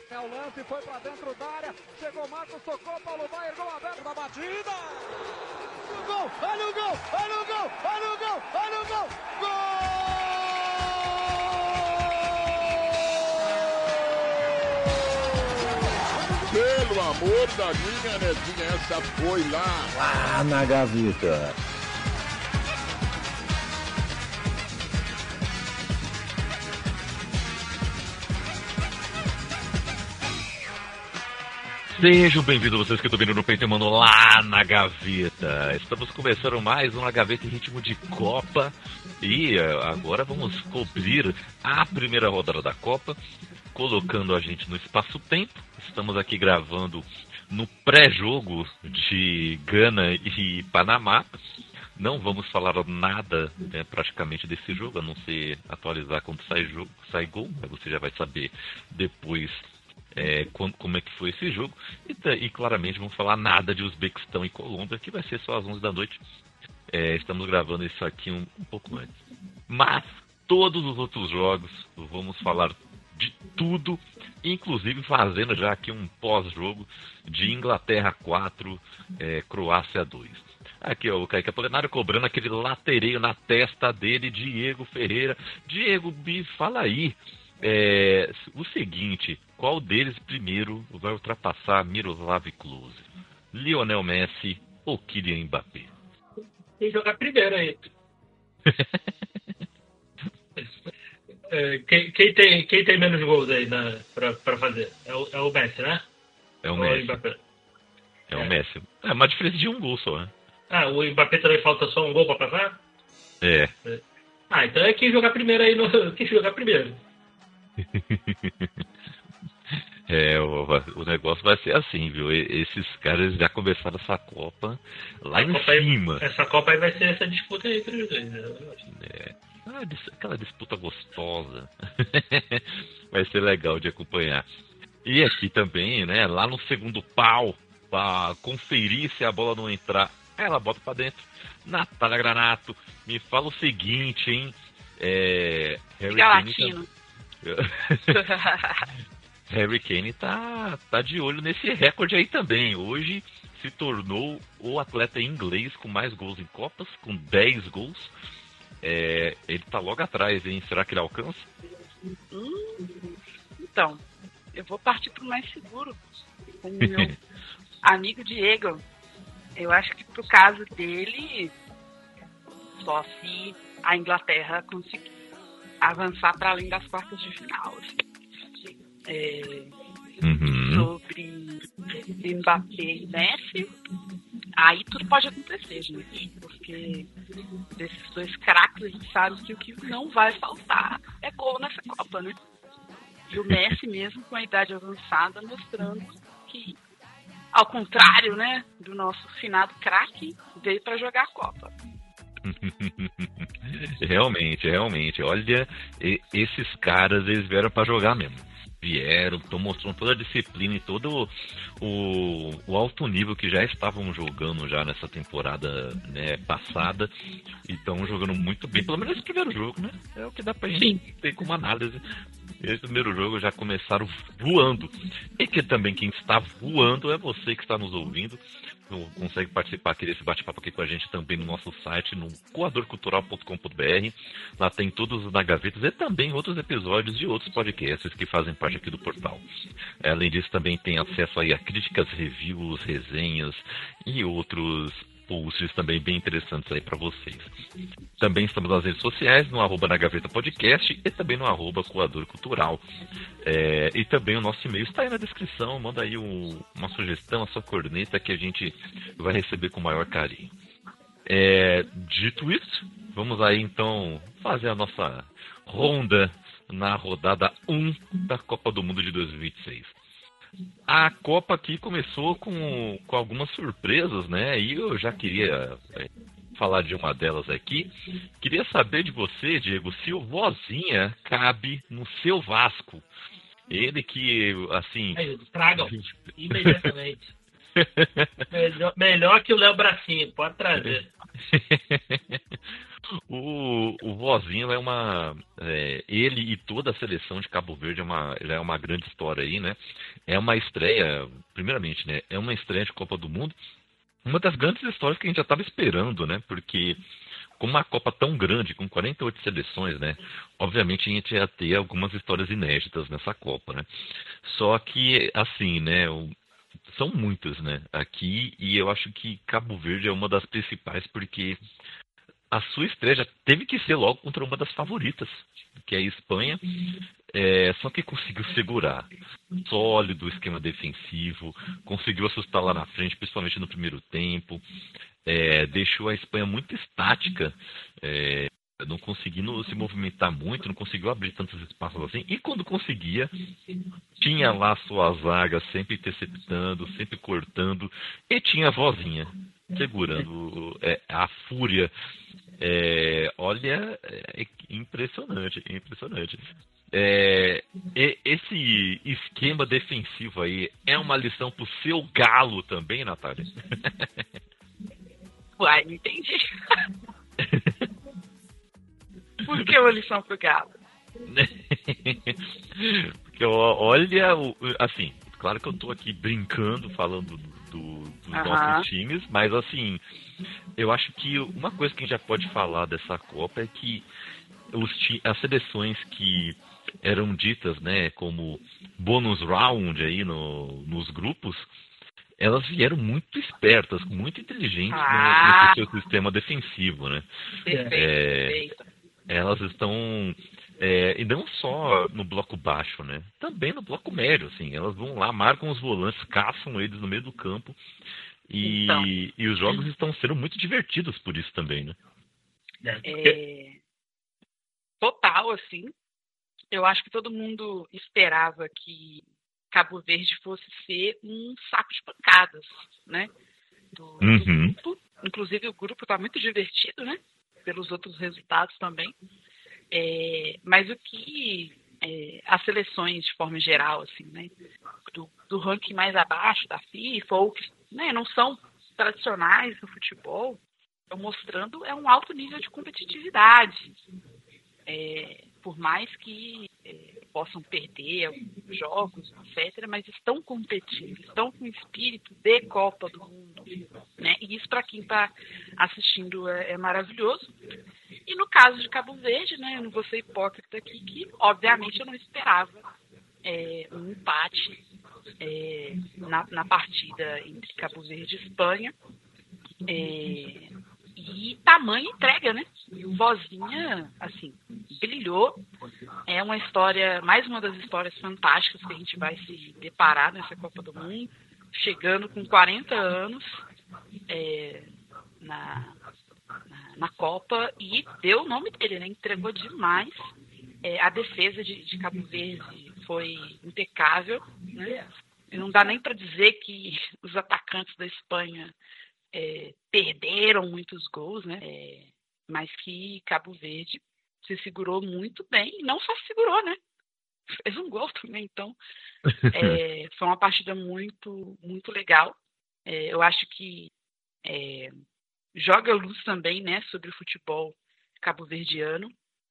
É o lance, foi pra dentro da área, chegou Marcos, tocou, Paulo Baier, gol aberto da batida! O gol, olha o gol, olha o gol, olha o gol, olha o gol! Gol! Pelo amor da minha netinha, essa foi lá na gaveta. Sejam bem-vindos vocês que estão vindo no Peito e Mano lá na gaveta. Estamos começando mais uma gaveta em ritmo de Copa e agora vamos cobrir a primeira rodada da Copa, colocando a gente no espaço-tempo. Estamos aqui gravando no pré-jogo de Gana e Panamá. Não vamos falar nada praticamente desse jogo, a não ser atualizar quando sai gol, mas você já vai saber depois como é que foi esse jogo. E claramente vamos falar nada de Uzbequistão e Colômbia, que vai ser só às 11 da noite. Estamos gravando isso aqui um pouco antes. Mas todos os outros jogos, vamos falar de tudo, inclusive fazendo já aqui um pós-jogo de Inglaterra 4, Croácia 2. Aqui ó, o Kaique Apolinário cobrando aquele latereio na testa dele, Diego Ferreira. Diego, me fala aí. O seguinte, qual deles primeiro vai ultrapassar Miroslav Klose? Lionel Messi ou Kylian Mbappé? Tem que jogar primeiro aí. Quem tem menos gols aí pra fazer? É o Messi, né? É o Messi. Mbappé? É o Messi. É uma diferença de um gol só, né? Ah, o Mbappé também falta só um gol pra passar? Ah, então é quem jogar primeiro aí. Quem jogar primeiro. O negócio vai ser assim, viu? Esses caras já começaram essa Copa lá em cima. Essa Copa aí vai ser essa disputa aí entre os dois, né? Aquela disputa gostosa. Vai ser legal de acompanhar. E aqui também, né? Lá no segundo pau, pra conferir se a bola não entrar, ela bota pra dentro. Natália Granato, me fala o seguinte, hein? Harry Kane tá de olho nesse recorde aí também. Hoje se tornou o atleta inglês com mais gols em Copas, com 10 gols. Ele tá logo atrás, hein? Será que ele alcança? Então, eu vou partir pro mais seguro com o meu amigo Diego. Eu acho que pro caso dele, só se a Inglaterra conseguir avançar para além das quartas de final. Sobre Mbappé e Messi, aí tudo pode acontecer, gente, porque desses dois craques a gente sabe que o que não vai faltar é gol nessa Copa, né? E o Messi mesmo com a idade avançada mostrando que, ao contrário, né, do nosso finado craque, veio para jogar a Copa. Realmente. Olha, esses caras, eles vieram para jogar mesmo. Estão mostrando toda a disciplina e todo o alto nível que já estavam jogando já nessa temporada, né, passada. E estão jogando muito bem, pelo menos esse primeiro jogo, né? É o que dá pra gente ter como análise. Esse primeiro jogo já começaram voando. E que também quem está voando é você que está nos ouvindo. Consegue participar aqui desse bate-papo aqui com a gente também no nosso site, no coadorcultural.com.br. Lá tem todos os nagavetas e também outros episódios de outros podcasts que fazem parte aqui do portal. Além disso, também tem acesso aí a críticas, reviews, resenhas e outros posts também bem interessantes aí para vocês. Também estamos nas redes sociais, no @nagavetapodcast e também no @coadorcultural. E também o nosso e-mail está aí na descrição, manda aí uma sugestão, a sua corneta que a gente vai receber com o maior carinho. Dito isso, vamos aí então fazer a nossa ronda na rodada 1 da Copa do Mundo de 2026. A Copa aqui começou com algumas surpresas, né? E eu já queria falar de uma delas aqui. Queria saber de você, Diego, se o Vozinha cabe no seu Vasco. Ele que, assim... Tragam imediatamente. Melhor que o Léo Bracinho, pode trazer. O Vozinho ele e toda a seleção de Cabo Verde é uma grande história aí, né? É uma estreia, primeiramente, né? É uma estreia de Copa do Mundo. Uma das grandes histórias que a gente já estava esperando, né? Porque com uma Copa tão grande, com 48 seleções, né? Obviamente a gente ia ter algumas histórias inéditas nessa Copa, né? Só que, assim, né? São muitas, né? Aqui, e eu acho que Cabo Verde é uma das principais, porque a sua estreia já teve que ser logo contra uma das favoritas, que é a Espanha. Só que conseguiu segurar. Sólido esquema defensivo, conseguiu assustar lá na frente, principalmente no primeiro tempo. Deixou a Espanha muito estática, não conseguindo se movimentar muito, não conseguiu abrir tantos espaços assim. E quando conseguia, tinha lá sua zaga sempre interceptando, sempre cortando, e tinha a Vozinha segurando a fúria. Olha, impressionante, impressionante. Esse esquema defensivo aí é uma lição pro seu Galo também, Natália? Uai, não entendi. Por que uma lição pro Galo? Porque olha, assim, claro que eu tô aqui brincando, falando dos nossos times, mas assim, eu acho que uma coisa que a gente já pode falar dessa Copa é que as seleções que eram ditas, né, como bônus round aí nos grupos, elas vieram muito espertas, muito inteligentes no seu sistema defensivo, né? Perfeito. Elas estão e não só no bloco baixo, né? Também no bloco médio, assim. Elas vão lá, marcam os volantes, caçam eles no meio do campo e os jogos estão sendo muito divertidos por isso também, né? Total, assim. Eu acho que todo mundo esperava que Cabo Verde fosse ser um saco de pancadas, né? Do grupo. Inclusive o grupo está muito divertido, né? Pelos outros resultados também. Mas o que as seleções de forma geral, assim, né? Do ranking mais abaixo da FIFA, ou que, né, não são tradicionais no futebol, estão mostrando um alto nível de competitividade. Por mais que possam perder alguns jogos, etc., mas estão competindo, estão com espírito de Copa do Mundo, né? E isso, para quem está assistindo, é maravilhoso. E no caso de Cabo Verde, né, eu não vou ser hipócrita aqui, que obviamente eu não esperava um empate na partida entre Cabo Verde e Espanha. E tamanha entrega, né? E o Vozinha, assim, brilhou. É uma história, mais uma das histórias fantásticas que a gente vai se deparar nessa Copa do Mundo. Chegando com 40 anos na Copa e deu o nome dele, né? Entregou demais. A defesa de Cabo Verde foi impecável, né? E não dá nem para dizer que os atacantes da Espanha perderam muitos gols, né? Mas que Cabo Verde se segurou muito bem, e não só se segurou, né? Fez um gol também, então foi uma partida muito, muito legal. Eu acho que joga luz também, né, sobre o futebol cabo-verdiano.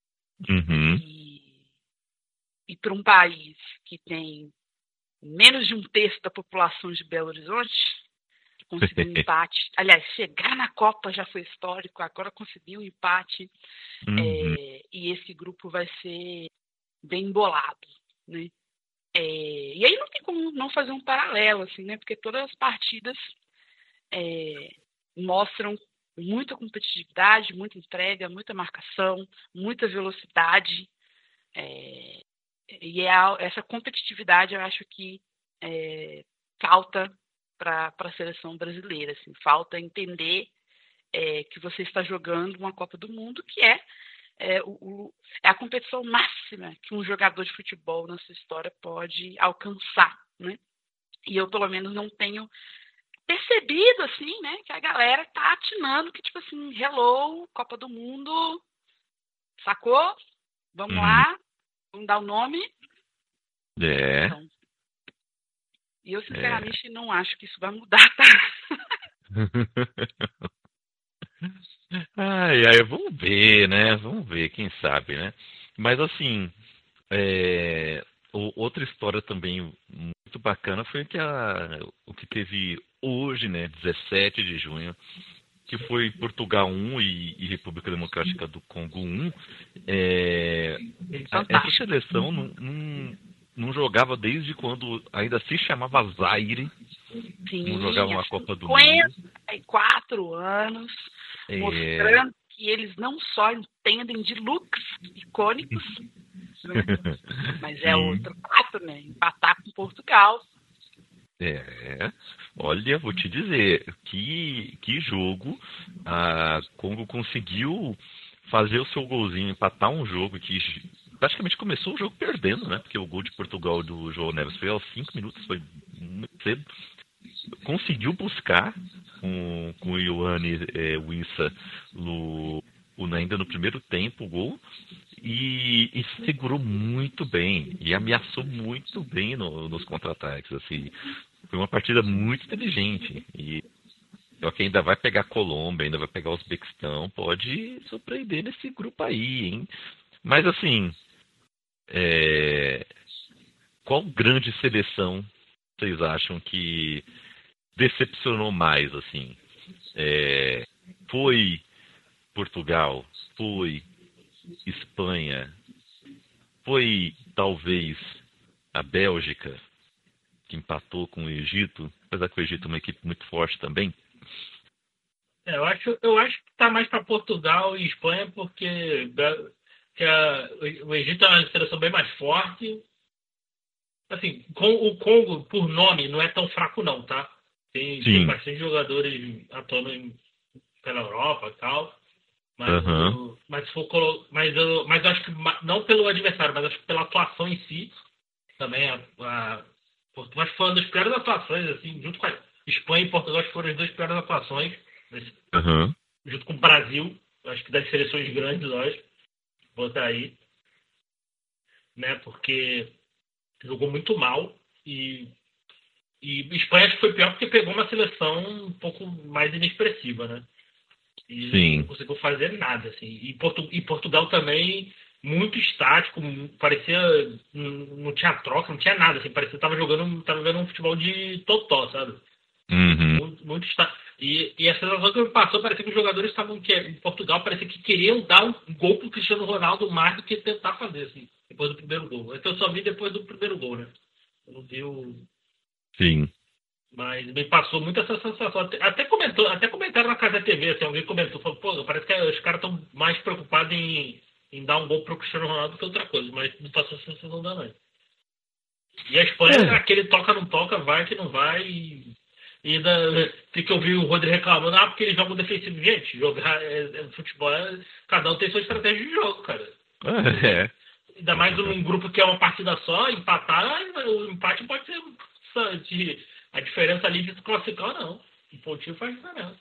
E para um país que tem menos de um terço da população de Belo Horizonte, conseguir um empate. Aliás, chegar na Copa já foi histórico, agora conseguir um empate. E esse grupo vai ser bem embolado, né? E aí não tem como não fazer um paralelo, assim, né? Porque todas as partidas mostram muita competitividade, muita entrega, muita marcação, muita velocidade. E essa competitividade eu acho que falta para a seleção brasileira, assim, falta entender que você está jogando uma Copa do Mundo, que é a competição máxima que um jogador de futebol na sua história pode alcançar, né? E eu, pelo menos, não tenho percebido, assim, né, que a galera tá atinando que, tipo assim, hello, Copa do Mundo, sacou? Vamos lá, vamos dar o nome. Então, e eu, sinceramente, não acho que isso vai mudar, tá? Ai, vamos ver, né? Vamos ver, quem sabe, né? Mas assim, outra história também muito bacana foi o que teve hoje, né? 17 de junho, que foi Portugal 1 e República Democrática do Congo 1. Essa seleção não jogava desde quando ainda se chamava Zaire. Sim, não jogava uma Copa do Mundo. 54 anos, mostrando que eles não só entendem de looks icônicos, né? Mas é outro fato, né? Empatar com Portugal. Olha, vou te dizer, que jogo. A Congo conseguiu fazer o seu golzinho, empatar um jogo que praticamente começou o jogo perdendo, né? Porque o gol de Portugal do João Neves foi aos 5 minutos, foi muito cedo. Conseguiu buscar com o Ioane Wissa ainda no primeiro tempo o gol e segurou muito bem e ameaçou muito bem nos contra-ataques. Assim, foi uma partida muito inteligente e só que ainda vai pegar Colômbia, ainda vai pegar Uzbequistão, pode surpreender nesse grupo aí, hein? Mas assim, qual grande seleção vocês acham que decepcionou mais, assim? Foi Portugal? Foi Espanha? Foi, talvez, a Bélgica, que empatou com o Egito? Apesar que o Egito é uma equipe muito forte também. Eu acho que tá mais para Portugal e Espanha, porque o Egito é uma seleção bem mais forte. Assim, o Congo, por nome, não é tão fraco não, tá? Tem bastante jogadores atuando pela Europa e tal. Mas eu acho que não pelo adversário, mas acho que pela atuação em si. Também mas foi uma das piores atuações, assim, junto com a Espanha e Portugal, acho que foram as duas piores atuações. Junto com o Brasil, acho que das seleções grandes, lógico. Botar aí. Né, porque jogou muito mal e Espanha acho que foi pior porque pegou uma seleção um pouco mais inexpressiva, né? E não conseguiu fazer nada, assim. E Portugal também muito estático, parecia não tinha troca, não tinha nada, assim, parecia que tava vendo um futebol de totó, sabe? Muito estático. E a sensação que me passou, parecia que os jogadores estavam em Portugal, parecia que queriam dar um gol pro Cristiano Ronaldo mais do que tentar fazer, assim, depois do primeiro gol. Então eu só vi depois do primeiro gol, né? Eu não vi o... Sim. Mas me passou muito essa sensação. Até comentaram na Casa TV, assim, alguém comentou, falou, pô, parece que os caras estão mais preocupados em dar um gol pro Cristiano Ronaldo do que outra coisa, mas me passou essa sensação da noite. E a Espanha, aquele toca, não toca, vai que não vai, e ainda tem que ouvir o Rodrigo reclamando, porque eles jogam defensivo. Gente, jogar futebol, cada um tem sua estratégia de jogo, cara. Ainda mais num grupo que é uma partida só, empatar, o empate pode ser a diferença ali de classificar ou não. Um pontinho faz diferença.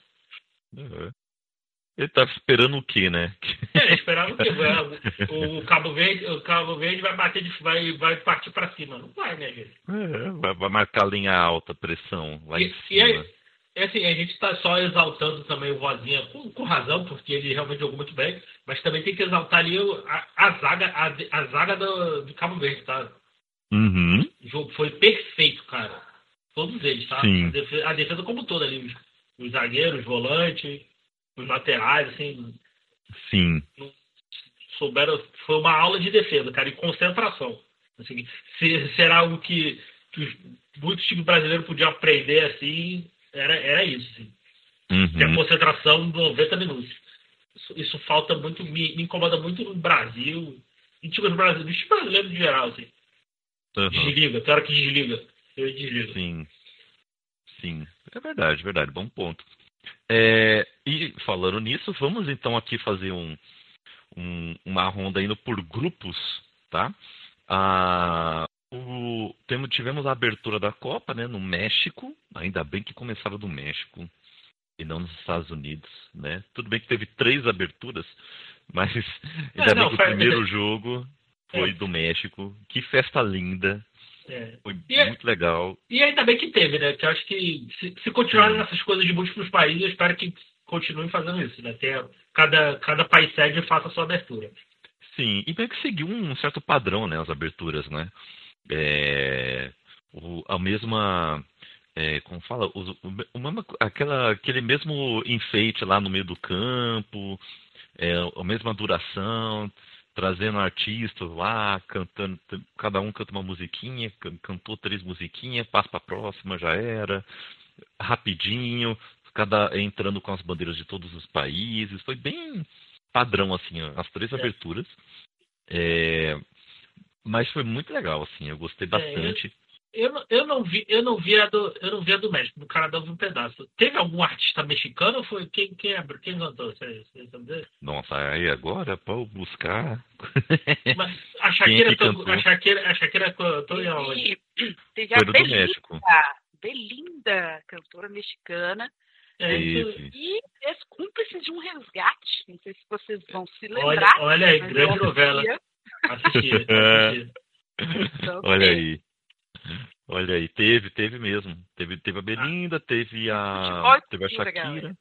Ele tava esperando o quê, né? Esperava o quê? O Cabo Verde vai bater, vai partir pra cima. Não vai, né, gente? Vai marcar a linha alta, pressão lá em cima. E assim, a gente tá só exaltando também o Vozinha com razão, porque ele realmente jogou muito bem, mas também tem que exaltar ali a zaga do Cabo Verde, tá? O jogo foi perfeito, cara. Todos eles, tá? A defesa como toda ali, os zagueiros, os volantes, os laterais, assim. Sim. Souberam, foi uma aula de defesa, cara, e concentração. Assim, será algo que muitos times brasileiros podiam aprender, assim, era isso, assim. Ter a concentração de 90 minutos. Isso falta muito, me incomoda muito no Brasil, e times brasileiros em geral, assim. Desliga, tem hora que desliga. Eu desligo. Sim. É verdade, bom ponto. E falando nisso, vamos então aqui fazer uma ronda indo por grupos, tá? Tivemos a abertura da Copa, né, no México. Ainda bem que começaram do México e não nos Estados Unidos, né? Tudo bem que teve 3 aberturas, mas ainda bem que o primeiro jogo foi do México. Que festa linda. Foi muito legal. E ainda bem que teve, né? Que eu acho que se continuarem nessas coisas de múltiplos países, eu espero que continuem fazendo isso, né? Cada país sede faça a sua abertura. Sim, e meio que seguiu um certo padrão, né, as aberturas, né? A mesma, como fala, aquele mesmo enfeite lá no meio do campo, a mesma duração, trazendo artistas lá, cantando, cada um canta uma musiquinha, cantou 3 musiquinhas, passa para a próxima, já era, rapidinho, entrando com as bandeiras de todos os países, foi bem padrão, assim, as 3 aberturas. Mas foi muito legal, assim, eu gostei bastante. Eu não vi a do México, no Canadá eu vi um pedaço. Teve algum artista mexicano ou foi quem cantou? Você sabe dizer? Nossa, aí agora para buscar. Mas a Shakira cantou em onde? Teve a Belinda, cantora mexicana. E é cúmplice de um resgate. Não sei se vocês vão se lembrar. Olha aí, grande novela. Assisti. Olha aí, teve mesmo. Teve a Belinda, teve a Shakira.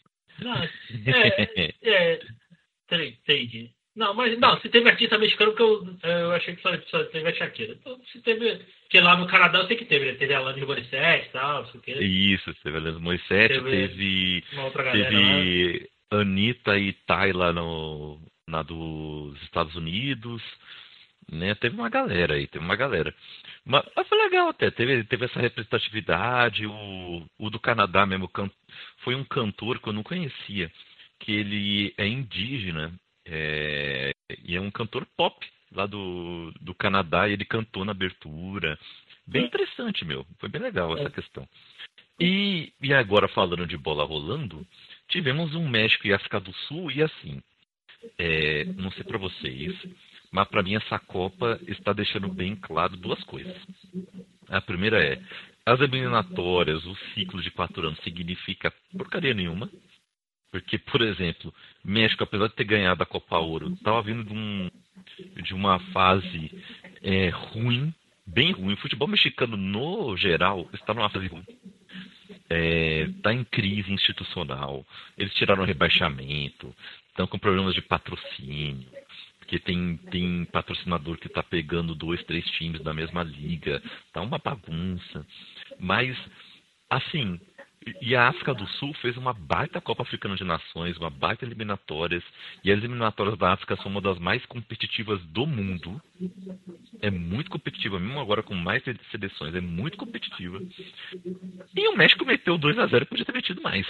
Entendi. Não, se teve artista mexicano, porque eu achei que só teve a Shakira. Então, se teve. Porque lá no Canadá eu sei que teve, né? Teve a Alanis Morissette e tal, não sei o quê. Isso, teve a Alanis Morissette, teve uma outra galera lá. Anitta e Tyla na dos Estados Unidos, né? Teve uma galera. Mas foi legal até, teve essa representatividade. O do Canadá mesmo foi um cantor que eu não conhecia, que ele é indígena, e é um cantor pop lá do Canadá, e ele cantou na abertura. Bem interessante, foi bem legal essa questão. E agora, falando de bola rolando, tivemos um México e África do Sul, e assim, não sei para vocês, mas para mim essa Copa está deixando bem claro 2 coisas. A primeira as eliminatórias, o ciclo de 4 anos significa porcaria nenhuma. Porque, por exemplo, México, apesar de ter ganhado a Copa Ouro, estava vindo de uma fase ruim, bem ruim. O futebol mexicano, no geral, está numa fase ruim. Está em crise institucional. Eles tiraram o rebaixamento, estão com problemas de patrocínio, porque tem patrocinador que está pegando 2, 3 times da mesma liga. Está uma bagunça. Mas, assim... E a África do Sul fez uma baita Copa Africana de Nações, uma baita eliminatórias. E as eliminatórias da África são uma das mais competitivas do mundo. É muito competitiva, mesmo agora com mais seleções, é muito competitiva. E o México meteu 2-0 e podia ter metido mais.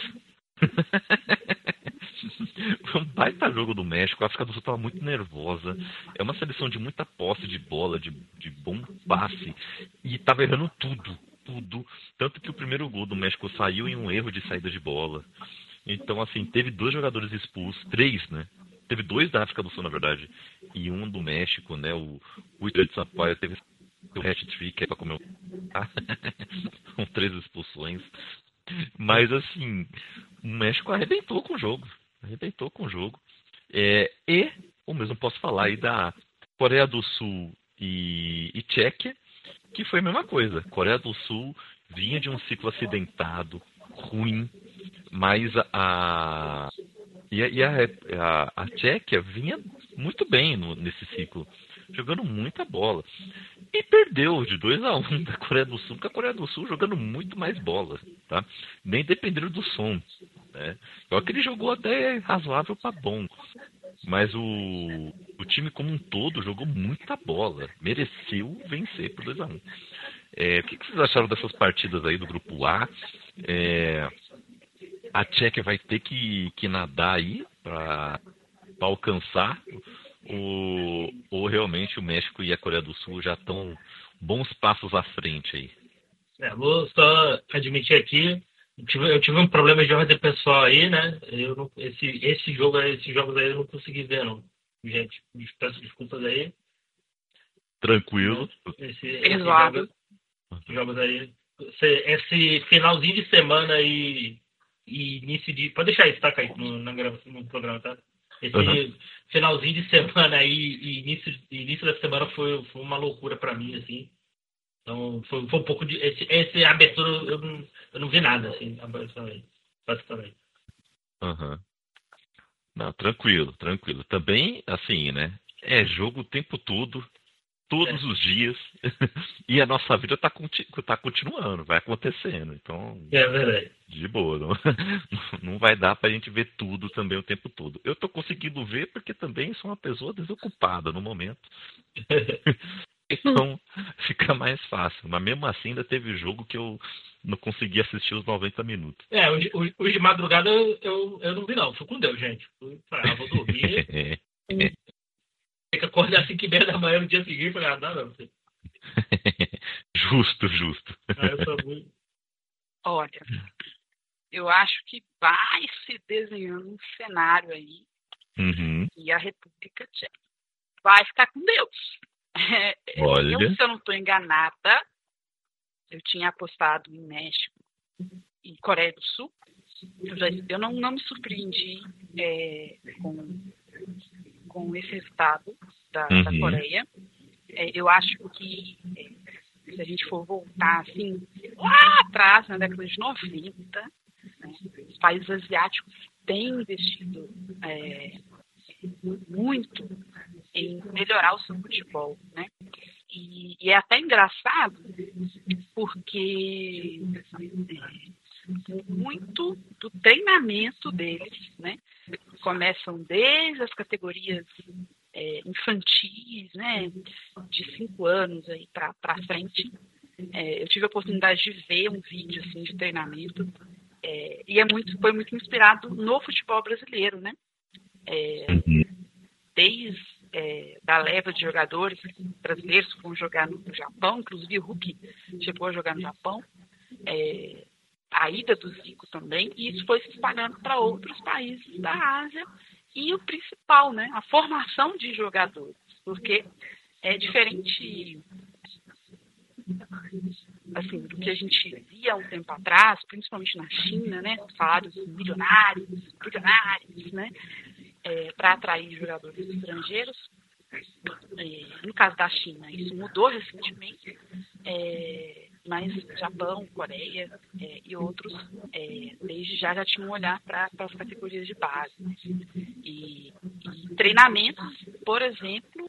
Foi um baita jogo do México. A África do Sul estava muito nervosa. É uma seleção de muita posse de bola, de bom passe. E estava errando tudo. Tanto que o primeiro gol do México saiu em um erro de saída de bola. Então, assim, teve 2 jogadores expulsos, 3, né? Teve 2 da África do Sul, na verdade, e um do México, né? O Ítalo de Sampaio teve o hat-trick para comer com 3 expulsões. Mas, assim, o México arrebentou com o jogo. E o mesmo posso falar aí da Coreia do Sul e Tchequia, que foi a mesma coisa. Coreia do Sul vinha de um ciclo acidentado, ruim, mas a Tchequia vinha muito bem nesse ciclo, jogando muita bola. E perdeu de 2-1 da Coreia do Sul, porque a Coreia do Sul jogando muito mais bola, tá? Nem dependendo do som, né? Só que ele jogou até razoável para bom. Mas o time como um todo jogou muita bola. Mereceu vencer por 2-1. O que vocês acharam dessas partidas aí do grupo A? A Tchequia vai ter que nadar aí para alcançar? Ou realmente o México e a Coreia do Sul já estão bons passos à frente aí? Vou só admitir aqui. Eu tive um problema de ordem pessoal aí, né? Esses jogos aí eu não consegui ver, não. Gente, peço desculpas aí. Tranquilo. Esses jogos aí. Esse finalzinho de semana e início de... Pode deixar isso, tá, Kaique, no programa, tá? Esse finalzinho de semana aí e início da semana foi uma loucura pra mim, assim. Então, foi um pouco de... Esse abertura, eu não vi nada, assim, basicamente. Aham. Não, tranquilo, tranquilo. Também, assim, né? É jogo o tempo todo, todos os dias. E a nossa vida tá continuando, vai acontecendo. Então, É verdade. de boa, não, não vai dar pra gente ver tudo também o tempo todo. Eu tô conseguindo ver porque também sou uma pessoa desocupada no momento. Então, fica mais fácil. Mas mesmo assim, ainda teve jogo que eu não consegui assistir os 90 minutos. Os de madrugada eu não vi, não. Fui com Deus, gente. Vou dormir. Tem que acordar às 5h30 da manhã no dia seguinte. Falei, não. Justo, justo. Eu sou muito... Olha, eu acho que vai se desenhando um cenário aí Uhum. e a República Tcheca vai ficar com Deus. Olha. Se eu não estou enganada, eu tinha apostado em México e Coreia do Sul. Eu não me surpreendi com esse resultado da Coreia. Eu acho que se a gente for voltar assim, lá atrás, na década de 90, né, os países asiáticos têm investido muito em melhorar o seu futebol, né? E é até engraçado porque muito do treinamento deles, né, começam desde as categorias infantis, né, de 5 anos aí para frente. Eu tive a oportunidade de ver um vídeo assim de treinamento e foi muito inspirado no futebol brasileiro, né? Desde da leva de jogadores brasileiros que vão jogar no Japão, inclusive o Hulk chegou a jogar no Japão, a ida do Zico também, e isso foi se espalhando para outros países da Ásia, e o principal, né, a formação de jogadores, porque é diferente assim, do que a gente via um tempo atrás, principalmente na China, né, salários milionários, né, para atrair jogadores estrangeiros. No caso da China, isso mudou recentemente, mas Japão, Coreia e outros desde já tinham um olhar para as categorias de base. E treinamentos, por exemplo,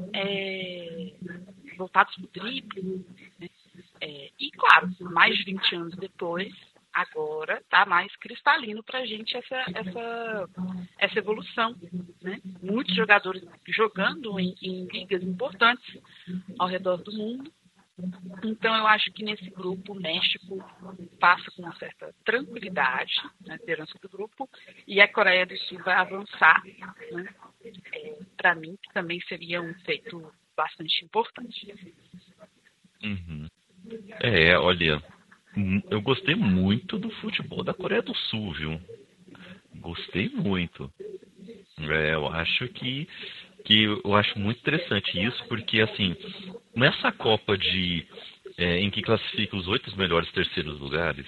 voltados para o drible, né? E claro, mais de 20 anos depois, agora está mais cristalino para a gente essa evolução, né? Muitos jogadores jogando em ligas importantes ao redor do mundo. Então eu acho que nesse grupo o México passa com uma certa tranquilidade na liderança do grupo e a Coreia do Sul vai avançar, né? Para mim também seria um feito bastante importante. Uhum. Olha, eu gostei muito do futebol da Coreia do Sul, viu? Gostei muito. Eu acho que eu acho muito interessante isso, porque assim, nessa Copa em que classifica os 8 melhores terceiros lugares,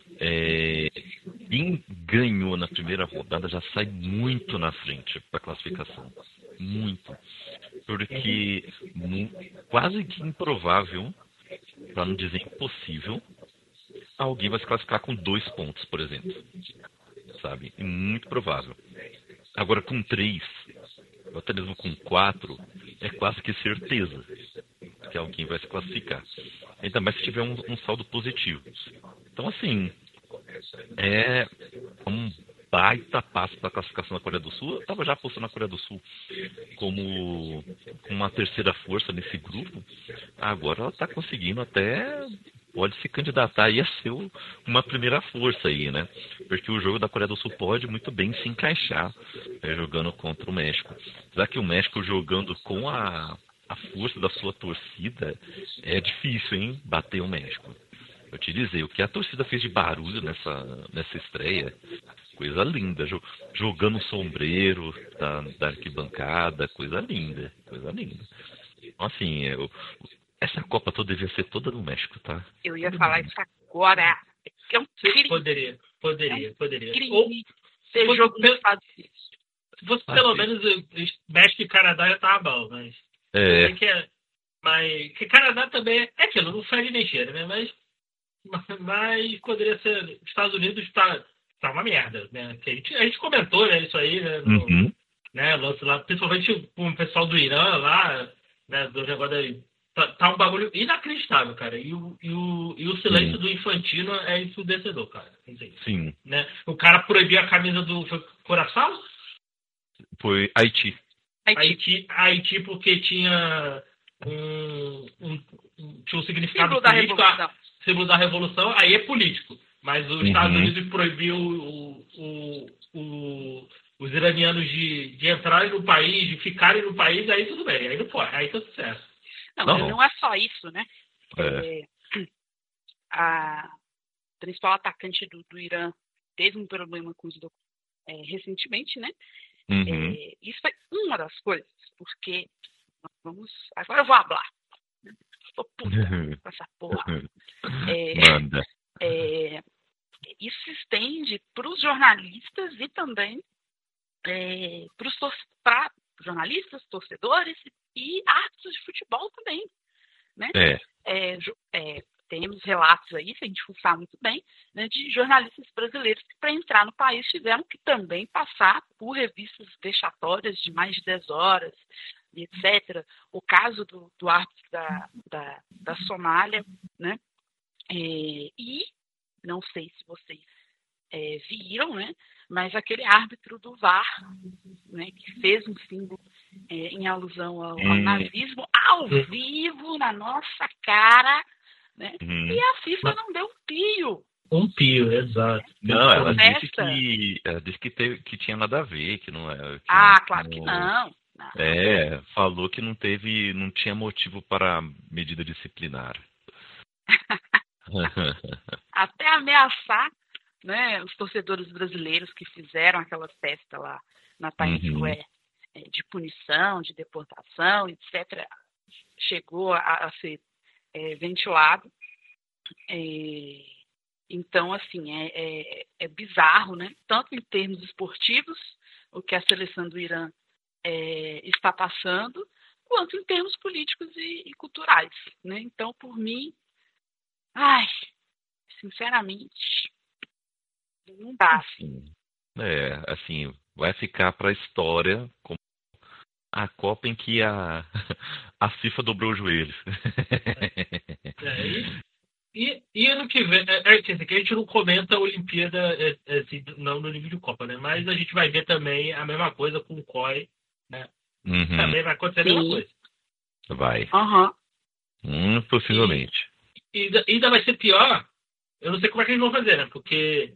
quem ganhou na primeira rodada já sai muito na frente para a classificação. Muito. Porque quase que improvável, para não dizer impossível, alguém vai se classificar com 2 pontos, por exemplo. Sabe? É muito provável. Agora, com 3, ou até mesmo com 4, é quase que certeza que alguém vai se classificar. Ainda mais se tiver um saldo positivo. Então, assim, é um baita passo para a classificação da Coreia do Sul. Eu estava já apostando na Coreia do Sul como uma terceira força nesse grupo. Agora ela está conseguindo até... pode se candidatar aí a ser uma primeira força aí, né? Porque o jogo da Coreia do Sul pode muito bem se encaixar jogando contra o México. Já que o México jogando com a força da sua torcida, é difícil, hein? Bater o México. Eu te dizer, o que a torcida fez de barulho nessa estreia, coisa linda. Jogando sombreiro da arquibancada, coisa linda, coisa linda. Então, assim, essa Copa toda devia ser toda no México, tá? Eu ia falar isso agora. É um crime. Poderia. Crime. Ou ser jogo dos Estados Unidos. Se fosse pelo menos México e Canadá já tava bom, mas... Mas que Canadá também é aquilo, não fede nem cheira, né? Mas poderia ser... Estados Unidos tá uma merda, né? Que a gente comentou, né, isso aí, né, né, lance lá, principalmente com o pessoal do Irã lá, né, do negócio aí. Tá um bagulho inacreditável, cara. E o silêncio do Infantino é ensurdecedor, cara. Assim, Sim. né? O cara proibiu a camisa do Curaçao? Foi Haiti. Haiti porque tinha tinha um significado Símbolo da político, Revolução. símbolo da Revolução, aí é político. Mas os Estados Unidos proibiu os iranianos de entrarem no país, de ficarem no país, aí tudo bem, aí não pode, aí tá sucesso. Não é só isso, né? A principal atacante do Irã teve um problema com os documentos recentemente, né? Isso é uma das coisas, porque agora eu vou falar. Estou puta com essa porra. Manda. Isso se estende para os jornalistas e também para jornalistas, torcedores e árbitros de futebol também, né? Temos relatos aí, se a gente fuçar muito bem, né, de jornalistas brasileiros que, para entrar no país, tiveram que também passar por revistas vexatórias de mais de 10 horas, etc. O caso do árbitro da Somália, né? E não sei se vocês viram, né? Mas aquele árbitro do VAR, né, que fez um símbolo em alusão ao nazismo, ao vivo, na nossa cara, né? E a FIFA não deu um pio. Um pio, exato. Não, ela disse que tinha nada a ver, que não é. Claro que não. Falou que não tinha motivo para medida disciplinar. Até ameaçar, né, os torcedores brasileiros que fizeram aquela festa lá na Times Square de punição, de deportação, etc. Chegou a ser ventilado. Então, assim, é bizarro, né? Tanto em termos esportivos, o que a seleção do Irã está passando, quanto em termos políticos e culturais, né? Então, por mim, sinceramente, não dá, assim. Assim, vai ficar para a história como a Copa em que a FIFA dobrou os joelhos. E ano que vem, quer dizer, que a gente não comenta a Olimpíada assim, não no nível de Copa, né? Mas a gente vai ver também a mesma coisa com o COI, né? Também vai acontecer a mesma coisa. Vai. Possivelmente. E ainda vai ser pior. Eu não sei como é que eles vão fazer, né? Porque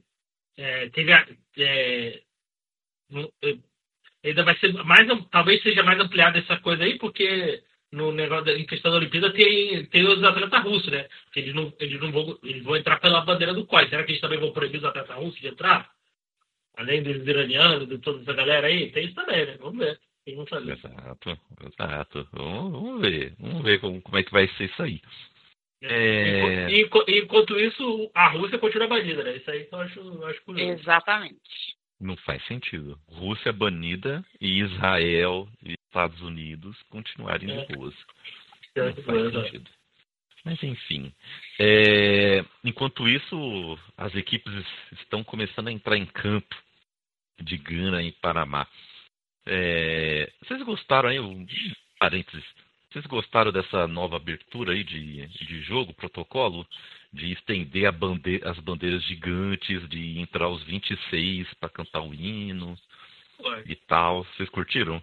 ainda vai ser mais, talvez seja mais ampliada essa coisa aí, porque no negócio em questão da Olimpíada tem os atletas russos, né? Porque eles vão entrar pela bandeira do COI. Será que eles também vão proibir os atletas russos de entrar? Além dos iranianos, de toda essa galera aí, tem isso também, né? Vamos ver. Eles vão fazer. Exato. Vamos ver como é que vai ser isso aí. Enquanto isso, a Rússia continua banida, né? Isso aí que eu acho curioso. Exatamente. Não faz sentido. Rússia banida e Israel e Estados Unidos continuarem de boas. Não faz sentido. Mas enfim. Enquanto isso, as equipes estão começando a entrar em campo de Gana e Panamá. Vocês gostaram aí? Parênteses. Vocês gostaram dessa nova abertura aí de jogo, protocolo? De estender as bandeiras gigantes, de entrar os 26 para cantar o hino e tal. Vocês curtiram?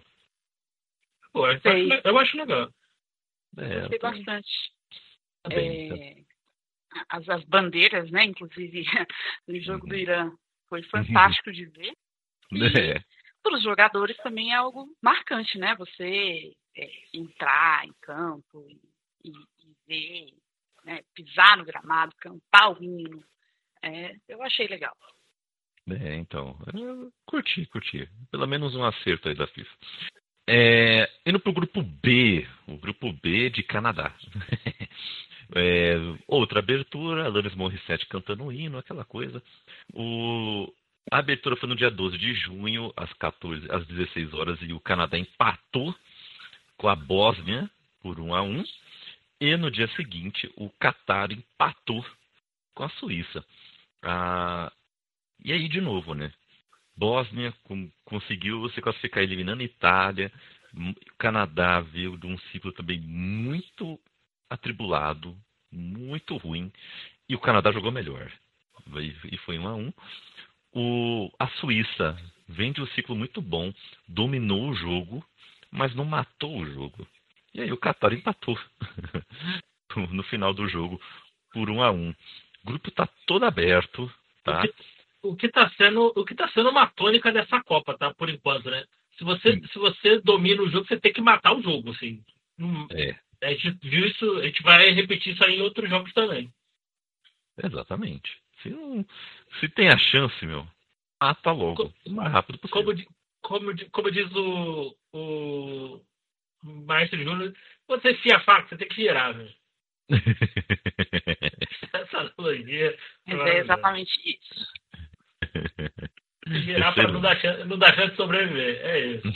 Eu acho legal. Gostei bastante. Bem, as bandeiras, né? Inclusive, no jogo do Irã foi fantástico de ver. Para os jogadores também é algo marcante, né? Você entrar em campo e ver, né? Pisar no gramado, cantar o hino. Eu achei legal. Então, eu curti. Pelo menos um acerto aí da FIFA. Indo pro grupo B, o grupo B de Canadá. Outra abertura, Alanis Morissette cantando o hino, aquela coisa. A abertura foi no dia 12 de junho, às 16 horas, e o Canadá empatou com a Bósnia por 1-1. E no dia seguinte, o Catar empatou com a Suíça. E aí, de novo, né? Bósnia conseguiu se classificar eliminando a Itália. O Canadá veio de um ciclo também muito atribulado, muito ruim. E o Canadá jogou melhor. E foi 1-1. A Suíça vem de um ciclo muito bom, dominou o jogo, mas não matou o jogo. E aí o Catar empatou no final do jogo por 1-1. O grupo está todo aberto, tá? O que tá sendo uma tônica dessa Copa, tá? Por enquanto, né? Se você domina o jogo, você tem que matar o jogo, assim. A gente viu isso, a gente vai repetir isso aí em outros jogos também. Exatamente. Se tem a chance, mata logo. O mais rápido possível. Como diz o Maestro Júnior, você enfia a faca, você tem que girar, velho. Essa analogia. Mas é exatamente isso. Girar para não dar chance de sobreviver. É isso.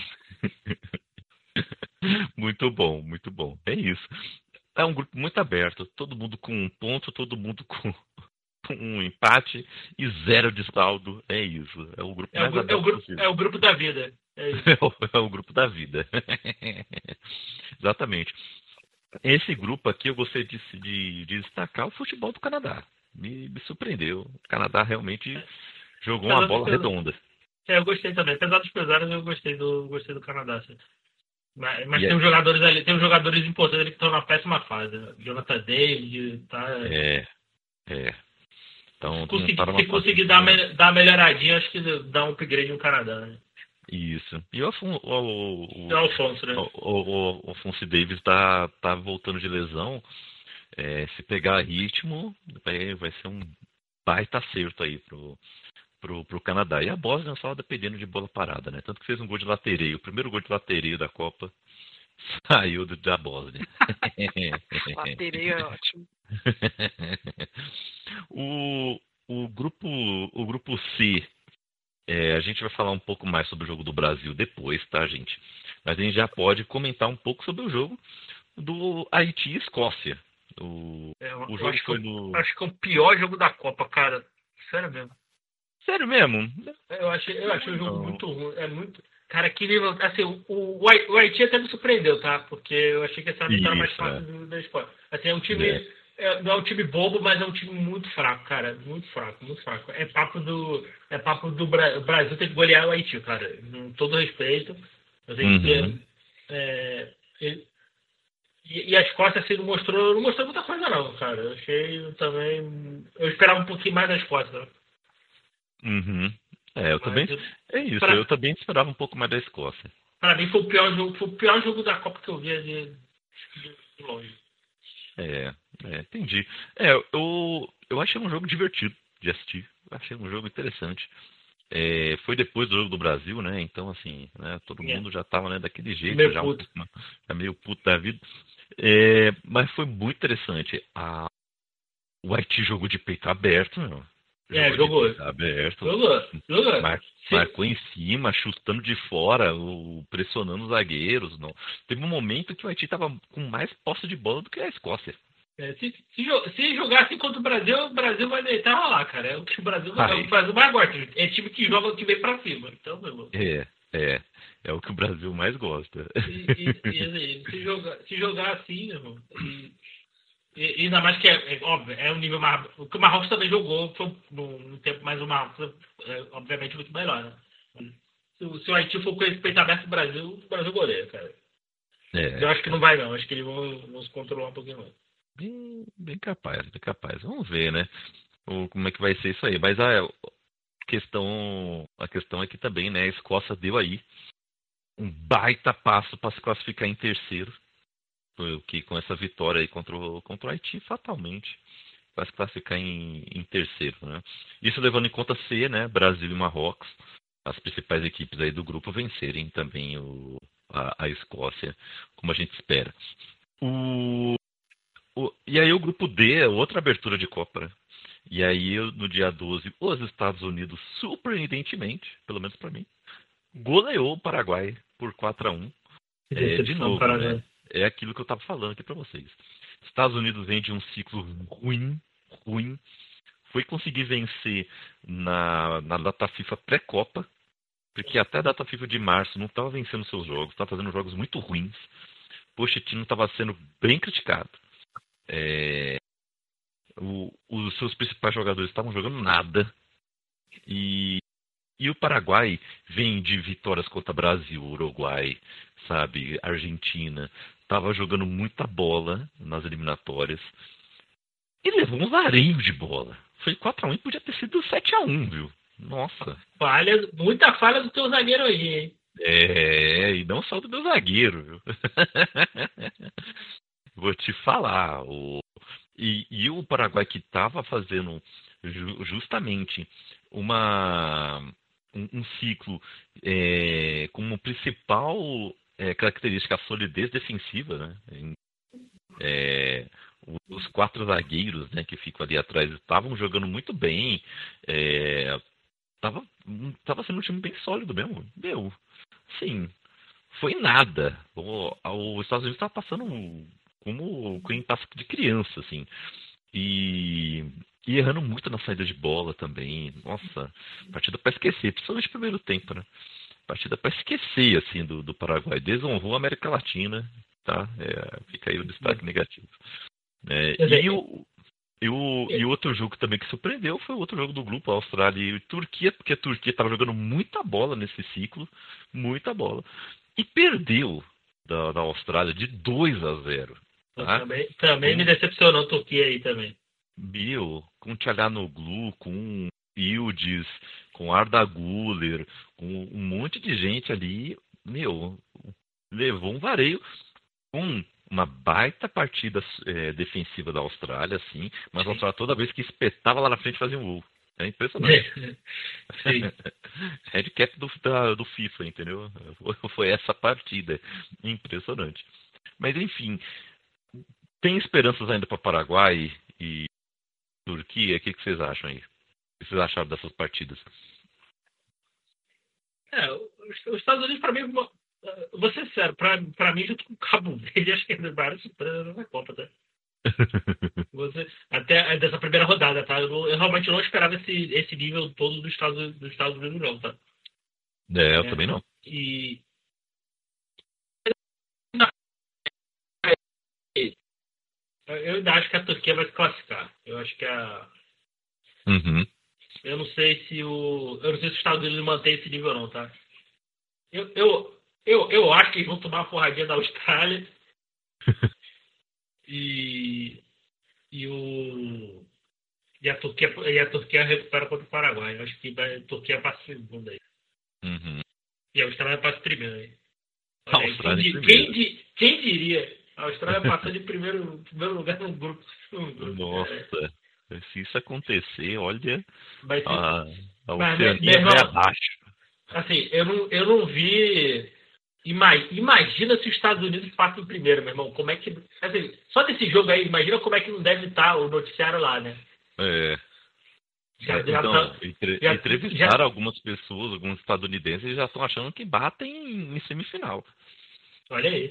Muito bom, muito bom. É isso. É um grupo muito aberto. Todo mundo com um ponto, todo mundo com um empate e 0 de saldo. É isso. É o grupo mais aberto possível. É o grupo da vida. É isso. É o grupo da vida. Exatamente. Esse grupo aqui eu gostei de destacar o futebol do Canadá. Me surpreendeu. O Canadá realmente jogou uma bola redonda. Eu gostei também. Apesar dos pesares, eu gostei do Canadá. Assim. Mas tem uns jogadores ali, tem uns jogadores importantes ali que estão na péssima fase. Jonathan David, tá? Então, se conseguir dar uma melhoradinha, acho que dá um upgrade no Canadá, né? Isso. E o Alfonso, né? O Alfonso Davis tá voltando de lesão. Se pegar ritmo, vai ser um baita acerto aí pro Canadá. E a Bósnia só dependendo de bola parada, né? Tanto que fez um gol de latereio. O primeiro gol de latereio da Copa saiu da Bósnia. Latereio é ótimo. O grupo C, a gente vai falar um pouco mais sobre o jogo do Brasil depois, tá, gente? Mas a gente já pode comentar um pouco sobre o jogo do Haiti e Escócia. O jogo foi no... Acho que é o pior jogo da Copa, cara. Sério mesmo. Sério mesmo? Eu achei o jogo muito ruim. É muito... Cara, que nível... Assim, o Haiti até me surpreendeu, tá? Porque eu achei que essa era mais fácil da Escócia. Assim, é um time... não é um time bobo, mas é um time muito fraco, cara. Muito fraco, muito fraco. É papo do Brasil ter que golear o Haiti, cara. Com todo respeito. Eu tenho que ter... E a Escócia assim, não mostrou muita coisa não, cara. Eu achei também... Eu esperava um pouquinho mais da Escócia, né? Uhum. Eu também... É isso, eu também esperava um pouco mais da Escócia. Pra mim foi o pior jogo da Copa que eu vi de longe. Entendi. Eu achei um jogo divertido de assistir. Eu achei um jogo interessante. Foi depois do jogo do Brasil, né? Então, assim, né? Todo mundo já tava, né, daquele jeito, meio puto da vida. Mas foi muito interessante. O Haiti jogou de peito aberto, meu. Jogou. Aberto. Jogou. Marcou em cima, chutando de fora, pressionando os zagueiros. Não. Teve um momento que o Haiti estava com mais posse de bola do que a Escócia. Se jogar assim contra o Brasil vai deitar e rolar, cara. É o que o Brasil mais gosta. É time que joga que vem pra cima. Então, meu irmão. É o que o Brasil mais gosta. Se jogar assim, meu irmão. E ainda mais que óbvio, é um nível mais. O que o Marrocos também jogou foi no tempo, mas o Marrocos obviamente muito melhor, né? Se o Haiti for com esse peito aberto do Brasil, o Brasil goleia, cara. Eu acho que não vai não, acho que eles vão se controlar um pouquinho mais. Bem capaz. Vamos ver, né? Como é que vai ser isso aí. Mas a questão é que também, né? A Escócia deu aí um baita passo para se classificar em terceiro. Que com essa vitória aí contra o Haiti, fatalmente vai se classificar em terceiro, né? Isso levando em conta ser, né, Brasil e Marrocos, as principais equipes aí do grupo, vencerem também a Escócia, como a gente espera. E aí o grupo D é outra abertura de Copa, né? E aí no dia 12, os Estados Unidos, surpreendentemente, pelo menos para mim, goleou o Paraguai por 4-1. De novo, né? É aquilo que eu estava falando aqui para vocês. Estados Unidos vem de um ciclo ruim. foi conseguir vencer na data FIFA pré-Copa, porque até a data FIFA de março não estava vencendo seus jogos, estava fazendo jogos muito ruins. Pochettino estava sendo bem criticado. Os seus principais jogadores estavam jogando nada. E o Paraguai vem de vitórias contra Brasil, Uruguai, sabe, Argentina. Estava jogando muita bola nas eliminatórias. E levou um vareio de bola. Foi 4-1 e podia ter sido 7-1, viu? Nossa. Muita falha do teu zagueiro aí, hein? E não só do meu zagueiro, viu? Vou te falar. E o Paraguai que estava fazendo justamente um ciclo como principal característica a solidez defensiva, né? Os 4 zagueiros, né, que ficam ali atrás estavam jogando muito bem. Tava sendo um time bem sólido mesmo. Meu, sim, foi nada. Os Estados Unidos estava passando como quem passa de criança, assim. E errando muito na saída de bola também. Nossa, partida para esquecer, principalmente no primeiro tempo, né? Partida para esquecer, assim, do Paraguai. Desonrou a América Latina, tá? Fica aí o destaque negativo. E o outro jogo também que surpreendeu foi o outro jogo do grupo, Austrália e Turquia, porque a Turquia estava jogando muita bola nesse ciclo, muita bola. E perdeu da Austrália de 2-0. Tá? Também me decepcionou a Turquia aí também. Com Çalhanoğlu, com Yildiz, com Arda Güler, com um monte de gente ali, levou um vareio com uma baita partida defensiva da Austrália, assim, mas a Austrália toda vez que espetava lá na frente fazia um gol. É impressionante. Handicap do FIFA, entendeu? Foi essa partida. Impressionante. Mas enfim, tem esperanças ainda para Paraguai e Turquia? O que vocês acham aí? O que vocês acharam dessas partidas? Os Estados Unidos, para mim, vou ser sério, para mim, junto com o Cabo Verde, acho que é várias surpresas na Copa, tá? Até dessa primeira rodada, tá? Eu realmente não esperava esse nível todo dos Estados Unidos, não, tá? Eu também não. E eu ainda acho que a Turquia vai se classificar. Eu acho que eu não sei se os Estados Unidos mantém esse nível, não, tá? Eu acho que eles vão tomar uma porradinha da Austrália. E a Turquia recupera contra o Paraguai. Eu acho que a Turquia passa segunda aí. E a Austrália passa primeiro aí. Quem diria? A Austrália passa de primeiro lugar no grupo. Nossa, se isso acontecer, olha, a Oceania vai abaixo. Assim, eu não vi. Imagina se os Estados Unidos passam primeiro, meu irmão. Como é que. Assim, só desse jogo aí, imagina como é que não deve estar o noticiário lá, né? Entrevistaram algumas pessoas, alguns estadunidenses, e já estão achando que batem em semifinal. Olha aí.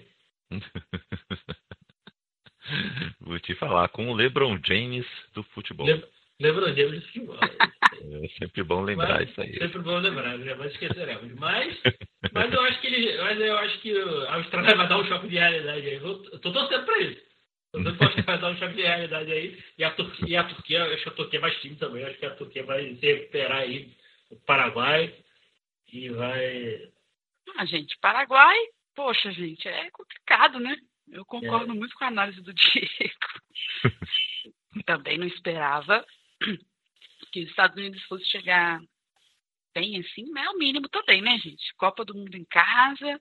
Vou te falar, com o LeBron James do futebol. LeBron James do futebol. É sempre bom lembrar isso aí. Sempre bom lembrar, jamais esqueceremos. Mas eu acho que a Austrália vai dar um choque de realidade aí. Eu tô torcendo pra isso. Vai dar um choque de realidade aí. E a Turquia, eu acho que a Turquia é mais time também. Eu acho que a Turquia vai se recuperar aí o Paraguai e vai. Gente, Paraguai, poxa, gente, é complicado, né? Eu concordo muito com a análise do Diego. Também não esperava que os Estados Unidos fossem chegar bem assim, mas é o mínimo também, né, gente? Copa do Mundo em casa,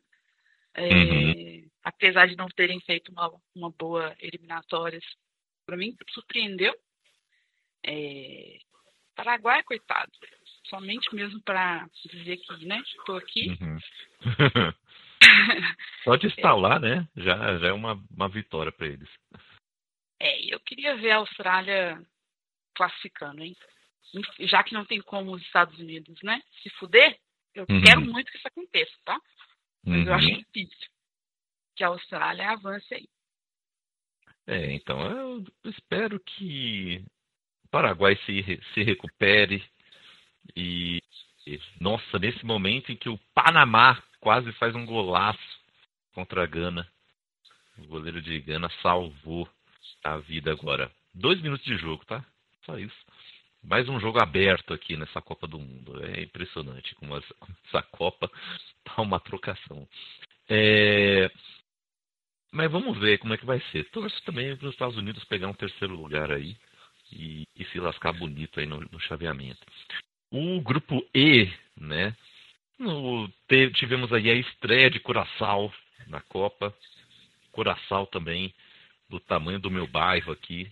apesar de não terem feito uma boa eliminatória, para mim surpreendeu. Paraguai, coitado, somente mesmo para dizer que, né, estou aqui. Só de estar lá, né, já é uma vitória para eles. Eu queria ver a Austrália classificando, hein? Já que não tem como os Estados Unidos, né, se fuder, eu quero muito que isso aconteça, tá? Mas eu acho difícil que a Austrália avance aí. Então eu espero que Paraguai se recupere nossa, nesse momento em que o Panamá quase faz um golaço contra a Gana, o goleiro de Gana salvou a vida agora. 2 minutos de jogo, tá? Só isso. Mais um jogo aberto aqui nessa Copa do Mundo. É impressionante como essa Copa tá uma trocação. Mas vamos ver como é que vai ser. Torço também para os Estados Unidos pegar um terceiro lugar aí e se lascar bonito aí no chaveamento. O grupo E, né? Tivemos aí a estreia de Curaçao na Copa. Curaçao também, do tamanho do meu bairro aqui.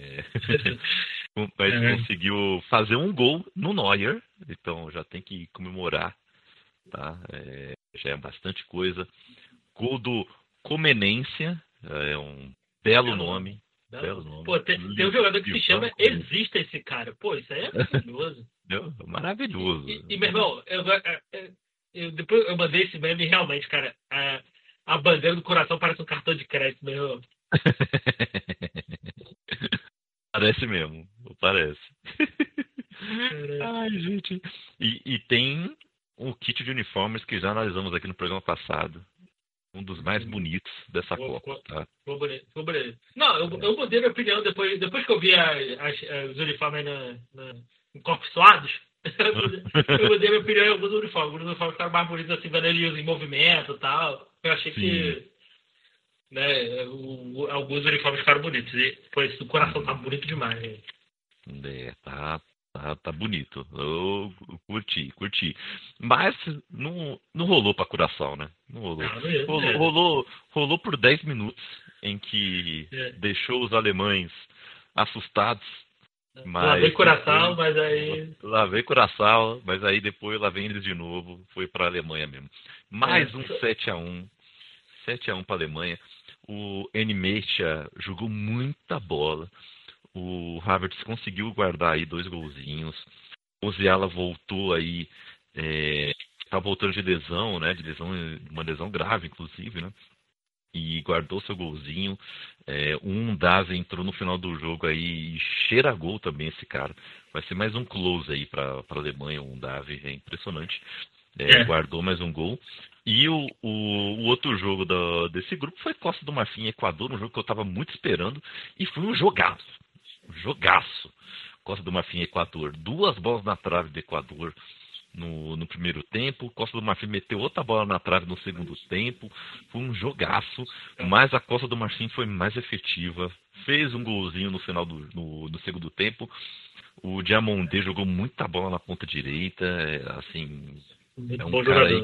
Mas conseguiu fazer um gol no Neuer, então já tem que comemorar, tá? Já é bastante coisa. Gol do Comenência, é um belo nome. Belo nome. Pô, tem um jogador que se chama Existe esse cara. Pô, isso aí é maravilhoso. Maravilhoso. E meu irmão, depois eu mandei esse meme realmente, cara. A bandeira do coração parece um cartão de crédito, meu irmão. Parece mesmo, parece. Ai, gente. E tem um kit de uniformes que já analisamos aqui no programa passado. Um dos mais bonitos dessa Copa, tá? Ficou bonito. Não, eu mudei minha opinião depois que eu vi os uniformes em corpos suados. Eu mudei minha opinião em alguns uniformes. Alguns uniformes ficaram mais bonitos assim, vendo eles em movimento e tal. Eu achei que alguns uniformes ficaram bonitos. E, pois, o coração tá bonito demais, gente. Tá bonito. Eu curti. Mas não rolou pra Curaçao, né? Não rolou. Rolou por 10 minutos em que deixou os alemães assustados. Lá vem Curaçao, mas aí... Lá vem Curaçao, mas aí depois lá vem eles de novo. Foi pra Alemanha mesmo. Mais um 7-1. 7-1 pra Alemanha. O Enimecha jogou muita bola. O Havertz conseguiu guardar aí 2 golzinhos. O Ziala voltou aí, tá voltando de lesão, né? Uma lesão grave, inclusive, né? E guardou seu golzinho. Um Davi entrou no final do jogo aí e cheira gol também esse cara. Vai ser mais um close aí pra Alemanha, um Davi, é impressionante. Guardou mais um gol. E o outro jogo desse grupo foi Costa do Marfim e Equador, um jogo que eu tava muito esperando. E foi um jogaço. Costa do Marfim e Equador. 2 bolas na trave do Equador no primeiro tempo. Costa do Marfim meteu outra bola na trave no segundo tempo. Foi um jogaço. Mas a Costa do Marfim foi mais efetiva. Fez um golzinho no final do segundo tempo. O Diamandé jogou muita bola na ponta direita. Assim, é um cara aí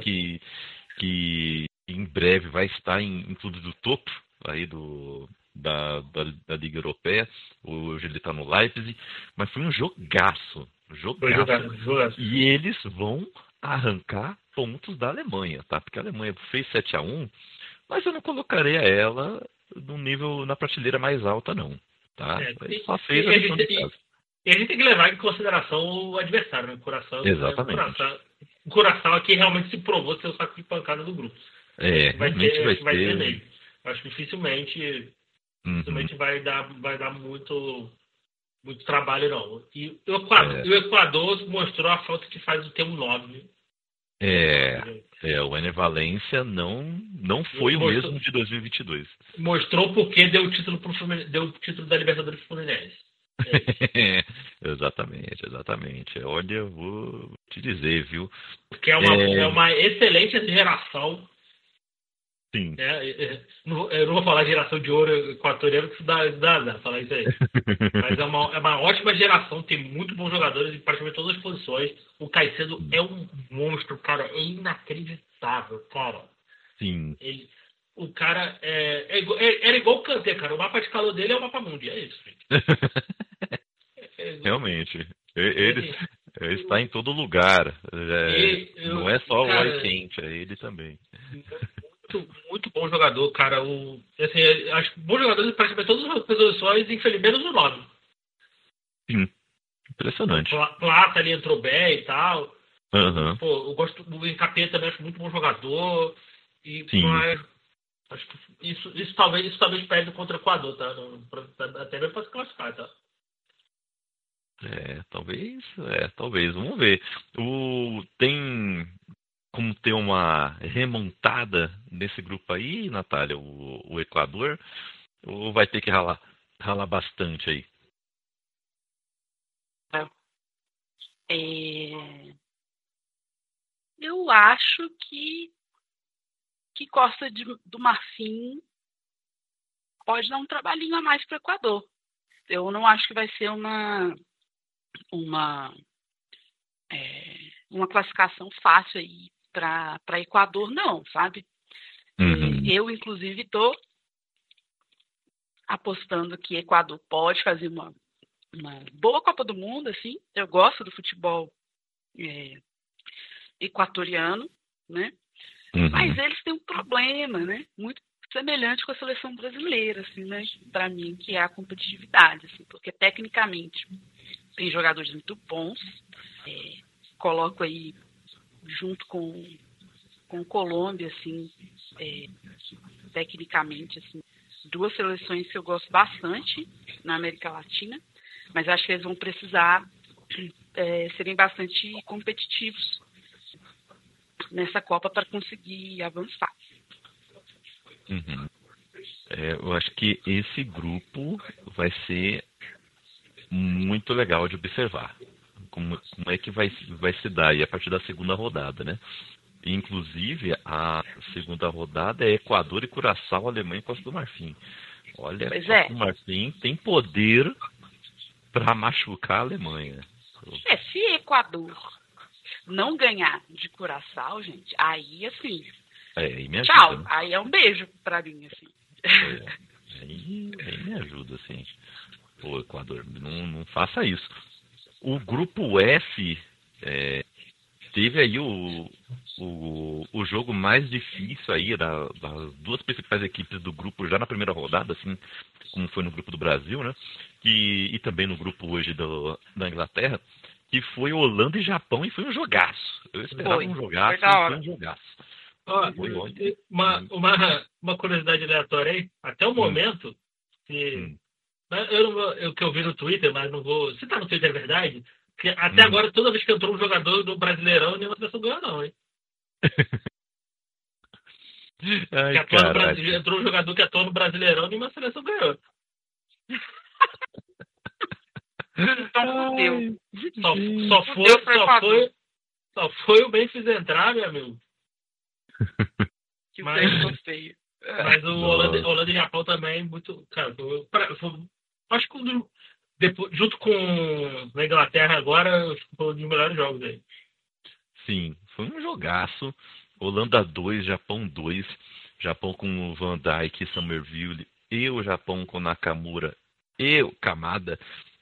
que em breve vai estar em clubes do topo aí da Liga Europeia. Hoje ele está no Leipzig, mas foi um jogaço. E eles vão arrancar pontos da Alemanha, tá? Porque a Alemanha fez 7-1, mas eu não colocaria ela no nível, na prateleira mais alta, não, tá? Só fez a lição de casa. E a gente tem que levar em consideração o adversário, né? Exatamente. O Curaçao aqui realmente se provou ser o saco de pancada do grupo. Vai ser nele. Acho que dificilmente vai dar muito trabalho, não. E o Equador mostrou a falta que faz o termo 9. O Ener Valencia não foi o mesmo de 2022. Mostrou porque deu o título pro Fluminense, deu o título da Libertadores pro Fluminense. Exatamente. Olha, eu vou te dizer, viu? Porque é uma excelente geração. Sim. Eu não vou falar geração de ouro equatoriano, que isso dá falar isso aí. Mas é uma ótima geração, tem muito bons jogadores em praticamente todas as posições. O Caicedo é um monstro, cara, é inacreditável, cara. Sim. O cara era igual o Kanté, cara. O mapa de calor dele é o mapa mundi, é isso, gente. Realmente. Ele está em todo lugar. Não é só o ar quente, é ele também. Muito bom jogador, cara. Acho que bom jogador em praticamente todas as posições, infelizmente menos o 9. Sim. Impressionante. Plata ali entrou bem e tal. Uhum. Pô, eu gosto do Encapé também, acho muito bom jogador. Mas acho que isso talvez perde contra o Equador, tá? Até mesmo para se classificar, tá? Talvez, vamos ver. Tem como ter uma remontada nesse grupo aí, Natália, o Equador, ou vai ter que ralar bastante aí? Eu acho que Costa do Marfim pode dar um trabalhinho a mais para o Equador. Eu não acho que vai ser uma classificação fácil aí para Equador, não, sabe? Eu, inclusive, estou apostando que Equador pode fazer uma boa Copa do Mundo, assim. Eu gosto do futebol equatoriano, né? Mas eles têm um problema, né? Muito semelhante com a seleção brasileira, assim, né? Para mim, que é a competitividade, assim, porque tecnicamente tem jogadores muito bons. Coloco aí junto com Colômbia, assim, tecnicamente, assim, duas seleções que eu gosto bastante na América Latina, mas acho que eles vão precisar serem bastante competitivos nessa Copa para conseguir avançar. Eu acho que esse grupo vai ser muito legal de observar. Como é que vai se dar aí a partir da segunda rodada, né? Inclusive, a segunda rodada é Equador e Curaçao, Alemanha e Costa do Marfim. Olha, Costa do Marfim tem poder para machucar a Alemanha. Se Equador não ganhar de Curaçao, gente, aí assim... aí me ajuda, tchau, né? aí é um beijo para mim, assim. Aí me ajuda, assim. Pô, Equador, não faça isso. O grupo F teve aí o jogo mais difícil aí das duas principais equipes do grupo já na primeira rodada, assim como foi no grupo do Brasil, né? E também no grupo hoje da Inglaterra, que foi Holanda e Japão, e foi um jogaço. Eu esperava um jogaço, foi um jogaço. Uma curiosidade aleatória aí, até o momento, que eu vi no Twitter, mas não vou. Se tá no Twitter é verdade, que até agora, toda vez que entrou um jogador do Brasileirão, nenhuma seleção ganhou, não, hein? Entrou um jogador que atuou no Brasileirão, nenhuma seleção ganhou. Então fudeu. Só foi o Memphis entrar, meu amigo. Feio. Mas o Holanda e Japão também, muito. Cara, acho que depois, junto com a Inglaterra agora, acho que foi um dos melhores jogos aí. Sim, foi um jogaço. Holanda 2, Japão 2. Japão com o Van Dijk, Somerville, e o Japão com Nakamura e o Kamada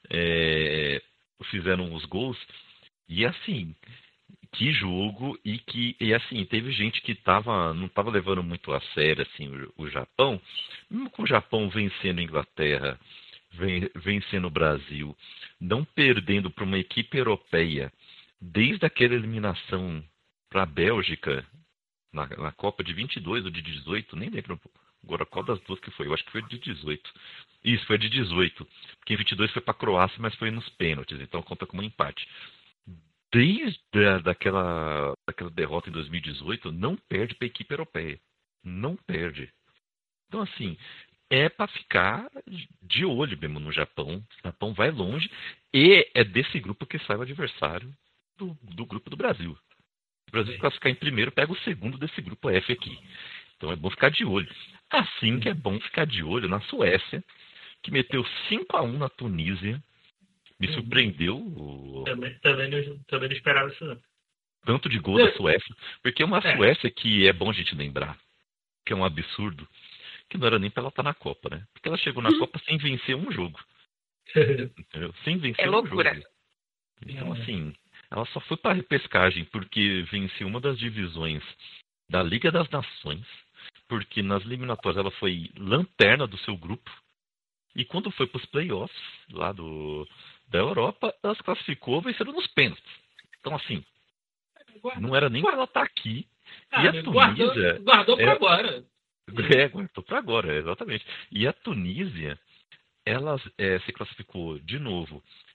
fizeram os gols. E assim, que jogo, e assim, teve gente que não estava levando muito a sério assim, o Japão, mesmo com o Japão vencendo a Inglaterra, vencendo o Brasil, não perdendo para uma equipe europeia, desde aquela eliminação para a Bélgica, na Copa de 22 ou de 18, nem lembro agora qual das duas que foi, eu acho que foi de 18. Isso, foi de 18, porque em 22 foi para a Croácia, mas foi nos pênaltis, então conta como um empate. Desde daquela derrota em 2018, não perde para a equipe europeia. Não perde. Então, assim, é para ficar de olho mesmo no Japão. O Japão vai longe e é desse grupo que sai o adversário do grupo do Brasil. Se o Brasil classificar em primeiro, pega o segundo desse grupo F aqui. Então é bom ficar de olho. Assim que é bom ficar de olho na Suécia, que meteu 5-1 na Tunísia. Me surpreendeu. Também não esperava isso, não. Tanto de gol da Suécia. Porque é uma Suécia que é bom a gente lembrar, que é um absurdo, que não era nem para ela estar na Copa, né? Porque ela chegou na Copa sem vencer um jogo. Entendeu? Sem vencer um loucura. Jogo. Então, assim, ela só foi para repescagem porque venceu uma das divisões da Liga das Nações, porque nas eliminatórias ela foi lanterna do seu grupo, e quando foi para os playoffs lá da Europa, ela se classificou vencendo nos pênaltis. Então, assim, não era nem para ela estar aqui. E a Tunísia... Guardou para agora. Guardou para agora, exatamente. E a Tunísia, ela se classificou de novo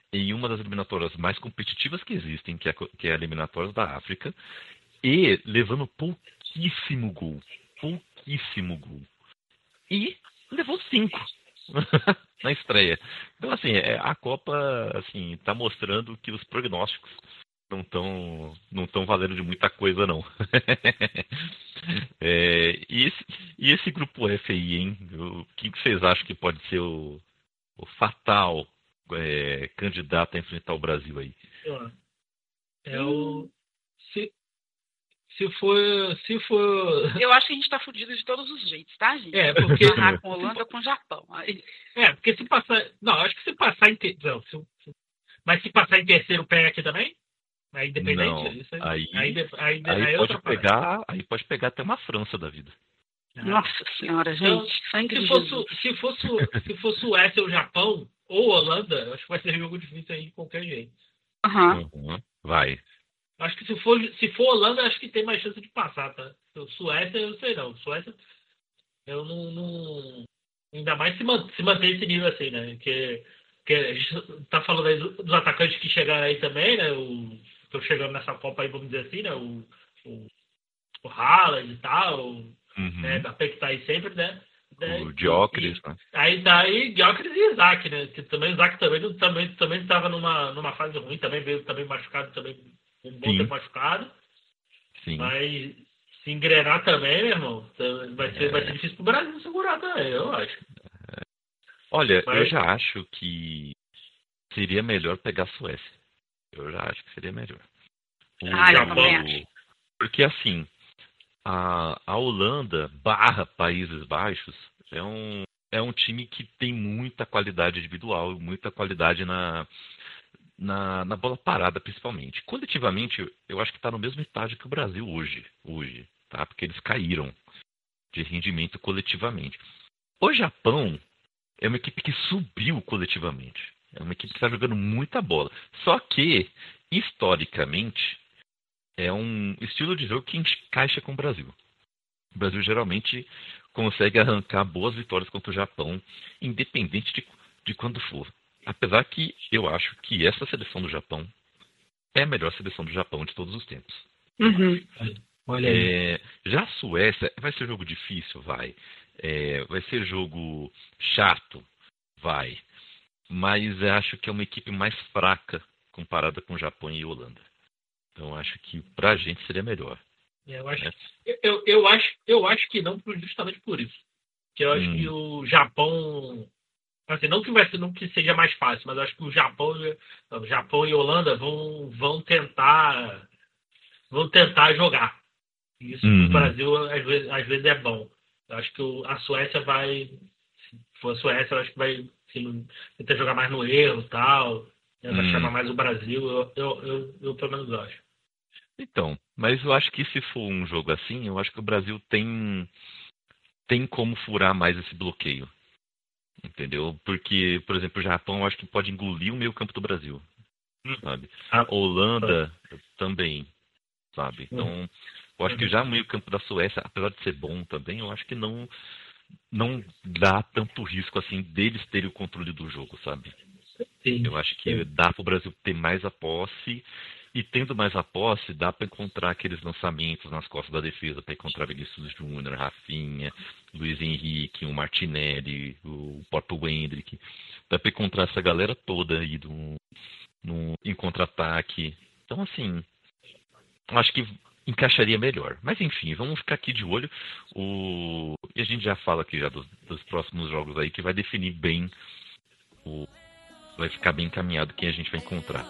em uma das eliminatórias mais competitivas que existem, que é a eliminatória da África, e levando pouquíssimo gol. Pouquíssimo gol. E levou 5 na estreia. Então, assim, a Copa assim, tá mostrando que os prognósticos não estão valendo de muita coisa, não. E esse grupo F aí, hein? O que vocês acham que pode ser o fatal candidato a enfrentar o Brasil aí? Se for. Eu acho que a gente tá fudido de todos os jeitos, tá, gente? Porque. Amarrar com a Holanda ou com o Japão. Aí... porque se passar. Não, acho que se passar em. Mas se passar em terceiro, pega aqui também? Aí independente. Não, isso aí pode pegar até uma França da vida. Nossa senhora, gente. Então, se for Suécia ou Japão, ou Holanda, acho que vai ser jogo difícil aí de qualquer jeito. Vai. Acho que se for Holanda, acho que tem mais chance de passar, tá? Suécia, eu sei não. Suécia, eu não... Ainda mais se manter esse nível assim, né? Que a gente tá falando aí dos atacantes que chegaram aí também, né? Estão chegando nessa Copa aí, vamos dizer assim, né? O Haaland e tal, né? Da que tá aí sempre, né? O Gyökeres, né? Aí daí Gyökeres e Isaac, né? Que também o Isaac também estava numa fase ruim, também veio também machucado, também um bom tempo machucado. Sim. Mas se engrenar também, meu irmão, vai ser difícil pro Brasil segurar também, eu acho. Olha, eu já acho que seria melhor pegar a Suécia. Eu já acho que seria melhor. Eu também acho. Porque assim, a Holanda / Países Baixos é um time que tem muita qualidade individual, muita qualidade na bola parada, principalmente. Coletivamente, eu acho que está no mesmo estágio que o Brasil hoje, tá? Porque eles caíram de rendimento coletivamente. O Japão é uma equipe que subiu coletivamente. É uma equipe que está jogando muita bola. Só que, historicamente, é um estilo de jogo que encaixa com o Brasil. O Brasil geralmente consegue arrancar boas vitórias contra o Japão, independente de quando for. Apesar que eu acho que essa seleção do Japão é a melhor seleção do Japão de todos os tempos. Olha aí. Já a Suécia vai ser jogo difícil, vai. Vai ser jogo chato, vai. Mas eu acho que é uma equipe mais fraca comparada com o Japão e a Holanda. Então acho que pra gente seria melhor. Eu acho que não, justamente por isso. Que eu acho que o Japão, assim, não que seja mais fácil, mas eu acho que o Japão e a Holanda vão tentar jogar. Isso no Brasil às vezes é bom. Eu acho que a Suécia se for a Suécia, eu acho que vai tentar jogar mais no erro e tal, vai chamar mais o Brasil, eu pelo menos acho. Então, mas eu acho que se for um jogo assim, eu acho que o Brasil tem como furar mais esse bloqueio. Entendeu? Porque, por exemplo, o Japão eu acho que pode engolir o meio campo do Brasil. Sabe? A Holanda também, sabe? Então, eu acho que já o meio campo da Suécia, apesar de ser bom também, eu acho que não dá tanto risco assim deles terem o controle do jogo, sabe? Sim. Eu acho que dá para o Brasil ter mais a posse. E tendo mais a posse, dá para encontrar aqueles lançamentos nas costas da defesa, para encontrar Vinícius Júnior, Rafinha, Luiz Henrique, o Martinelli, o próprio Hendrick. Dá para encontrar essa galera toda aí em contra-ataque. Então, assim, acho que encaixaria melhor. Mas, enfim, vamos ficar aqui de olho. E a gente já fala aqui já dos próximos jogos aí, que vai definir bem, vai ficar bem encaminhado quem a gente vai encontrar.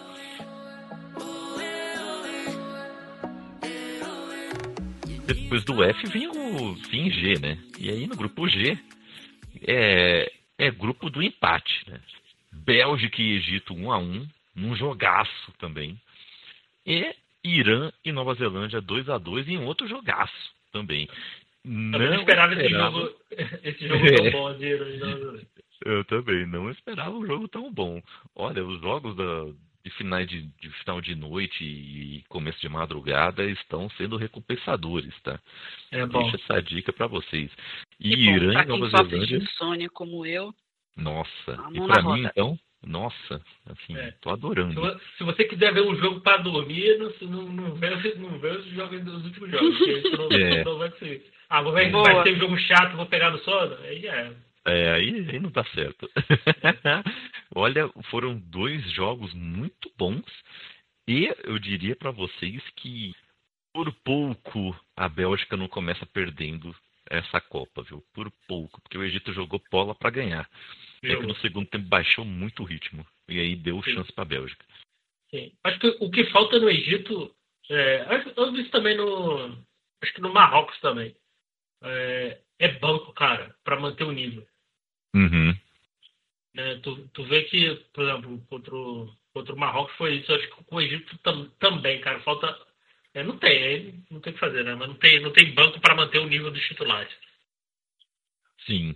Depois do F vem G, né? E aí no grupo G é grupo do empate, né? Bélgica e Egito 1-1, num jogaço também. E Irã e Nova Zelândia 2-2 em outro jogaço também. Não esperava esse jogo tão bom de Irã e Nova Zelândia. Eu também não esperava um jogo tão bom. Olha, os jogos de final de noite e começo de madrugada estão sendo recompensadores, tá? Deixa essa dica pra vocês. E Irã e Nova Zelândia. De insônia como eu. Nossa. E pra mim, então, Nossa, assim, É. tô adorando. Se você quiser ver um jogo pra dormir, não vê os jogos dos últimos jogos, porque isso não vai conseguir. Vai ser um jogo chato, vou pegar no sono? Aí já é. Aí não tá certo. Olha, foram 2 jogos muito bons e eu diria pra vocês que por pouco a Bélgica não começa perdendo essa Copa, viu? Por pouco, porque o Egito jogou bola pra ganhar. É que no segundo tempo baixou muito o ritmo e aí deu chance pra Bélgica. Sim. Acho que o que falta no Egito, eu vi isso também acho que no Marrocos também, é banco, cara, pra manter o nível. Uhum. Tu vê que, por exemplo, contra o Marrocos foi isso. Acho que com o Egito também, cara, falta. Não tem o que fazer, né? Mas não tem banco para manter o nível dos titulares. Sim.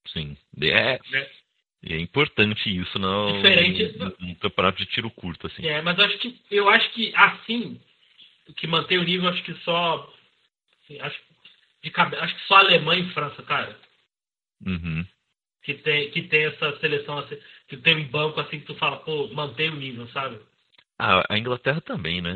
É importante isso num campeonato de tiro curto, assim. Mas eu acho que assim, que mantém o nível, acho que só. Assim, acho que só Alemanha e França, cara. Uhum. Que tem essa seleção, assim, que tem um banco assim que tu fala, pô, mantém o nível, sabe? A Inglaterra também, né?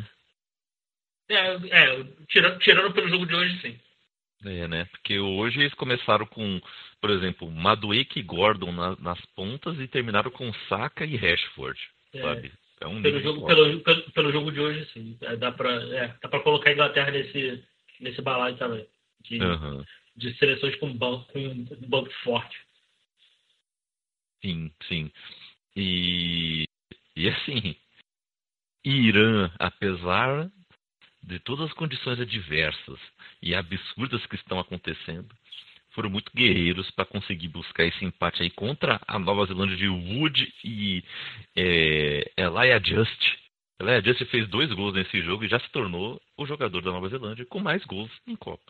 Tirando pelo jogo de hoje, sim. Né? Porque hoje eles começaram com, por exemplo, Madueke e Gordon nas pontas e terminaram com Saka e Rashford, sabe? É um pelo jogo de hoje, sim. Dá pra colocar a Inglaterra nesse balaio também. De seleções com um banco forte. Sim. E assim, Irã, apesar de todas as condições adversas e absurdas que estão acontecendo, foram muito guerreiros para conseguir buscar esse empate aí contra a Nova Zelândia de Wood e Elijah Just. Elijah Just fez 2 gols nesse jogo e já se tornou o jogador da Nova Zelândia com mais gols em Copas.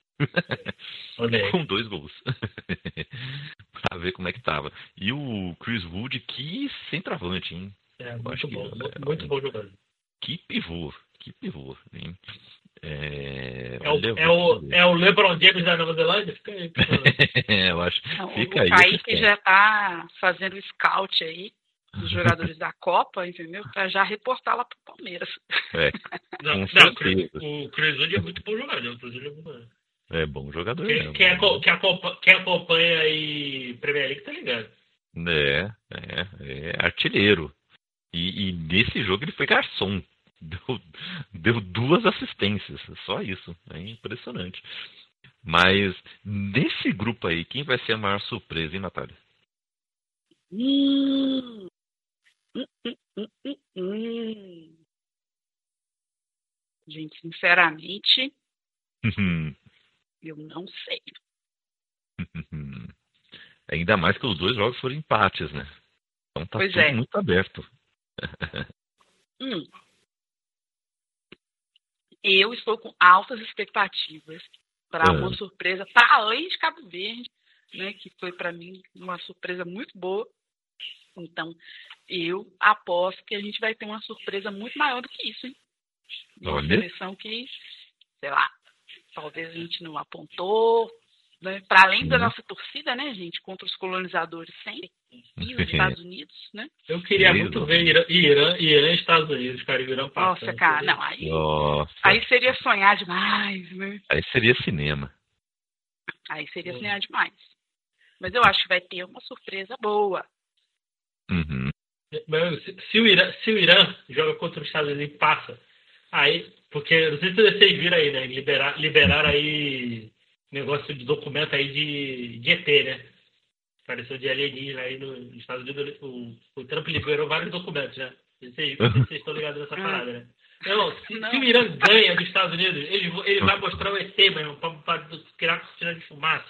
Com 2 gols. Pra ver como é que tava. E o Chris Wood, que centroavante, hein? Muito bom jogador. Que pivô, hein? O LeBron James da Nova Zelândia? Fica aí. Eu acho. Fica aí. O Kaique já tá fazendo scout aí dos jogadores da Copa, entendeu? Pra já reportar lá pro Palmeiras. O Chris Wood é muito bom jogador. É bom jogador mesmo. Quem acompanha aí Premier League tá ligado. É artilheiro. E nesse jogo ele foi garçom. Deu 2 assistências. Só isso. É impressionante. Mas nesse grupo aí, quem vai ser a maior surpresa, hein, Natália? Gente, sinceramente, eu não sei. Ainda mais que os 2 jogos foram empates, né? Então tá tudo muito aberto. Eu estou com altas expectativas para uma surpresa, para além de Cabo Verde, né, que foi para mim uma surpresa muito boa. Então, eu aposto que a gente vai ter uma surpresa muito maior do que isso, hein? Uma seleção que, sei lá, talvez a gente não apontou, né? Para além da nossa torcida, né, gente, contra os colonizadores sempre, e os Estados Unidos, né? Eu queria muito ver Irã e Estados Unidos, cara, e Irã passando. Nossa, cara, não, aí seria sonhar demais, né? Aí seria cinema. Aí seria sonhar demais. Mas eu acho que vai ter uma surpresa boa. Uhum. Se o Irã joga contra os Estados Unidos e passa, aí, porque não sei se vocês viram aí, né? Liberaram aí negócio de documento aí de ET, né? Apareceu de alienígena aí nos Estados Unidos. O Trump liberou vários documentos, né? Vocês estão ligados nessa parada, né? Se o Irã ganha dos Estados Unidos, ele vai mostrar o ET, meu irmão, para criar cortina de fumaça.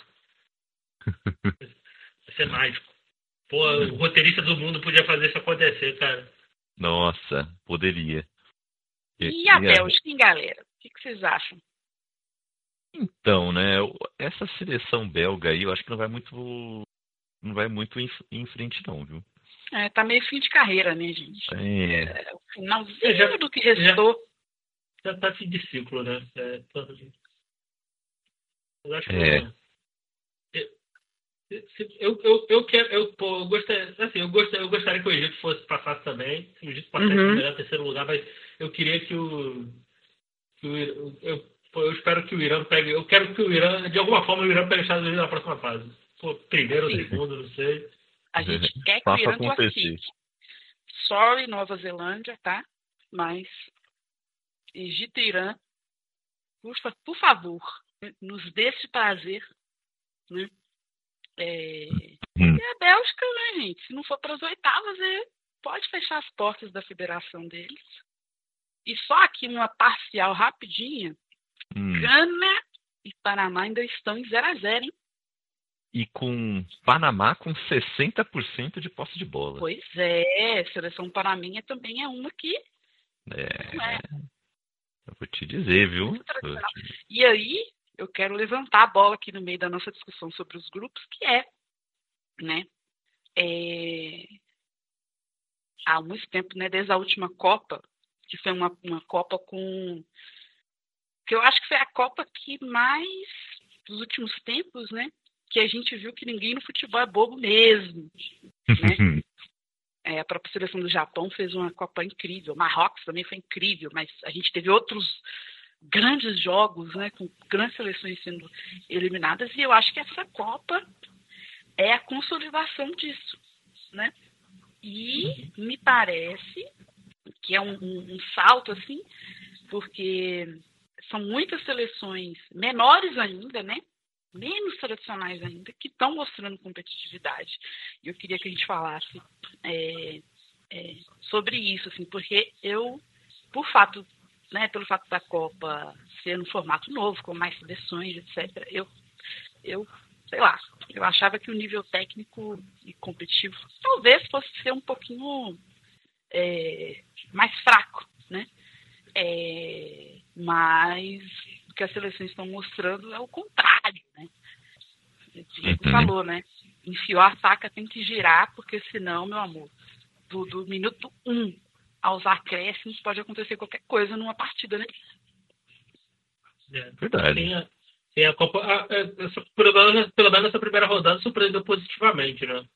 Vai ser mágico. Pô, o roteirista do mundo podia fazer isso acontecer, cara. Nossa, poderia. E a Bélgica, hein, galera? O que vocês acham? Então, né, essa seleção belga aí, eu acho que não vai muito em frente não, viu? Tá meio fim de carreira, né, gente? O finalzinho do que restou. Já tá fim de ciclo, né? Eu acho que Eu gostaria que o Egito fosse passasse também. Se o Egito passasse no melhor terceiro lugar, mas eu queria que eu espero que o Irã pegue. Eu quero que o Irã, de alguma forma, o Irã pegue os Estados Unidos na próxima fase. Primeiro ou segundo, não sei. A gente quer que o Irã classifique. Sorry, Nova Zelândia, tá? Mas Egito e Irã, por favor, nos dê esse prazer, né? E a Bélgica, né, gente? Se não for para as oitavas, pode fechar as portas da federação deles. E só aqui uma parcial rapidinha, Gana e Panamá ainda estão em 0-0, hein? E com Panamá com 60% de posse de bola. Pois é, a seleção panaminha também é uma que... Eu vou te dizer, viu? E aí, eu quero levantar a bola aqui no meio da nossa discussão sobre os grupos, que né? Há muito tempo, né, desde a última Copa, que foi uma Copa que eu acho que foi a Copa que mais, dos últimos tempos, né, que a gente viu que ninguém no futebol é bobo mesmo, né? A própria seleção do Japão fez uma Copa incrível, Marrocos também foi incrível, mas a gente teve outros grandes jogos, né, com grandes seleções sendo eliminadas, e eu acho que essa Copa é a consolidação disso, né? E me parece que é um salto, assim, porque são muitas seleções menores ainda, né? Menos tradicionais ainda, que estão mostrando competitividade. E eu queria que a gente falasse sobre isso, assim, porque pelo fato da Copa ser no formato novo, com mais seleções, etc., eu sei lá, eu achava que o nível técnico e competitivo talvez fosse ser um pouquinho mais fraco, né? Mas o que as seleções estão mostrando é o contrário, né? Você falou, né? Enfiou a faca, tem que girar, porque senão, meu amor, do minuto 1 aos acréscimos pode acontecer qualquer coisa numa partida, né? Verdade. Tem a Copa, pelo menos essa primeira rodada surpreendeu positivamente, né?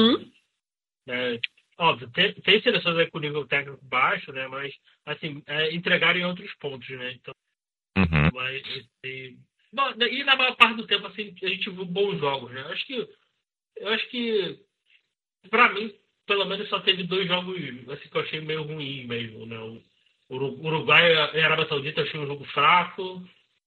Óbvio, tem seleções aí com nível técnico baixo, né? Mas, assim, entregaram em outros pontos, né? Então, e na maior parte do tempo, assim, a gente viu bons jogos, né? Eu acho que pra mim, pelo menos só teve 2 jogos assim, que eu achei meio ruim mesmo, né? O Uruguai e a Arábia Saudita eu achei um jogo fraco.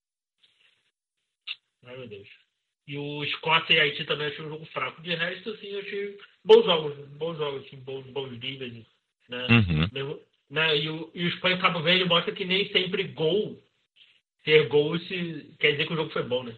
Ai, meu Deus. E o Escócia e Haiti também achei um jogo fraco. De resto, assim, eu achei bons jogos, assim, bons níveis, né? E o Espanha e Cabo Verde mostra que nem sempre ter gol quer dizer que o jogo foi bom, né?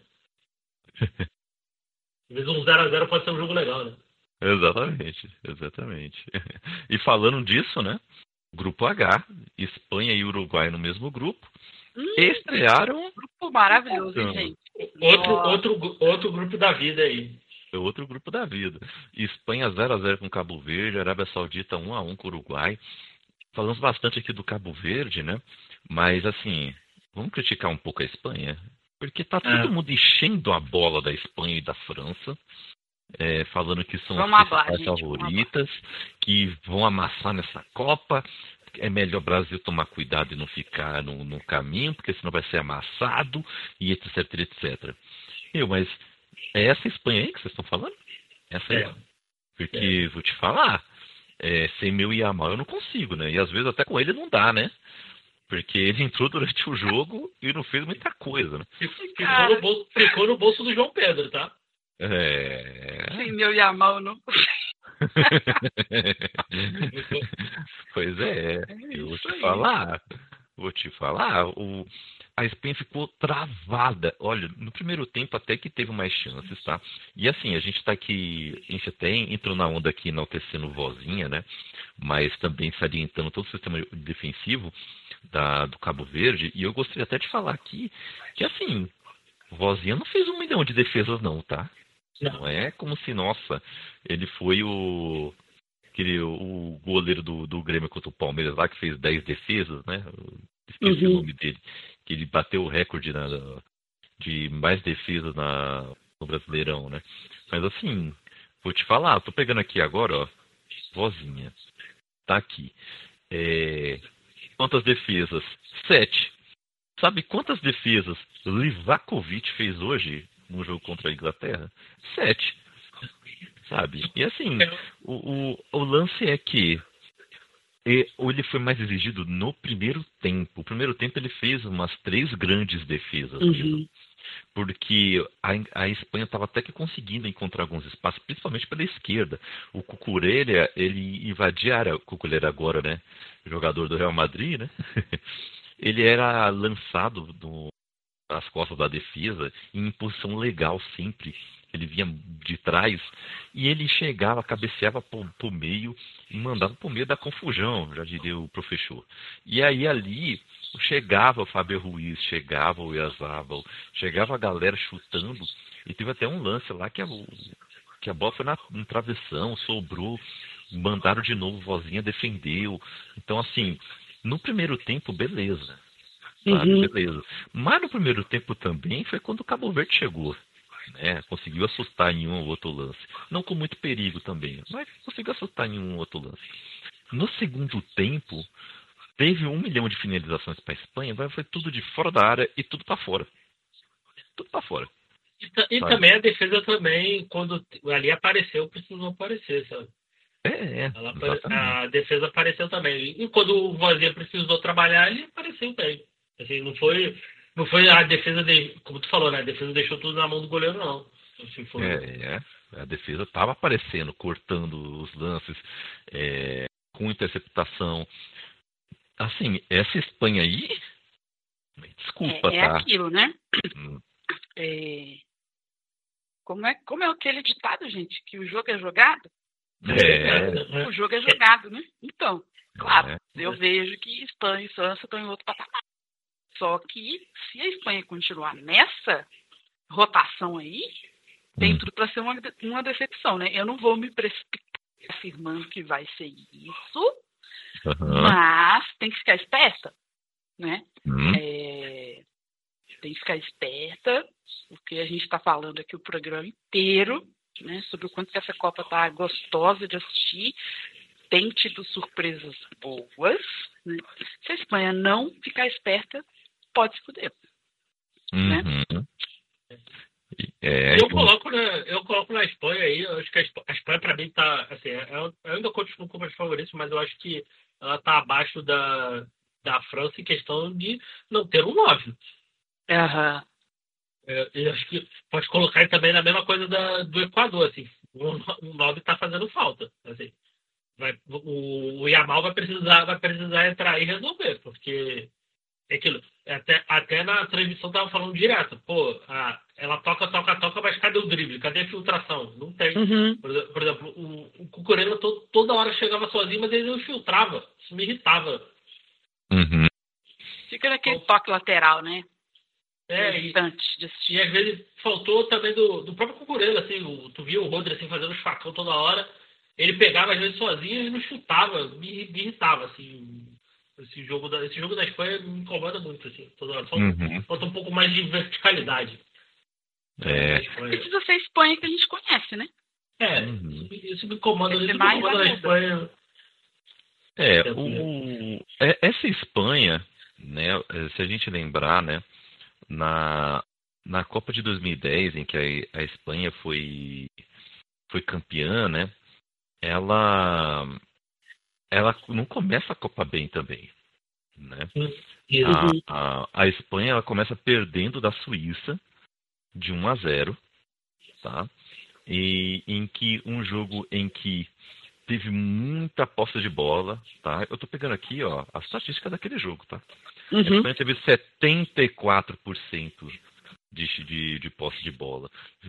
Às vezes um 0-0 pode ser um jogo legal, né? Exatamente. E falando disso, né? Grupo H, Espanha e Uruguai no mesmo grupo, estrearam... Grupo maravilhoso, gente. Outro grupo da vida aí. Outro grupo da vida. Espanha 0-0 com Cabo Verde, Arábia Saudita 1-1 com o Uruguai. Falamos bastante aqui do Cabo Verde, né? Mas, assim, vamos criticar um pouco a Espanha, porque tá todo mundo enchendo a bola da Espanha e da França, falando que são as principais favoritas, que vão amassar nessa Copa. É melhor o Brasil tomar cuidado e não ficar no caminho, porque senão vai ser amassado, e etc, etc. Mas é essa Espanha aí que vocês estão falando? Essa aí. Porque, vou te falar, sem meu Yamal eu não consigo, né? E às vezes até com ele não dá, né? Porque ele entrou durante o jogo e não fez muita coisa, né? Ficou no bolso do João Pedro, tá? Sem meu Yamal não. Pois eu vou te falar, a Espanha ficou travada. Olha, no primeiro tempo até que teve mais chances, tá? E assim, a gente até entrou na onda aqui enaltecendo Vozinha, né? Mas também salientando todo o sistema defensivo do Cabo Verde. E eu gostaria até de falar aqui que, assim, Vozinha não fez 1 milhão de defesas não, tá? Não é como se, nossa, ele foi o goleiro do Grêmio contra o Palmeiras lá, que fez 10 defesas, né? Esqueci o nome dele. Que ele bateu o recorde de mais defesas no Brasileirão, né? Mas assim, vou te falar, tô pegando aqui agora, ó, vozinha. Tá aqui. Quantas defesas? 7. Sabe quantas defesas Livakovic fez hoje no jogo contra a Inglaterra? 7. Sabe? E assim, o lance é que ele foi mais exigido no primeiro tempo. O primeiro tempo ele fez umas 3 grandes defesas mesmo. Porque a Espanha estava até que conseguindo encontrar alguns espaços, principalmente pela esquerda. O Cucurella, ele invadia a área. O Cucurella agora, né? Jogador do Real Madrid, né? Ele era lançado nas costas da defesa em posição legal sempre. Ele vinha de trás e ele chegava, cabeceava pro meio e mandava pro meio da confusão, já diria o professor. E aí ali chegava o Fábio Ruiz, chegava o Oyarzabal, chegava a galera chutando. E teve até um lance lá que a bola foi no travessão, sobrou, mandaram de novo, Vozinha defendeu. Então assim, no primeiro tempo, beleza. Sabe? Beleza. Mas no primeiro tempo também foi quando o Cabo Verde chegou. Né? Conseguiu assustar em um ou outro lance. Não com muito perigo também, mas conseguiu assustar em um ou outro lance. No segundo tempo, teve 1 milhão de finalizações para a Espanha, mas foi tudo de fora da área e tudo para fora. Tudo para fora. E também a defesa também, quando ali apareceu, precisou aparecer, sabe? A defesa apareceu também. E quando o Vozinha precisou trabalhar, ele apareceu bem. Assim, não foi a defesa, como tu falou, né? A defesa deixou tudo na mão do goleiro, não. Assim, foi... A defesa estava aparecendo, cortando os lances, com interceptação. Assim, essa Espanha aí, desculpa, tá? É aquilo, né? Como é aquele ditado, gente? Que o jogo é jogado? O jogo é jogado, né? Então, claro, eu vejo que Espanha e França estão em outro patamar. Só que se a Espanha continuar nessa rotação aí, tem tudo para ser uma decepção, né? Eu não vou me precipitar afirmando que vai ser isso, mas tem que ficar esperta, né? Tem que ficar esperta, porque a gente está falando aqui o programa inteiro, né, sobre o quanto que essa Copa tá gostosa de assistir, tem tido surpresas boas, né? Se a Espanha não ficar esperta, pode se fuder. Né? Eu coloco na Espanha aí, eu acho que a Espanha para mim tá, assim, eu ainda continuo como os favoritos, mas eu acho que ela tá abaixo da França em questão de não ter um 9. Eu acho que pode colocar também na mesma coisa do Equador, assim. O 9 tá fazendo falta, assim. O Yamal vai precisar entrar e resolver, porque é aquilo. Até na transmissão tava falando direto. Pô, ela toca, mas cadê o drible? Cadê a filtração? Não tem. Por exemplo, o Cucurella toda hora chegava sozinho, mas ele não filtrava. Isso me irritava. Fica naquele toque lateral, né? E às vezes faltou também do próprio Cucurella, assim, tu via o Rodri assim, fazendo os facão toda hora, ele pegava às vezes sozinho e não chutava, me irritava, assim, esse jogo da Espanha me incomoda muito, assim, toda hora, falta um pouco mais de verticalidade. Precisa ser a Espanha que a gente conhece, né? Isso me incomoda na Espanha. Essa Espanha, né, se a gente lembrar, né, na Copa de 2010, em que a Espanha foi campeã, né? Ela não começa a Copa bem também, né? A Espanha ela começa perdendo da Suíça de 1-0, tá? E em que um jogo em que teve muita posse de bola, tá? Eu tô pegando aqui, ó, a estatística daquele jogo, tá? A Espanha teve 74% de posse de bola,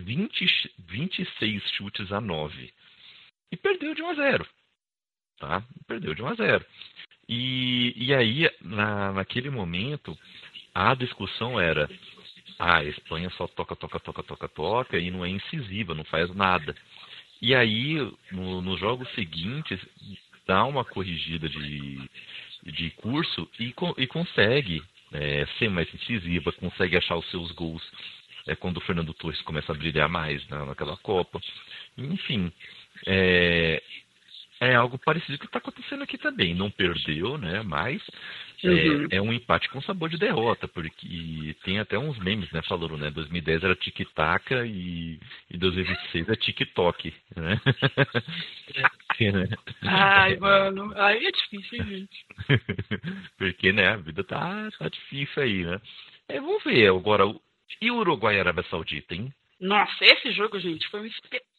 26 chutes a 9 e perdeu de 1-0, tá? Perdeu de 1-0. E aí, naquele momento, a discussão era: a Espanha só toca e não é incisiva, não faz nada. E aí, nos jogos seguintes, dá uma corrigida de curso e consegue ser mais incisiva, consegue achar os seus gols. é quando o Fernando Torres começa a brilhar mais naquela Copa. Enfim, é algo parecido que está acontecendo aqui também. Não perdeu, né? Mas é um empate com sabor de derrota, porque tem até uns memes, né? Falando, né? 2010 era tic-tac e 2026 é TikTok, né? Né? Ai, mano, aí é difícil, hein, gente. Porque, né, a vida tá difícil aí, né? Vamos ver agora. E o Uruguai e a Arábia Saudita, hein? Nossa, esse jogo, gente, foi um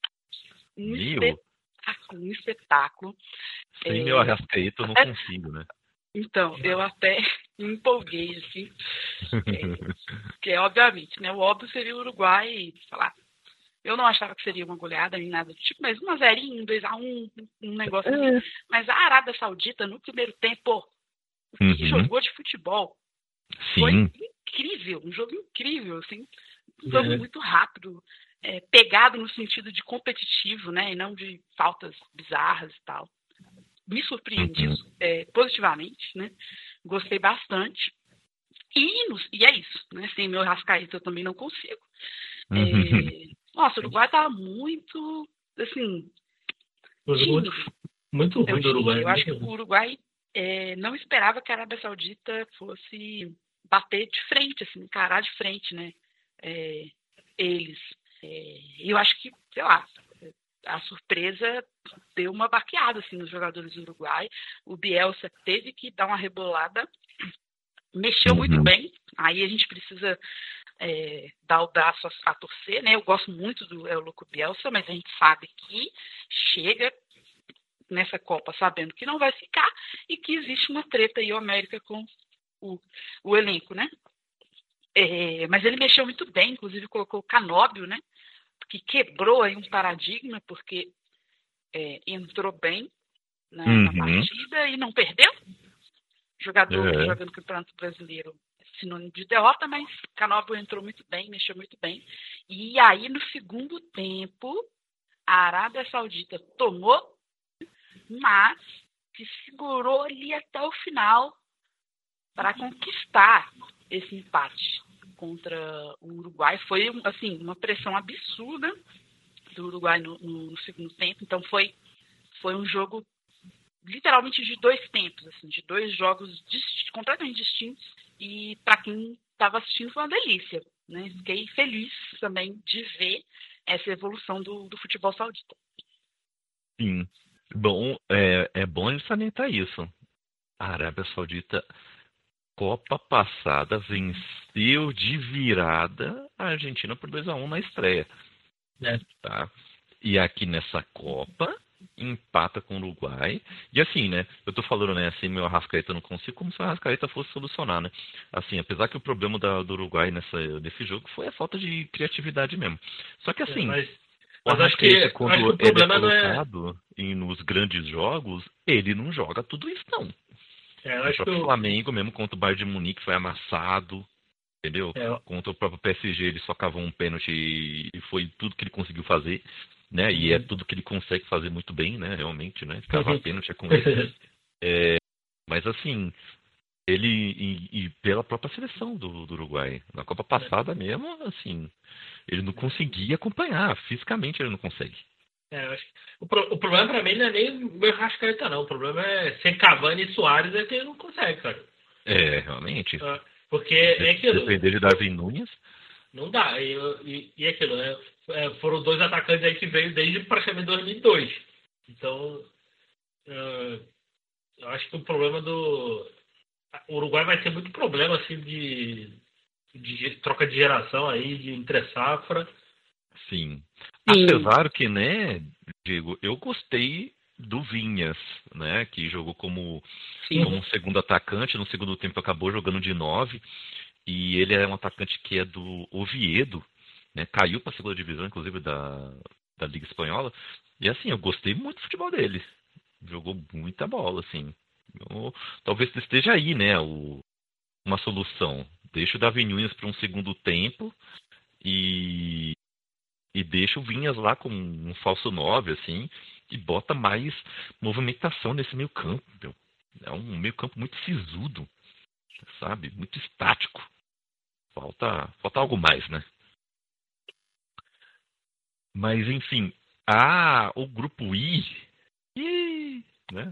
espetáculo. Sem meu Arrascaeta eu não consigo, né? Então, eu até me empolguei, assim. Porque, obviamente, né? O óbvio seria o Uruguai, sei lá. Eu não achava que seria uma goleada nem nada do tipo, mas 1-0, 2-1, um negócio assim. Mas a Arábia Saudita, no primeiro tempo, que jogou de futebol, foi incrível, um jogo incrível, assim. Um jogo muito rápido, pegado no sentido de competitivo, né? E não de faltas bizarras e tal. Me surpreendi positivamente, né? Gostei bastante. E é isso, né? Sem meu Arrascaeta eu também não consigo. Nossa, o Uruguai tá muito, assim... Muito ruim do Uruguai. Eu acho que o Uruguai não esperava que a Arábia Saudita fosse bater de frente, assim, encarar de frente, né? Eles. Eu acho que, sei lá, a surpresa deu uma baqueada, assim, nos jogadores do Uruguai. O Bielsa teve que dar uma rebolada, mexeu muito bem. Aí a gente precisa dar o braço a torcer, né? Eu gosto muito do Louco Bielsa, mas a gente sabe que chega nessa Copa sabendo que não vai ficar e que existe uma treta aí, o América com o elenco, né? Mas ele mexeu muito bem, inclusive colocou o Canóbio, né? Que quebrou aí um paradigma, porque entrou bem na partida e não perdeu. Jogador que joga no Campeonato Brasileiro é sinônimo de derrota, mas Canóbio entrou muito bem, mexeu muito bem. E aí, no segundo tempo, a Arábia Saudita tomou, mas que segurou ali até o final para conquistar esse empate contra o Uruguai. Foi, assim, uma pressão absurda do Uruguai no segundo tempo. Então, foi um jogo literalmente de dois tempos, assim, de dois jogos completamente distintos. E para quem estava assistindo foi uma delícia, né? Fiquei feliz também de ver essa evolução do futebol saudita. Sim. Bom, é bom ele salientar isso. A Arábia Saudita, Copa passada, venceu de virada a Argentina por 2-1 na estreia. Tá? E aqui nessa Copa, empata com o Uruguai. E assim, né? Eu tô falando, né? Assim, meu Arrascaeta não consigo, como se o Arrascaeta fosse solucionar, né? Assim, apesar que o problema do Uruguai nesse jogo foi a falta de criatividade mesmo. Só que assim... Mas acho que quando o problema ele é colocado nos grandes jogos, ele não joga tudo isso, não. O próprio Flamengo, mesmo contra o Bayern de Munique, foi amassado, entendeu? Contra o próprio PSG, ele só cavou um pênalti e foi tudo que ele conseguiu fazer, né? E é tudo que ele consegue fazer muito bem, né? Realmente, né? Cavar pênalti é com ele. Mas assim, ele e pela própria seleção do Uruguai, na Copa passada mesmo, assim, ele não conseguia acompanhar, fisicamente ele não consegue. Acho que o problema pra mim não é nem o meu Arrascaeta, não. O problema é sem Cavani e Soares é que ele não consegue, cara. Realmente. Porque é aquilo. Depender de Darwin Núñez. Não dá. E aquilo, né? Foram dois atacantes aí que veio desde praticamente 2002. Então, eu acho que o problema o Uruguai vai ter muito problema, assim, de troca de geração aí, de entre safra. Sim. Apesar que, né, Diego, eu gostei do Vinhas, né, que jogou como um segundo atacante, no segundo tempo acabou jogando de 9, e ele é um atacante que é do Oviedo, né, caiu para a segunda divisão, inclusive, da Liga Espanhola, e assim, eu gostei muito do futebol dele, jogou muita bola, assim. Talvez esteja aí, né, uma solução. Deixa o Davi Nunes para um segundo tempo e deixa o Vinhas lá como um falso 9, assim, e bota mais movimentação nesse meio campo. Meu. É um meio campo muito sisudo, sabe? Muito estático. Falta algo mais, né? Mas, enfim, o grupo I, né?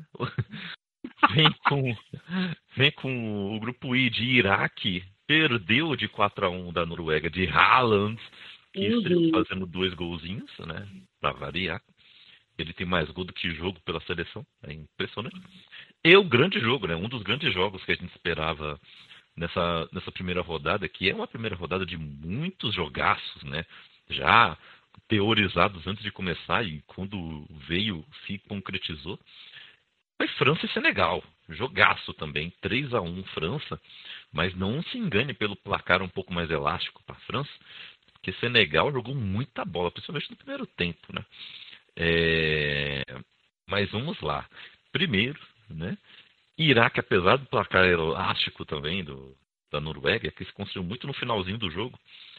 vem com o grupo I de Iraque, perdeu de 4-1 da Noruega, de Haaland, que estreou fazendo 2 golzinhos, né? Pra variar. Ele tem mais gol do que jogo pela seleção, é impressionante. E o grande jogo, né? Um dos grandes jogos que a gente esperava nessa primeira rodada, que é uma primeira rodada de muitos jogaços, né? Já teorizados antes de começar e quando veio se concretizou, foi França e Senegal. Jogaço também, 3-1 França, mas não se engane pelo placar um pouco mais elástico para a França, porque Senegal jogou muita bola, principalmente no primeiro tempo, né? Mas vamos lá. Primeiro, né? Iraque, apesar do placar elástico também da Noruega, que se construiu muito no finalzinho do jogo,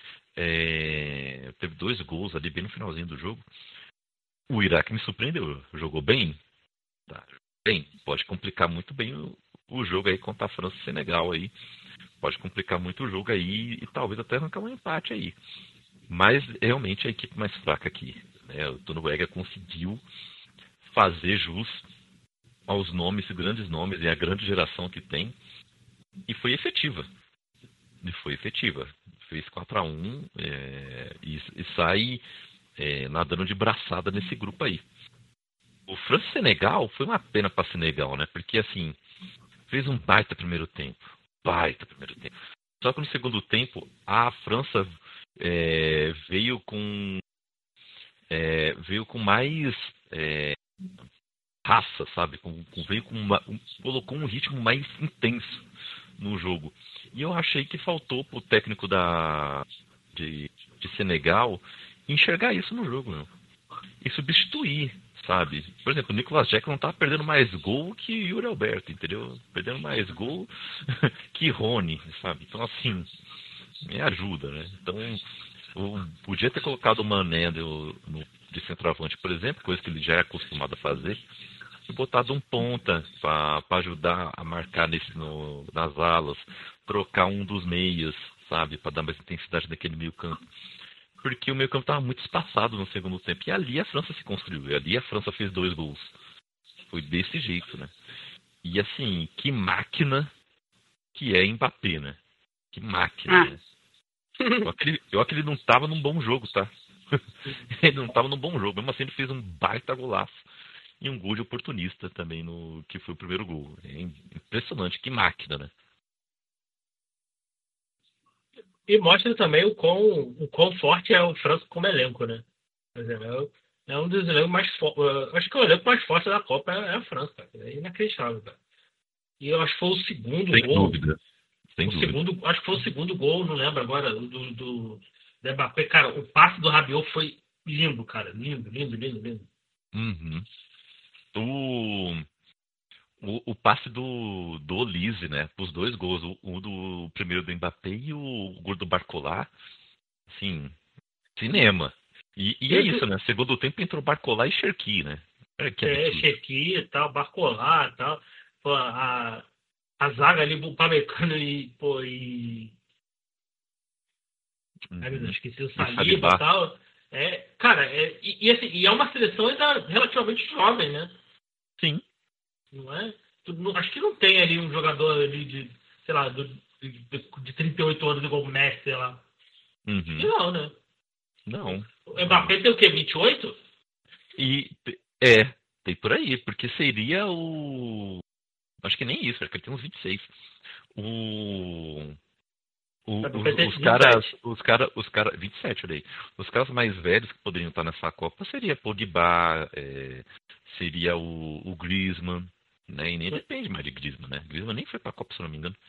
teve 2 gols ali bem no finalzinho do jogo. O Iraque me surpreendeu, jogou bem. Tá, bem, pode complicar muito bem o jogo aí contra a França e Senegal aí. Pode complicar muito o jogo aí e talvez até arrancar um empate aí. Mas realmente a equipe mais fraca aqui, né? O Noruega conseguiu fazer jus aos nomes, grandes nomes e a grande geração que tem, e foi efetiva. Fez 4-1 e sai nadando de braçada nesse grupo aí. O França e Senegal foi uma pena para Senegal, né? Porque assim, fez um baita primeiro tempo. Só que no segundo tempo a França veio com mais raça, sabe? Colocou um ritmo mais intenso no jogo. E eu achei que faltou pro técnico de Senegal enxergar isso no jogo, né? E substituir, sabe? Por exemplo, o Nicolas Jackson não tá perdendo mais gol que Yuri Alberto, entendeu? Perdendo mais gol que Rony, sabe? Então, assim, me ajuda, né? Então, eu podia ter colocado o Mané de centroavante, por exemplo, coisa que ele já é acostumado a fazer, e botado um ponta para ajudar a marcar nas alas, trocar um dos meias, sabe, para dar mais intensidade naquele meio campo. Porque o meio campo estava muito espaçado no segundo tempo. E ali a França se construiu, e ali a França fez 2 gols. Foi desse jeito, né? E assim, que máquina que é Mbappé, né? Que máquina, né? Eu acho que ele não estava num bom jogo, tá? Ele não estava num bom jogo, mesmo assim ele fez um baita golaço. E um gol de oportunista também, que foi o primeiro gol. É impressionante, que máquina, né? E mostra também o quão forte é o França como elenco, né? Por exemplo, é um dos elencos mais fortes. Acho que o elenco mais forte da Copa é a França, cara. É inacreditável, cara. E eu acho que foi o segundo Sem gol. Dúvida. Acho que foi o segundo gol, não lembro agora, do Mbappé. Cara, o passe do Rabiot foi lindo, cara. Lindo. Uhum. O passe do Olise, né? Os 2 gols, o do primeiro do Mbappé e o gol do Barcola, assim, cinema. E é isso, né? Segundo tempo entrou Barcola e Cherki, né? Cherki e tal, Barcola e tal. Pô, a zaga ali, o Pamecano e Ai, meu Deus, esqueci o Saliba e tal. Cara, assim, e é uma seleção ainda relativamente jovem, né? Sim. Não é? Acho que não tem ali um jogador ali de 38 anos igual o Messi, sei lá. Uhum. Não, né? Não. O Mbappé tem o quê? 28? Tem por aí, porque seria o... Acho que nem isso, acho que ele tem uns 26. Os caras 27, olha aí. Os caras mais velhos que poderiam estar nessa Copa seria Pogba, seria o Griezmann, né? E nem depende mais de Griezmann, né? Griezmann nem foi pra Copa, se não me engano.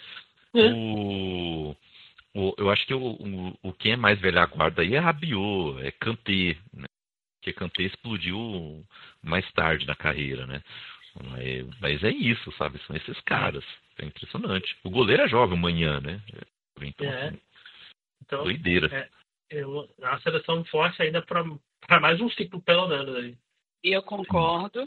Eu acho que o quem é mais velho guarda aí é Rabiot, é Kanté, né? Porque Kanté explodiu mais tarde na carreira, né? Mas é isso, sabe? São esses caras. É impressionante. O goleiro é jovem, amanhã, né? Então, doideira. A seleção forte ainda para mais um ciclo, pelo menos. Aí. Eu concordo.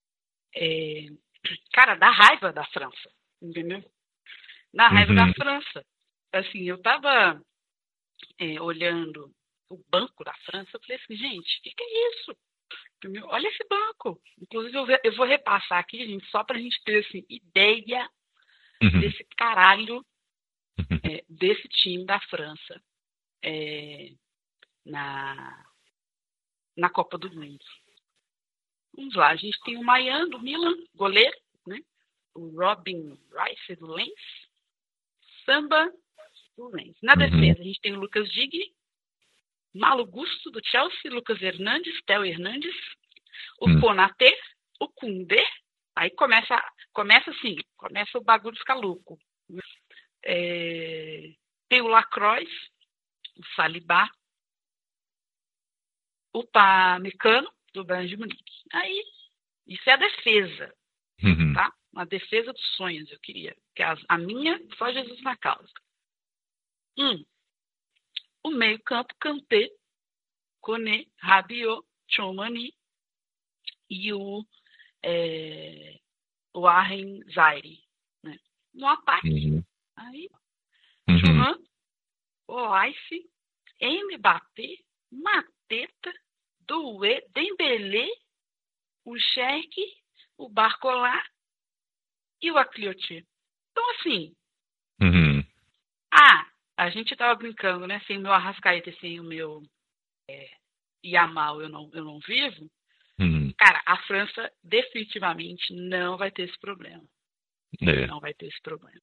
Cara, dá raiva da França, entendeu? Dá raiva da França. Assim, eu tava olhando o banco da França, eu falei assim, gente, o que é isso? Olha esse banco. Inclusive, eu vou repassar aqui, gente, só pra gente ter assim, ideia desse caralho desse time da França na Copa do Mundo. Vamos lá, a gente tem o Mayan do Milan, goleiro, né? O Robin Rice do Lens, Samba do Lens. Na defesa, a gente tem o Lucas Digne, Malo Gusto do Chelsea, Lucas Hernandes, Theo Hernandes, o Konaté, o Koundé. Aí começa o bagulho ficar louco. Tem o Lacroix, o Saliba, o Pamecano do Bayern de Munique. Aí, isso é a defesa, tá? Uma defesa dos sonhos, eu queria. Que a minha, só Jesus na causa. O meio-campo, Kanté, Koné, Rabiot, Tchouameni e o Warren Zaire, né? No ataque, aí, Thuram, Olaife, Mbappé, Mateta, Doué, Dembélé, o Cherki, o Barcola e o Akliotti. Então, assim, a gente tava brincando, né? Sem o meu Arrascaeta e sem o meu Yamal eu não vivo. Cara, a França definitivamente não vai ter esse problema. Não vai ter esse problema.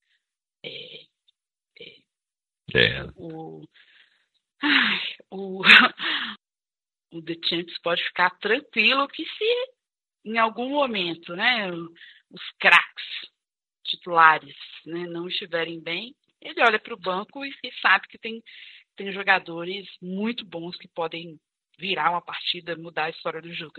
O The Champs pode ficar tranquilo que se em algum momento, né, os craques titulares, né, não estiverem bem, ele olha para o banco e sabe que tem jogadores muito bons que podem virar uma partida, mudar a história do jogo.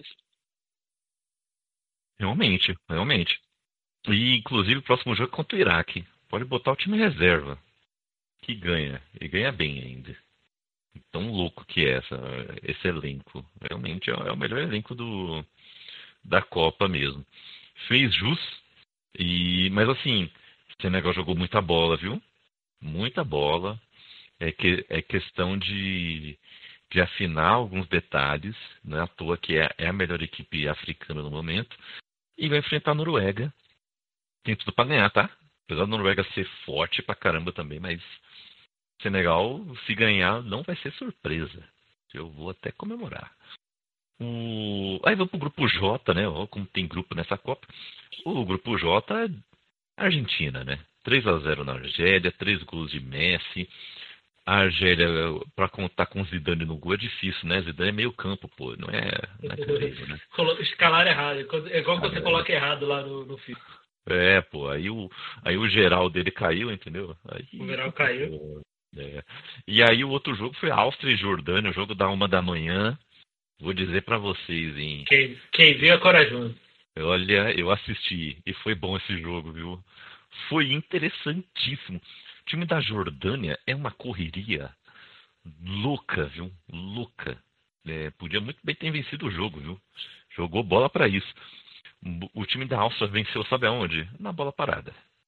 Realmente. E, inclusive, o próximo jogo é contra o Iraque. Pode botar o time reserva, que ganha. E ganha bem ainda. Tão louco que é esse elenco. Realmente é o melhor elenco da Copa mesmo. Fez jus. Mas, assim, o Senegal jogou muita bola, viu? Muita bola. É questão de afinar alguns detalhes. Não é à toa que é a melhor equipe africana no momento. E vai enfrentar a Noruega. Tem tudo pra ganhar, tá? Apesar da Noruega ser forte pra caramba também, mas Senegal, se ganhar, não vai ser surpresa. Eu vou até comemorar. Aí vamos pro grupo J, né? Ó, como tem grupo nessa Copa. O grupo J é Argentina, né? 3-0 na Argélia, 3 gols de Messi. A Argélia, pra contar com o Zidane no gol é difícil, né? Zidane é meio campo, pô. Não é terrível, né? Escalar errado. É igual que você coloca errado lá no FIFA. Pô. Aí o geral dele caiu, entendeu? O geral caiu. E aí o outro jogo foi Áustria e Jordânia, o jogo da 1h. Vou dizer pra vocês, hein? Quem viu é corajoso. Olha, eu assisti e foi bom esse jogo, viu? Foi interessantíssimo. O time da Jordânia é uma correria louca, viu? Louca. Podia muito bem ter vencido o jogo, viu? Jogou bola pra isso. O time da Áustria venceu, sabe aonde? Na bola parada.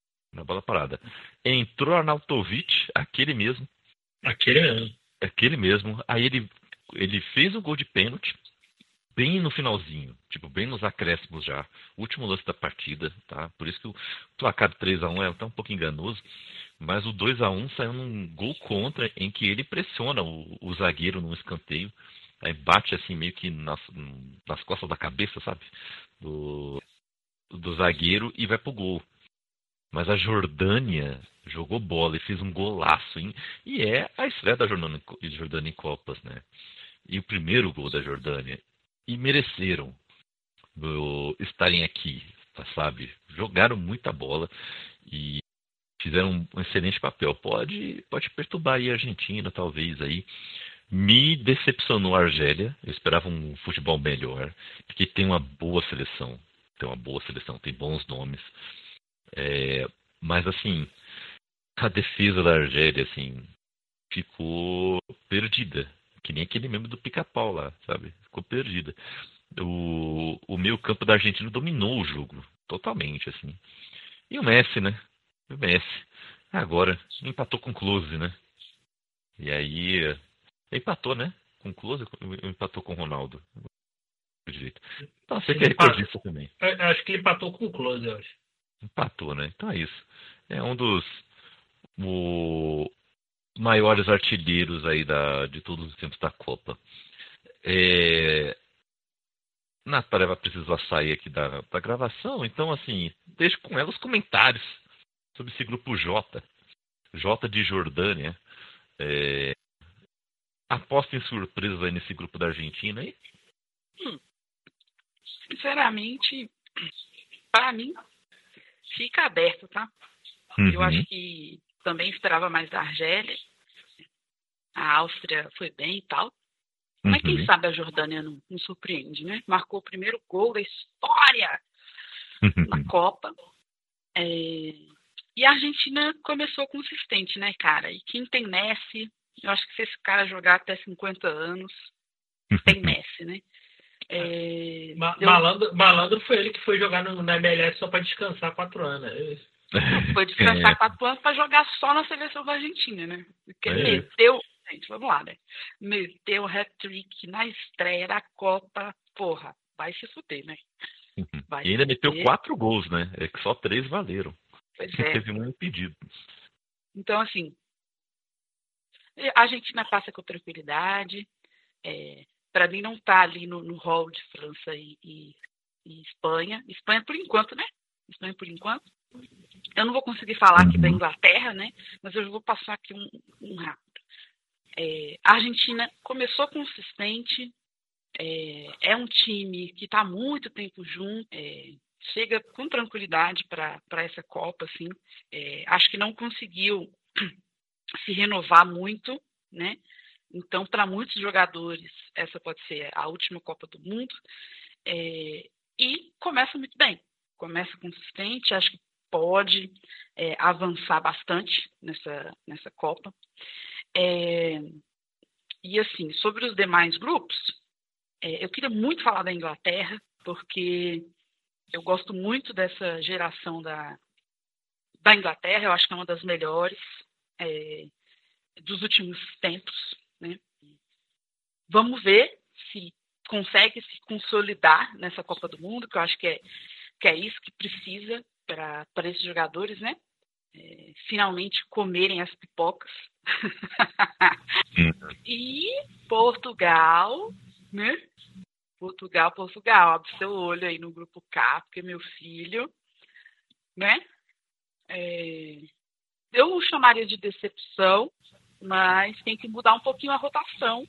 Entrou Arnautovic, aquele mesmo. Aquele mesmo. Aí ele fez o gol de pênalti bem no finalzinho, tipo, bem nos acréscimos já. Último lance da partida, tá? Por isso que o placar de 3-1 é até um pouco enganoso. Mas o 2-1 saiu num gol contra, em que ele pressiona o zagueiro num escanteio. Aí bate assim meio que nas costas da cabeça, sabe? Do zagueiro e vai pro gol. Mas a Jordânia jogou bola e fez um golaço, hein? E é a estreia da Jordânia em Copas, né? E o primeiro gol da Jordânia. E mereceram estarem aqui, sabe? Jogaram muita bola e fizeram um excelente papel. Pode perturbar aí a Argentina, talvez aí. Me decepcionou a Argélia. Eu esperava um futebol melhor, porque tem uma boa seleção. Tem bons nomes. Mas assim, a defesa da Argélia, assim, ficou perdida. Que nem aquele meme do pica-pau lá, sabe? Ficou perdida. O meio campo da Argentina dominou o jogo, totalmente, assim. E o Messi, né? Agora, empatou com o Klose, né? E aí, empatou, né? com o Klose ou empatou com o Ronaldo? Direito. Então, você que é recordista também. Acho que ele empatou com o Klose, eu acho. Empatou, né? Então é isso. É um dos maiores artilheiros aí de todos os tempos da Copa. Natália precisou sair aqui da gravação, então assim, deixo com ela os comentários sobre esse grupo J de Jordânia. Aposta em surpresas aí nesse grupo da Argentina aí? Sinceramente, para mim, fica aberto, tá? Eu acho que também esperava mais da Argélia. A Áustria foi bem e tal. Mas quem sabe a Jordânia não surpreende, né? Marcou o primeiro gol da história na Copa. E a Argentina começou consistente, né, cara? E quem tem Messi, eu acho que se esse cara jogar até 50 anos, tem Messi, né? Malandro foi ele que foi jogar na MLS só para descansar 4 anos. Foi descansar 4 anos para jogar só na seleção da Argentina, né? Porque meteu... Gente, vamos lá, né? Meteu o hat-trick na estreia da Copa. Porra, vai se fuder, né? E ainda meteu 4 gols, né? É que só 3 valeram. Pois é. Teve um impedido. Então, assim, a Argentina passa com tranquilidade. Para mim, não tá ali no hall de França e Espanha. Espanha por enquanto, né? Espanha por enquanto. Eu não vou conseguir falar aqui da Inglaterra, né? Mas eu vou passar aqui um rápido. A Argentina começou consistente, é um time que está há muito tempo junto, chega com tranquilidade para essa Copa, assim. Acho que não conseguiu se renovar muito, né? Então, para muitos jogadores, essa pode ser a última Copa do Mundo. E começa muito bem, começa consistente, acho que pode avançar bastante nessa Copa. E assim, sobre os demais grupos, eu queria muito falar da Inglaterra, porque eu gosto muito dessa geração da Inglaterra, eu acho que é uma das melhores dos últimos tempos, né? Vamos ver se consegue se consolidar nessa Copa do Mundo, que eu acho que é isso que precisa para esses jogadores, né? Finalmente comerem as pipocas. E Portugal, né? Portugal, abre seu olho aí no grupo K, porque meu filho, né? Eu não chamaria de decepção, mas tem que mudar um pouquinho a rotação,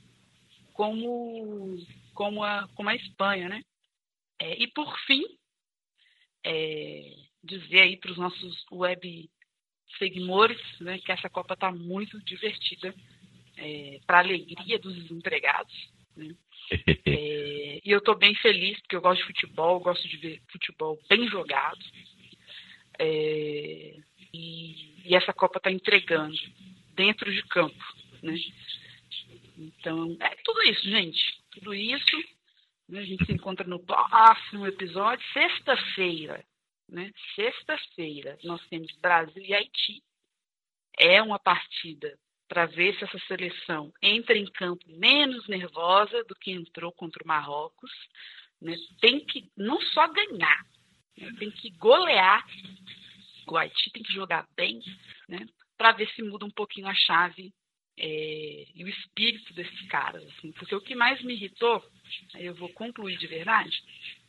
como a Espanha, né? E por fim, dizer aí para os nossos web seguidores, né, que essa Copa está muito divertida, para a alegria dos desempregados, né? E eu estou bem feliz, porque eu gosto de futebol, gosto de ver futebol bem jogado, e essa Copa está entregando dentro de campo, né? Então, tudo isso, gente, tudo isso, né? A gente se encontra no próximo episódio, sexta-feira. Né? Sexta-feira nós temos Brasil e Haiti. É uma partida para ver se essa seleção entra em campo menos nervosa do que entrou contra o Marrocos, né? Tem que não só ganhar, né? Tem que golear. O Haiti tem que jogar bem, né? Para ver se muda um pouquinho a chave e o espírito desses caras, assim. Porque o que mais me irritou, aí eu vou concluir de verdade,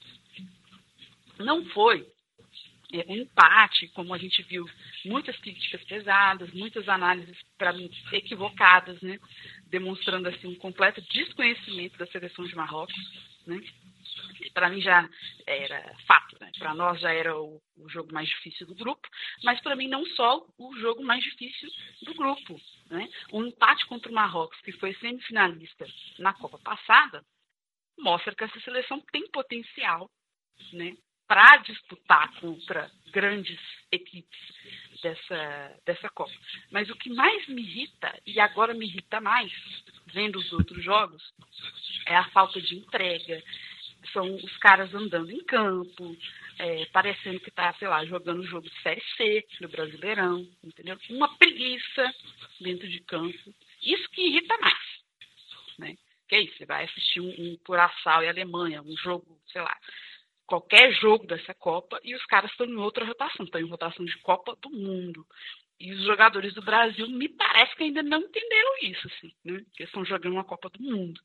não foi um empate, como a gente viu, muitas críticas pesadas, muitas análises, para mim, equivocadas, né? Demonstrando assim, um completo desconhecimento da seleção de Marrocos, né? Para mim já era fato, né? Para nós já era o jogo mais difícil do grupo, mas para mim não só o jogo mais difícil do grupo, né? O empate contra o Marrocos, que foi semifinalista na Copa passada, mostra que essa seleção tem potencial, né, para disputar contra grandes equipes dessa Copa. Mas o que mais me irrita, e agora me irrita mais, vendo os outros jogos, é a falta de entrega. São os caras andando em campo, parecendo que está, sei lá, jogando jogo de Série C do Brasileirão, entendeu? Uma preguiça dentro de campo. Isso que irrita mais, né? Que é isso, você vai assistir um Curaçao e Alemanha, um jogo, sei lá, qualquer jogo dessa Copa, e os caras estão em outra rotação, estão em rotação de Copa do Mundo. E os jogadores do Brasil, me parece que ainda não entenderam isso, assim, né? Porque estão jogando uma Copa do Mundo.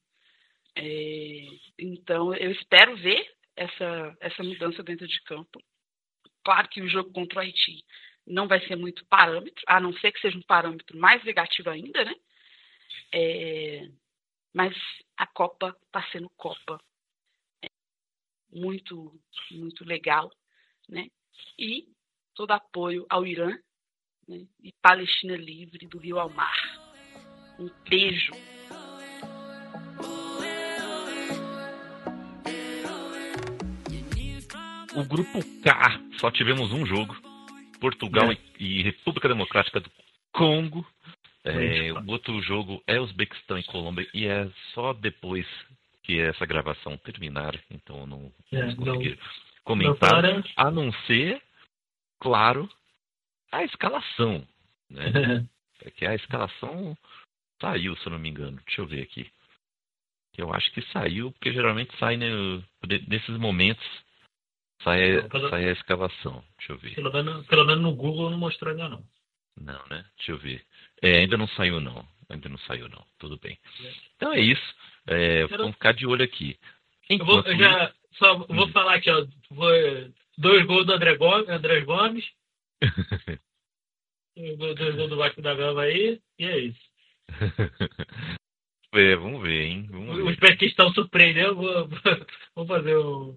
Então, eu espero ver essa mudança dentro de campo. Claro que o jogo contra o Haiti não vai ser muito parâmetro, a não ser que seja um parâmetro mais negativo ainda, né? Mas a Copa está sendo Copa. Muito, muito legal, né? E todo apoio ao Irã, né? E Palestina livre do rio ao mar. Um beijo. O grupo K, só tivemos um jogo. Portugal e República Democrática do Congo. O outro jogo é Uzbequistão e Colômbia. E é só depois que essa gravação terminar. Então não vamos conseguir comentar. A não ser, claro, a escalação. Né? Porque a escalação saiu, se eu não me engano. Deixa eu ver aqui. Eu acho que saiu, porque geralmente sai nesses momentos. Sai a escalação. Deixa eu ver. Pelo menos no Google não mostrou ainda não. Não, né? Deixa eu ver. Ainda não saiu não. Tudo bem. Então é isso. Vamos ficar de olho aqui. Eu vou falar aqui, ó. 2 gols do André Gomes. 2 gols do Vasco da Gama aí. E é isso. Vamos ver, hein? O Uzbequistão surpreendeu. Vou fazer o...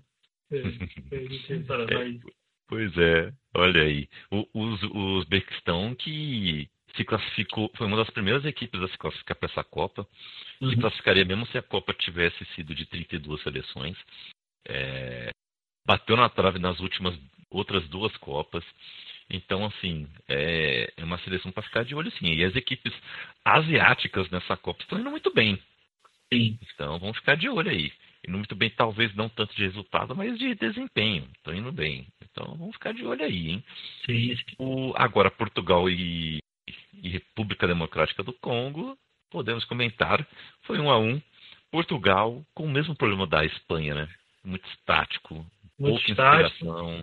Pois é, olha aí. O Uzbequistão que se classificou, foi uma das primeiras equipes a se classificar para essa Copa. Se classificaria mesmo se a Copa tivesse sido de 32 seleções. Bateu na trave nas outras 2 Copas. Então, assim, é uma seleção para ficar de olho, sim. E as equipes asiáticas nessa Copa estão indo muito bem. Sim. Então, vamos ficar de olho aí. Indo muito bem, talvez não tanto de resultado, mas de desempenho. Estão indo bem. Então, vamos ficar de olho aí, hein? Sim. Agora, Portugal e República Democrática do Congo, podemos comentar. Foi 1-1. Portugal com o mesmo problema da Espanha, né? Muito estático, pouca inspiração.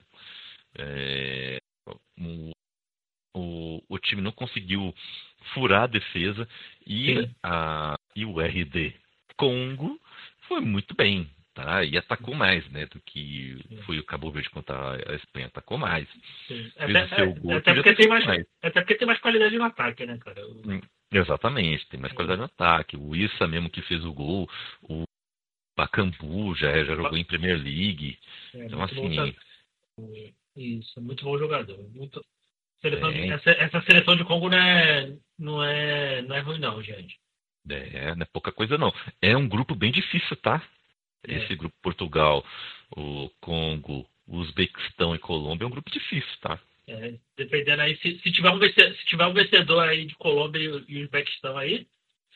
O time não conseguiu furar a defesa e o RD Congo foi muito bem, tá? E atacou mais, né, do que foi o Cabo Verde contra a Espanha, atacou mais. Até porque tem mais qualidade no ataque, né, cara? Exatamente, tem mais qualidade no ataque. O Issa mesmo que fez o gol, o Bakambu já jogou em Premier League. Então, assim... Isso, muito bom jogador. Essa seleção de Congo não é ruim não, gente. Não é pouca coisa não. É um grupo bem difícil, tá? Esse grupo Portugal, o Congo, o Uzbequistão e Colômbia é um grupo difícil, tá? Dependendo aí, se tiver um vencedor aí de Colômbia e Uzbequistão aí,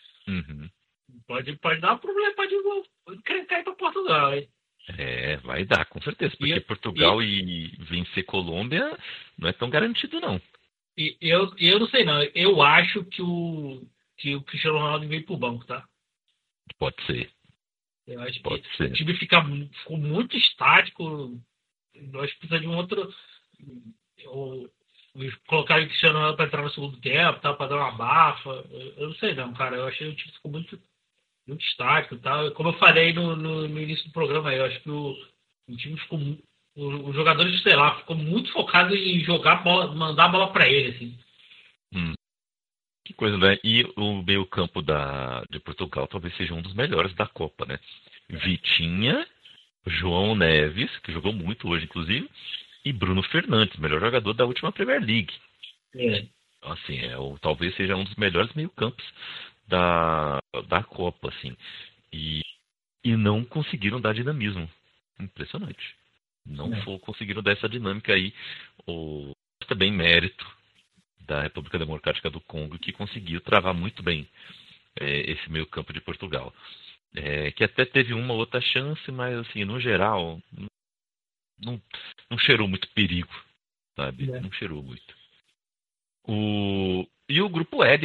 pode dar um problema, pode encrencar aí pra Portugal, hein? Vai dar, com certeza. Porque Portugal e vencer Colômbia não é tão garantido, não. Eu não sei, não. Eu acho que o Cristiano Ronaldo veio pro banco, tá? Pode ser. Eu acho que o time ficou muito estático. Eu acho que precisa de um outro... Colocar o Cristiano Ronaldo pra entrar no segundo tempo, tá, pra dar uma bafa. Eu não sei, não, cara. Eu achei que o time ficou muito estático e tal. Como eu falei no início do programa, eu acho que o time ficou... Os jogadores, sei lá, ficou muito focado em jogar a bola, mandar a bola pra ele, assim. Que coisa, né? E o meio-campo de Portugal talvez seja um dos melhores da Copa, né? Vitinha, João Neves, que jogou muito hoje, inclusive, e Bruno Fernandes, melhor jogador da última Premier League. Então, assim, talvez seja um dos melhores meio-campos da Copa, assim. E não conseguiram dar dinamismo. Impressionante. Não conseguiram dar essa dinâmica aí. Também mérito da República Democrática do Congo, que conseguiu travar muito bem esse meio campo de Portugal. Que até teve uma outra chance, mas assim, no geral, não cheirou muito perigo, sabe? Não cheirou muito. E o grupo L, né?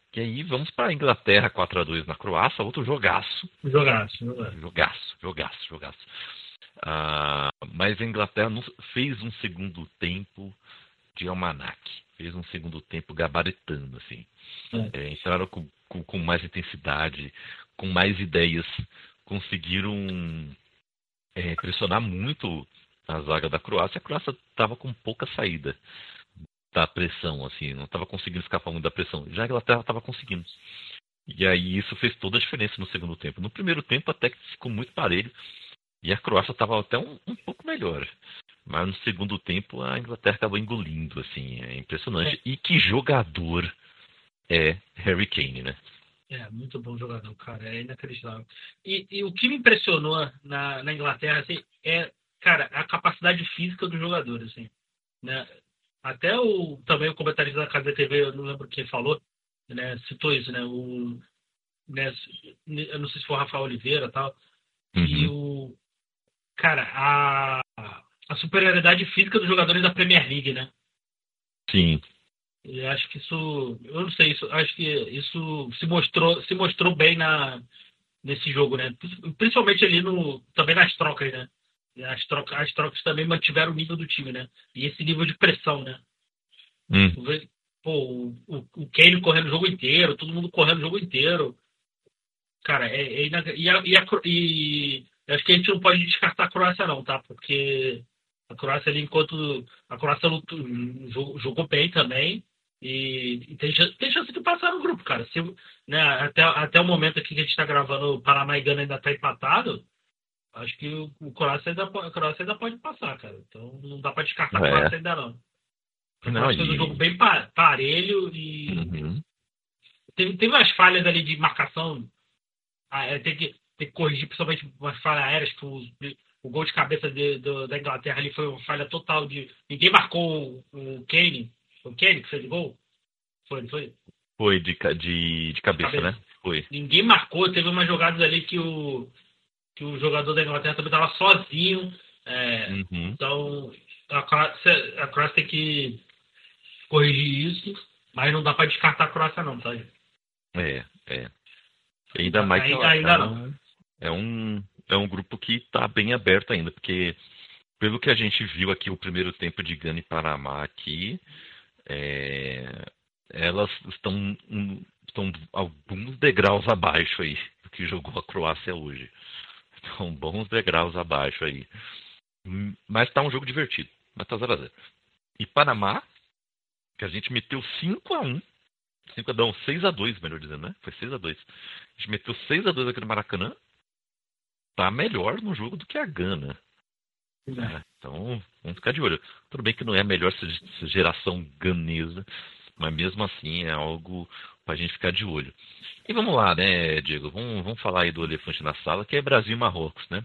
E aí vamos para a Inglaterra 4-2 na Croácia, outro jogaço. Jogaço. Jogaço. Mas a Inglaterra fez um segundo tempo de almanaque. Fez um segundo tempo gabaritando, assim. Entraram com mais intensidade, com mais ideias. Conseguiram pressionar muito a zaga da Croácia. A Croácia estava com pouca saída da pressão, assim, não estava conseguindo escapar muito da pressão. Já a Inglaterra estava conseguindo. E aí isso fez toda a diferença no segundo tempo. No primeiro tempo até que ficou muito parelho e a Croácia estava até um pouco melhor. Mas no segundo tempo a Inglaterra acabou engolindo, assim, é impressionante. E que jogador é Harry Kane, né? Muito bom jogador, cara, é inacreditável. E o que me impressionou na Inglaterra, assim, cara, a capacidade física dos jogadores, assim, né? Até também o comentarista da Casa da TV, eu não lembro quem falou, né, citou isso, né, eu não sei se foi o Rafael Oliveira e tal, e cara, a superioridade física dos jogadores da Premier League, né? Sim. E acho que isso, eu não sei, acho que isso se mostrou bem nesse jogo, né? Principalmente ali também nas trocas, né? As trocas também mantiveram o nível do time, né? E esse nível de pressão, né? Pô, o Kane correndo o jogo inteiro, todo mundo correndo o jogo inteiro. Cara, e acho que a gente não pode descartar a Croácia não, tá? Porque a Croácia ali, enquanto a Croácia jogou bem também e tem chance de passar no grupo, cara. Né, até o momento aqui que a gente tá gravando, o Panamá e Gana ainda tá empatado. Acho que a Croácia ainda pode passar, cara. Então não dá pra descartar a Croácia ainda não. A Croácia fez um jogo bem parelho e teve umas falhas ali de marcação. Tem que corrigir principalmente umas falhas aéreas, que o gol de cabeça da Inglaterra ali foi uma falha total de... Ninguém marcou o Kane. Foi o Kane que fez o gol? Foi, não foi? Foi de cabeça, né? Foi. Ninguém marcou. Teve umas jogadas ali que o jogador da Inglaterra também estava sozinho. Então, a Croácia tem que corrigir isso, mas não dá para descartar a Croácia não, tá? Ainda mais que ainda não. É um grupo que está bem aberto ainda, porque pelo que a gente viu aqui o primeiro tempo de Gana e Panamá aqui, elas estão alguns degraus abaixo aí do que jogou a Croácia hoje. Estão bons degraus abaixo aí. Mas está um jogo divertido. Mas tá 0-0. E Panamá, que a gente meteu 5-1. 6-2, melhor dizendo, né? Foi 6-2. A gente meteu 6-2 aqui no Maracanã. Tá melhor no jogo do que a Gana. Então, vamos ficar de olho. Tudo bem que não é a melhor geração ganesa, mas mesmo assim é algo pra gente ficar de olho. E vamos lá, né, Diego? Vamos falar aí do elefante na sala, que é Brasil e Marrocos, né?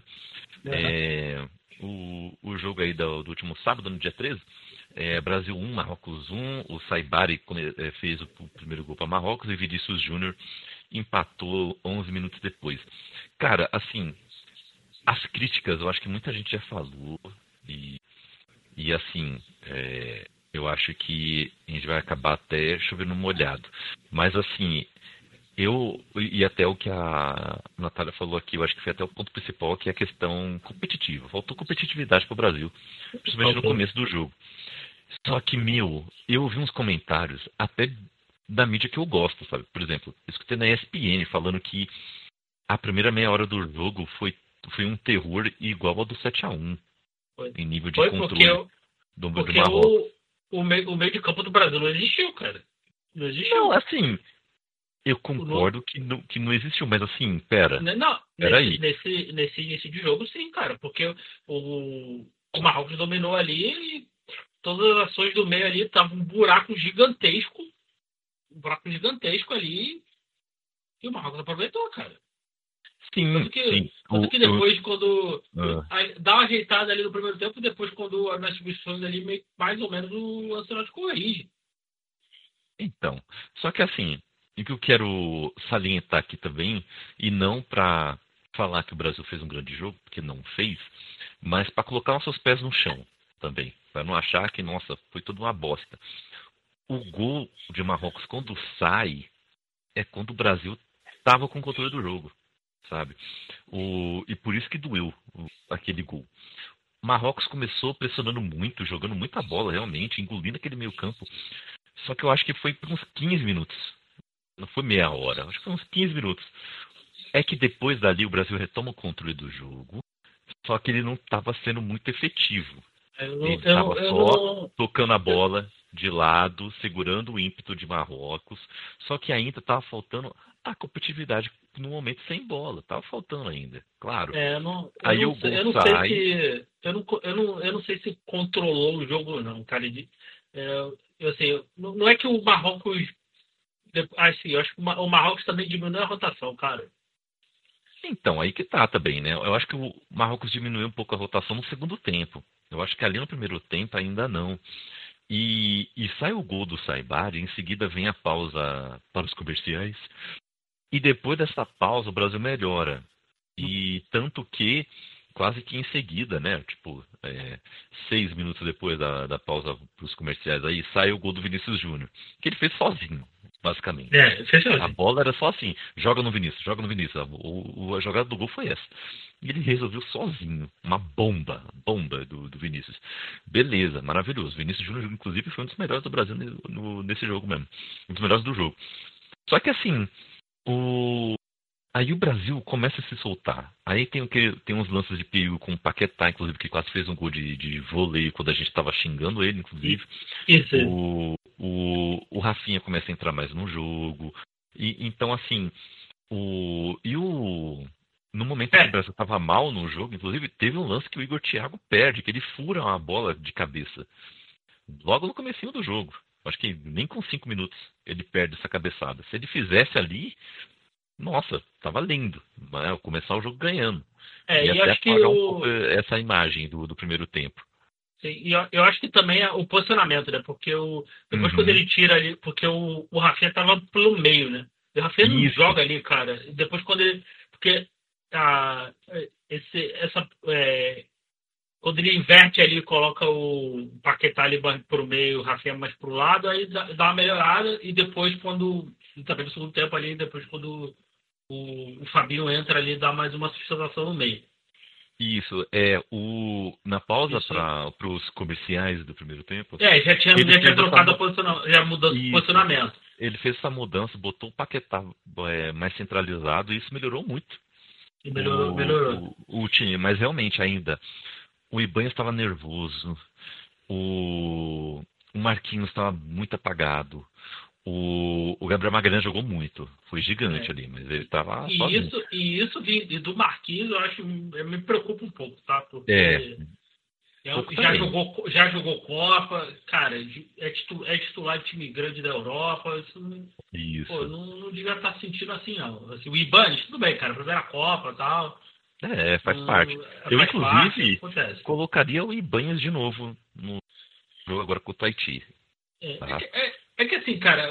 O jogo aí do último sábado, no dia 13, Brasil 1, Marrocos 1. O Saibari fez o primeiro gol para Marrocos e Vinícius Júnior empatou 11 minutos depois. Cara, assim, as críticas, eu acho que muita gente já falou e assim, eu acho que a gente vai acabar até chovendo molhado. Mas assim, e até o que a Natália falou aqui, eu acho que foi até o ponto principal, que é a questão competitiva. Faltou competitividade para o Brasil, principalmente no começo do jogo. Só que, eu ouvi uns comentários até da mídia que eu gosto, sabe? Por exemplo, eu escutei na ESPN falando que a primeira meia hora do jogo foi um terror igual ao do 7-1 em nível de controle do Marrocos. O meio de campo do Brasil não existiu, cara. Não existiu. Não, assim, eu concordo que não existiu, mas assim, pera aí. Nesse início de jogo, sim, cara, porque o Marrocos dominou ali e todas as ações do meio ali estavam um buraco gigantesco ali, e o Marrocos aproveitou, cara. Sim. Tanto que depois, quando dá uma ajeitada ali no primeiro tempo, depois quando nas substituições ali, mais ou menos o Ancelotti corrige. Então, só que assim, o que eu quero salientar aqui também, e não para falar que o Brasil fez um grande jogo, porque não fez, mas para colocar nossos pés no chão também, para não achar que, nossa, foi tudo uma bosta. O gol de Marrocos, quando sai, é quando o Brasil estava com o controle do jogo, sabe? E por isso que doeu aquele gol. Marrocos começou pressionando muito, jogando muita bola realmente, engolindo aquele meio campo. Só que eu acho que foi por uns 15 minutos. Não foi meia hora, acho que foi uns 15 minutos. É que depois dali o Brasil retoma o controle do jogo, só que ele não estava sendo muito efetivo. Ele estava só tocando a bola de lado, segurando o ímpeto de Marrocos, só que ainda estava faltando a competitividade no momento sem bola. Estava faltando ainda, claro. Aí o gol sai... Eu não sei se controlou o jogo ou não, cara. Não é que o Marrocos... Assim, eu acho que o Marrocos também diminuiu a rotação, cara. Então, aí que tá também, né? Eu acho que o Marrocos diminuiu um pouco a rotação no segundo tempo. Eu acho que ali no primeiro tempo ainda não. E sai o gol do Saibari, em seguida vem a pausa para os comerciais. E depois dessa pausa o Brasil melhora. E tanto que, quase que em seguida, né? Tipo, 6 minutos depois da pausa para os comerciais, aí sai o gol do Vinícius Júnior. Que ele fez sozinho, basicamente. A bola era só assim, joga no Vinícius. A jogada do gol foi essa. E ele resolveu sozinho. Uma bomba do Vinícius. Beleza, maravilhoso. Vinícius Júnior, inclusive, foi um dos melhores do Brasil nesse jogo mesmo. Um dos melhores do jogo. Só que assim, aí o Brasil começa a se soltar. Aí tem uns lances de perigo com o Paquetá, inclusive, que quase fez um gol de vôlei quando a gente estava xingando ele, inclusive. Isso. O Rafinha começa a entrar mais no jogo. Então, assim, no momento que o Brasil estava mal no jogo, inclusive, teve um lance que o Igor Thiago perde, que ele fura uma bola de cabeça. Logo no comecinho do jogo. Acho que nem com 5 minutos ele perde essa cabeçada. Se ele fizesse ali, nossa, tava lindo. Começar o jogo ganhando. E até acho que apagar um pouco essa imagem do primeiro tempo. Sim, e eu acho que também é o posicionamento, né? Porque depois quando ele tira ali, porque o Rafinha tava pelo meio, né? O Rafinha não joga ali, cara. Depois quando ele... Porque quando ele inverte ali, coloca o Paquetá ali pro meio, o Rafinha mais pro lado, aí dá uma melhorada, e depois também no segundo tempo ali, depois quando o Fabinho entra ali, dá mais uma sustentação no meio. Isso, na pausa para os comerciais do primeiro tempo... já tinha trocado a posição, já mudou o posicionamento. Ele fez essa mudança, botou o Paquetá mais centralizado, e isso melhorou muito. Melhorou. O time, mas realmente ainda o Ibanha estava nervoso, o Marquinhos estava muito apagado, o Gabriel Magalhães jogou muito, foi gigante ali, mas ele estava sozinho. Isso do Marquinhos eu acho, me preocupa um pouco, tá? Porque já jogou Copa, cara, é titular de time grande da Europa, isso. Pô, não devia estar sentindo assim, não. Assim, o Ibanez, tudo bem, cara, primeira Copa e tal. Faz parte. Eu, inclusive, colocaria o Ibanez de novo no jogo agora contra o Haiti. É que assim, cara,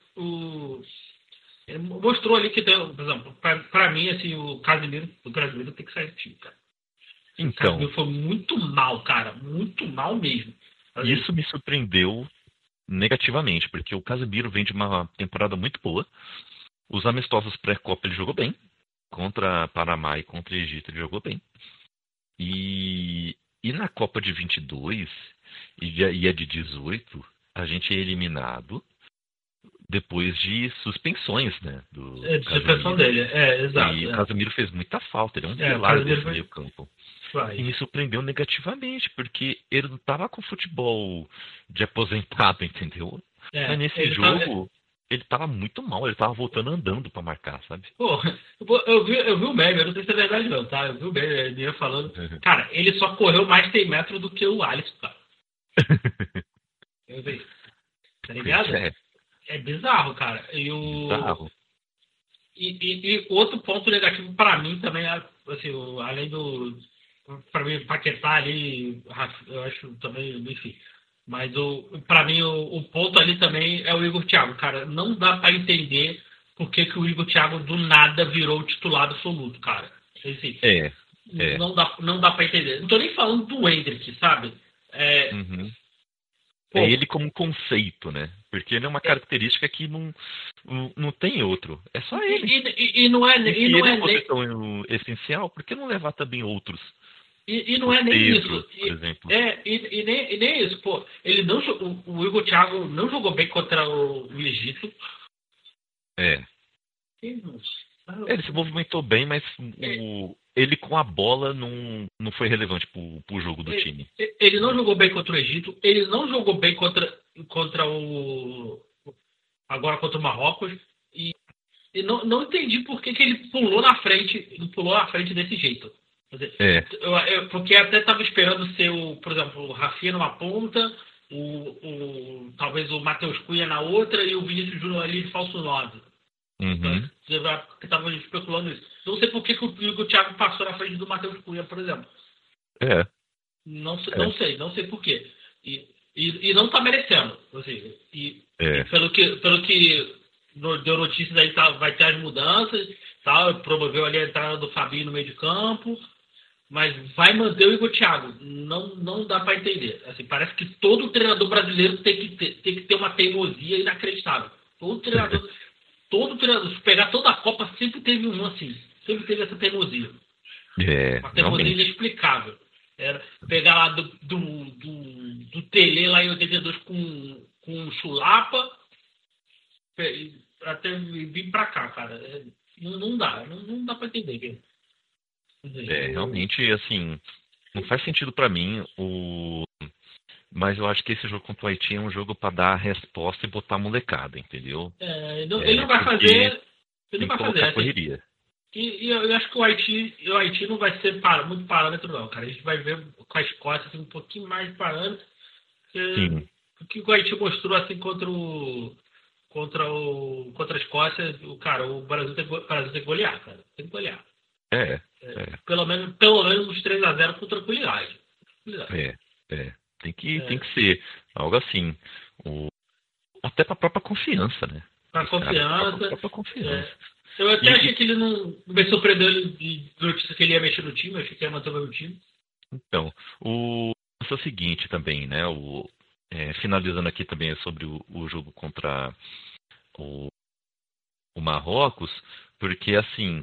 ele mostrou ali que, por exemplo, pra mim, assim, o Casemiro tem que sair do time, cara. Então, o Casemiro foi muito mal, cara, muito mal mesmo. Assim, isso me surpreendeu negativamente, porque o Casemiro vem de uma temporada muito boa. Os amistosos pré-Copa ele jogou bem. Contra Panamá e contra o Egito ele jogou bem. E na Copa de 22 e a de 18, a gente é eliminado depois de suspensões, né? De suspensão dele, exato. E o Casemiro fez muita falta, ele é um pilar desse meio campo. E me surpreendeu negativamente, porque ele não estava com futebol de aposentado, entendeu? Mas nesse jogo... Ele tava muito mal, ele tava voltando andando pra marcar, sabe? Pô, eu vi o meme, eu não sei se é verdade não, tá? Eu vi o meme, ele ia falando. Cara, ele só correu mais 100 metros do que o Alisson, cara. Eu vi. Tá ligado? É bizarro, cara. Bizarro. E outro ponto negativo pra mim também é, assim, além do... Pra mim, Paquetá ali, eu acho também, enfim... Mas pra mim o ponto ali também é o Igor Thiago, cara. Não dá pra entender por que o Igor Thiago do nada virou o titular absoluto, cara. Assim, Não dá pra entender. Não tô nem falando do Endrick, sabe? Pô, É ele como conceito, né? Porque ele é uma característica que não tem outro. É só ele. e não é, E se e não ele é é nem, posição essencial, por que não levar também outros? e não O é nem Pedro, isso. por exemplo. E nem isso, pô. Ele não, o Igor Thiago não jogou bem contra o Egito. É. Ele se movimentou bem, mas ele com a bola não foi relevante pro jogo do time. Ele não jogou bem contra o Egito, ele não jogou bem contra o. Agora contra o Marrocos. E não entendi por que ele pulou na frente desse jeito. Quer dizer, porque até estava esperando ser por exemplo, o Rafinha numa ponta, talvez o Matheus Cunha na outra e o Vinícius Júnior ali de falso 9. Uhum. Estava especulando isso. Não sei por que o Thiago passou na frente do Matheus Cunha, por exemplo. Não sei por quê. E não está merecendo. Ou seja, e pelo que deu notícias aí, vai ter as mudanças, promoveu ali a entrada do Fabinho no meio de campo, mas vai manter o Igor Thiago. Não dá para entender. Assim, parece que todo treinador brasileiro tem que ter uma teimosia inacreditável. Todo treinador, se pegar toda a Copa, sempre teve um assim. Sempre teve essa teimosia. Uma teimosia inexplicável. Era pegar lá do Tele lá em 82 com o Chulapa até vir pra cá, cara. Não dá pra entender. Realmente, assim, não faz sentido pra mim mas eu acho que esse jogo contra o Haiti é um jogo pra dar a resposta e botar a molecada, entendeu? Ele não vai fazer. Ele não vai fazer. Assim, correria. E eu acho que o Haiti não vai ser muito parâmetro, não, cara. A gente vai ver com a Escócia assim, um pouquinho mais de parâmetro. O que o Haiti mostrou assim contra a Escócia, o Brasil tem que golear, cara. Tem que golear. Pelo menos uns 3-0 com tranquilidade. Tem que ser algo assim. Até pra própria confiança, né? Pra confiança. Pra própria confiança. Eu até achei que ele não me surpreendeu de notícia que ele ia mexer no time, eu achei que ia manter o mesmo time. Então, é o seguinte também, né? Finalizando aqui também sobre o jogo contra o Marrocos, porque assim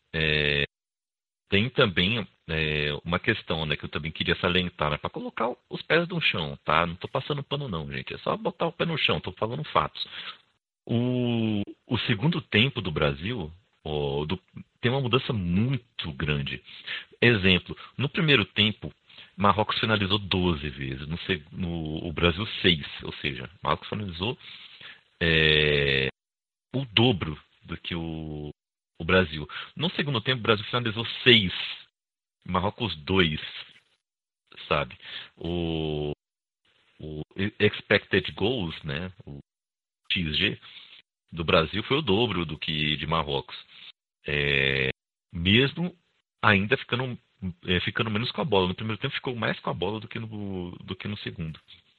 tem também uma questão, né, que eu também queria salientar, né, para colocar os pés no chão, tá? Não tô passando pano não, gente, é só botar o pé no chão, tô falando fatos. O segundo tempo do Brasil tem uma mudança muito grande. Exemplo, no primeiro tempo, Marrocos finalizou 12 vezes, o Brasil 6, ou seja, Marrocos finalizou o dobro do que o Brasil. No segundo tempo, o Brasil finalizou 6, Marrocos 2, sabe? O expected goals, né? O XG do Brasil foi o dobro do que de Marrocos. Mesmo ainda ficando menos com a bola. No primeiro tempo ficou mais com a bola do que no segundo.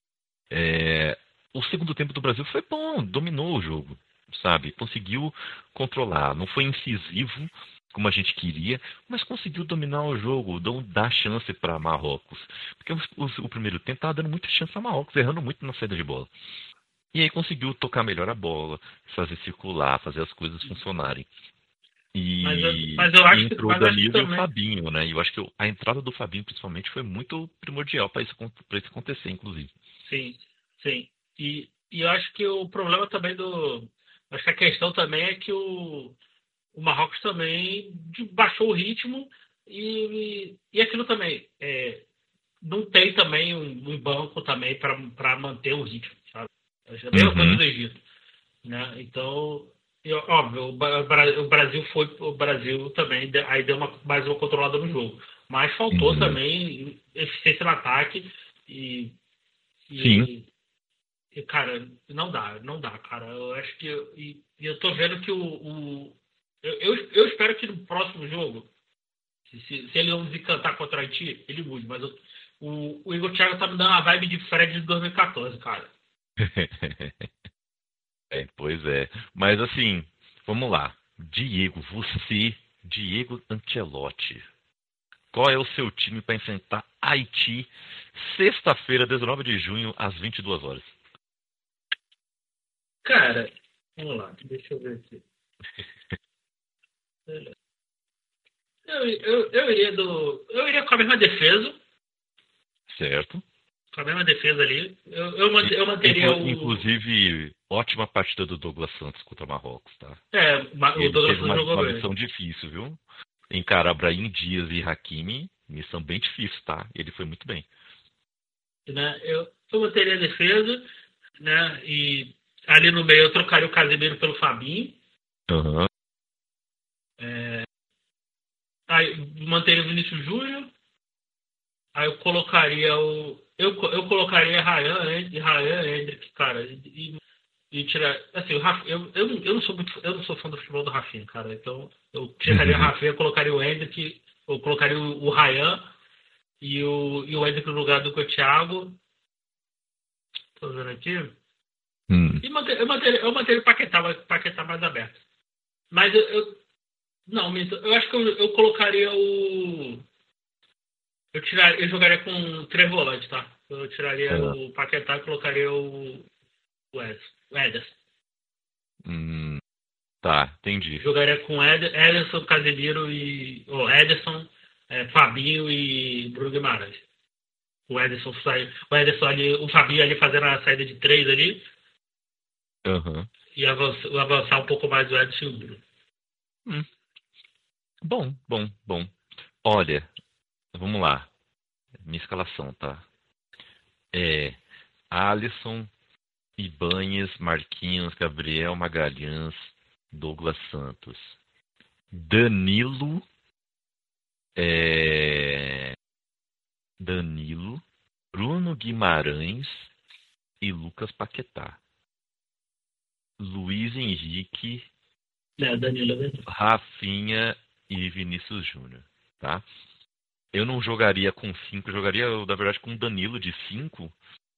O segundo tempo do Brasil foi bom, dominou o jogo, sabe? Conseguiu controlar, não foi incisivo como a gente queria, mas conseguiu dominar o jogo, dar chance para Marrocos. Porque o primeiro tempo estava dando muita chance a Marrocos, errando muito na saída de bola. E aí conseguiu tocar melhor a bola, fazer circular, fazer as coisas funcionarem. Mas eu acho entrou o Danilo e o Fabinho, né? E eu acho que a entrada do Fabinho, principalmente, foi muito primordial para isso acontecer, inclusive. Sim. E eu acho que o problema também acho que a questão também é que o Marrocos também baixou o ritmo e aquilo também. Não tem também um banco também para manter o ritmo, sabe? É a mesma coisa do Egito, né? Então, óbvio, o Brasil também aí deu mais uma controlada no jogo, mas faltou também eficiência no ataque Sim. E cara, não dá, cara. Eu acho que eu tô vendo que eu espero que no próximo jogo, se ele não desencantar contra o Haiti, ele mude, mas o Igor Thiago tá me dando uma vibe de Fred de 2014, cara. Pois é. Mas assim, vamos lá. Diego Ancelotti. qual é o seu time para enfrentar Haiti, sexta-feira, 19 de junho, às 22 horas? Cara, vamos lá, deixa eu ver aqui. Eu iria com a mesma defesa. Certo. Com a mesma defesa ali. Eu manteria Inclusive, ótima partida do Douglas Santos contra Marrocos, tá? O Douglas Santos jogou uma bem. missão difícil, viu? Encarar Brahim Dias e Hakimi, missão bem difícil, tá? Ele foi muito bem. Né? Eu manteria a defesa, né? E ali no meio eu trocaria o Casemiro pelo Fabinho. Uhum. Aí manteria o Vinícius Júnior. Aí eu colocaria eu colocaria Ryan Hendrick, cara, e tirar. Assim, eu não sou fã do futebol do Rafinha, cara. Então eu tiraria o Rafinha, colocaria o Hendrick, eu colocaria o Ryan e o Hendrick no lugar do Thiago. Tô vendo aqui. E eu manteria o Paquetá mais aberto. Mas eu acho que eu colocaria eu jogaria com 3 volantes, tá? Eu tiraria o Paquetá e colocaria o Ederson. Tá, entendi. Jogaria com Ederson, Casemiro e... Ederson, Fabinho e Bruno Guimarães. O Ederson ali, o Fabinho ali fazendo a saída de 3 ali. Uhum. E avançar um pouco mais o Ederson e o Bruno. Bom. Olha, vamos lá. Minha escalação, tá? Alisson, Ibanez, Marquinhos, Gabriel Magalhães, Douglas Santos. Danilo, Bruno Guimarães e Lucas Paquetá. Luiz Henrique, Danilo, Rafinha e Vinícius Júnior, tá? Eu não jogaria com 5, jogaria, na verdade, com Danilo de 5,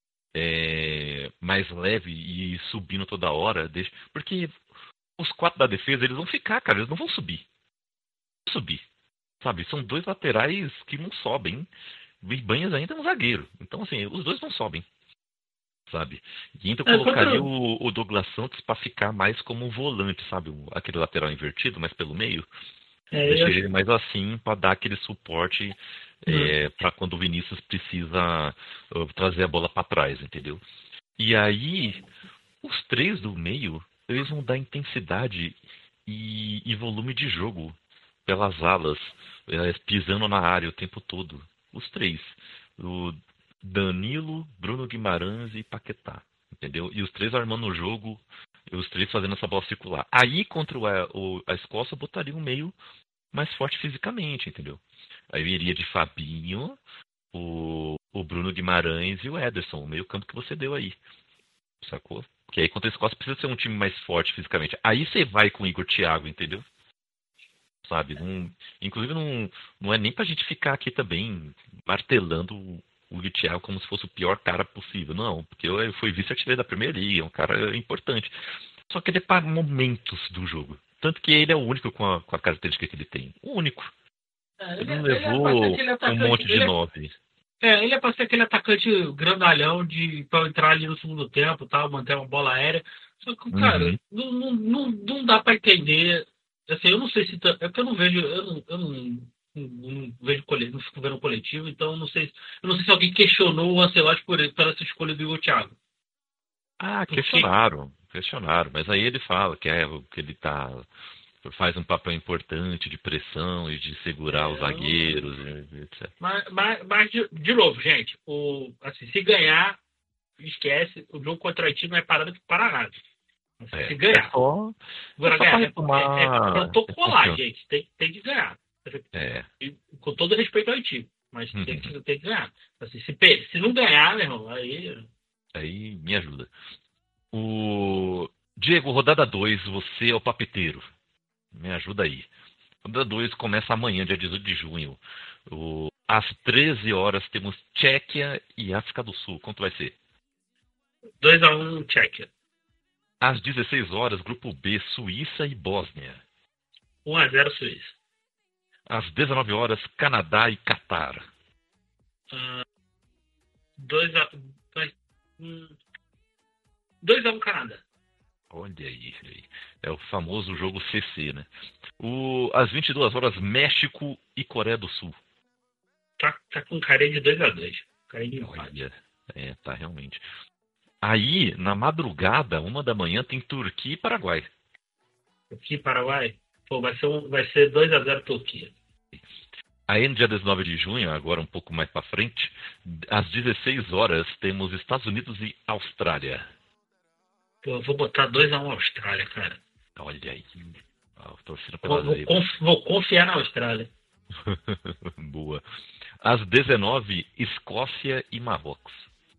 mais leve e subindo toda hora, porque os 4 da defesa, eles vão ficar, cara, eles não vão subir. Sabe? São 2 laterais que não sobem. Ibanez ainda é um zagueiro. Então, assim, os 2 não sobem. Sabe? E então eu colocaria o Douglas Santos para ficar mais como um volante, sabe? Aquele lateral invertido, mas pelo meio. Deixaria ele mais assim para dar aquele suporte para quando o Vinícius precisa trazer a bola para trás, entendeu? E aí, os 3 do meio, eles vão dar intensidade e volume de jogo pelas alas, pisando na área o tempo todo. Os 3. O Danilo, Bruno Guimarães e Paquetá, entendeu? E os 3 armando o jogo, e os 3 fazendo essa bola circular. Aí, contra a Escócia, eu botaria um meio mais forte fisicamente, entendeu? Aí eu iria de Fabinho, o Bruno Guimarães e o Ederson, o meio campo que você deu aí, sacou? Porque aí contra a Escócia precisa ser um time mais forte fisicamente. Aí você vai com o Igor Thiago, entendeu? Sabe? Inclusive não é nem pra gente ficar aqui também martelando o Igor Thiago como se fosse o pior cara possível. Não, porque eu fui vice-artilheiro da Premier League, é um cara importante. Só que ele é para momentos do jogo. Tanto que ele é o único com a característica que ele tem. O único. Ele não levou um monte de 9. Ele é para ser aquele atacante grandalhão para entrar ali no segundo tempo, tal, manter uma bola aérea. Só que, cara, não dá para entender. Assim, eu não sei se... É porque eu não vejo... Eu não vejo coletivo, não fico vendo coletivo, então eu não sei se alguém questionou o Ancelotti por essa escolha do Igor Thiago. Questionaram, mas aí ele fala que ele faz um papel importante de pressão e de segurar os zagueiros, etc. Mas de novo, gente, assim, se ganhar, esquece, o jogo contra o Haiti não é parâmetro para nada. Se ganhar. Agora ganhar é protocolar, gente. Tem que ganhar. E, com todo respeito ao Haiti, mas tem que ganhar. Assim, se não ganhar, meu irmão, aí me ajuda. Diego, rodada 2, você é o papeteiro. Me ajuda aí. Rodada 2 começa amanhã, dia 18 de junho. Às 13 horas temos Tchequia e África do Sul. Quanto vai ser? 2-1 Tchequia. Às 16 horas, grupo B, Suíça e Bósnia. 1-0 Suíça. Às 19 horas, Canadá e Catar. 2-1 Canadá. Olha aí. É o famoso jogo CC, né? Às 22 horas, México e Coreia do Sul. Tá com carinha de 2-2. Carinha de empate. Olha, tá realmente. Aí, na madrugada, 1 da manhã, tem Turquia e Paraguai. Turquia e Paraguai? Pô, vai ser 2-0 Turquia. Aí, no dia 19 de junho, agora um pouco mais pra frente, às 16 horas, temos Estados Unidos e Austrália. Pô, eu vou botar 2-1 Austrália, cara. Olha aí. Torcendo pela zebra. Vou confiar na Austrália. Boa. Às 19, Escócia e Marrocos.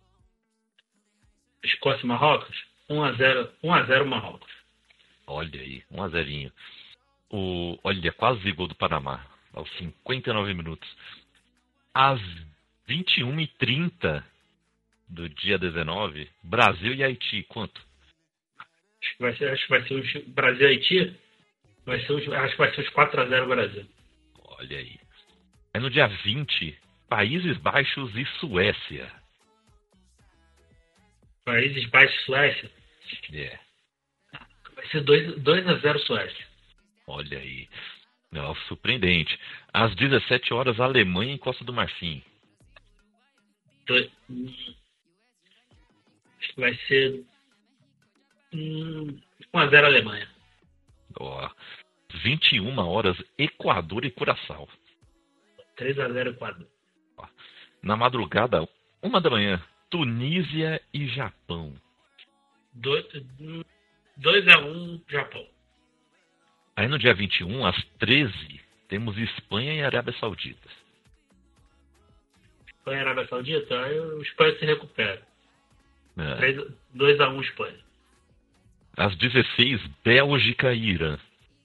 Escócia e Marrocos? 1-0 Marrocos. Olha aí, 1-0. Olha, quase gol do Panamá. Aos 59 minutos. Às 21h30 do dia 19, Brasil e Haiti. Quanto? Acho que vai ser o Brasil e Haiti. Acho que vai ser os 4-0 Brasil. Olha aí. Aí no dia 20, Países Baixos e Suécia. Países Baixos e Suécia? Vai ser 2-0 Suécia. Olha aí. Não, surpreendente. Às 17 horas, Alemanha e Costa do Marfim. Acho que vai ser 1-0 Alemanha. 21 horas, Equador e Curaçao. 3-0 Equador. Na madrugada, 1 da manhã, Tunísia e Japão. 2-1 Japão. Aí no dia 21, às 13, temos Espanha e Arábia Saudita. Espanha e Arábia Saudita? Aí o Espanha se recupera. 2-1 Espanha. Às 16, Bélgica e Irã.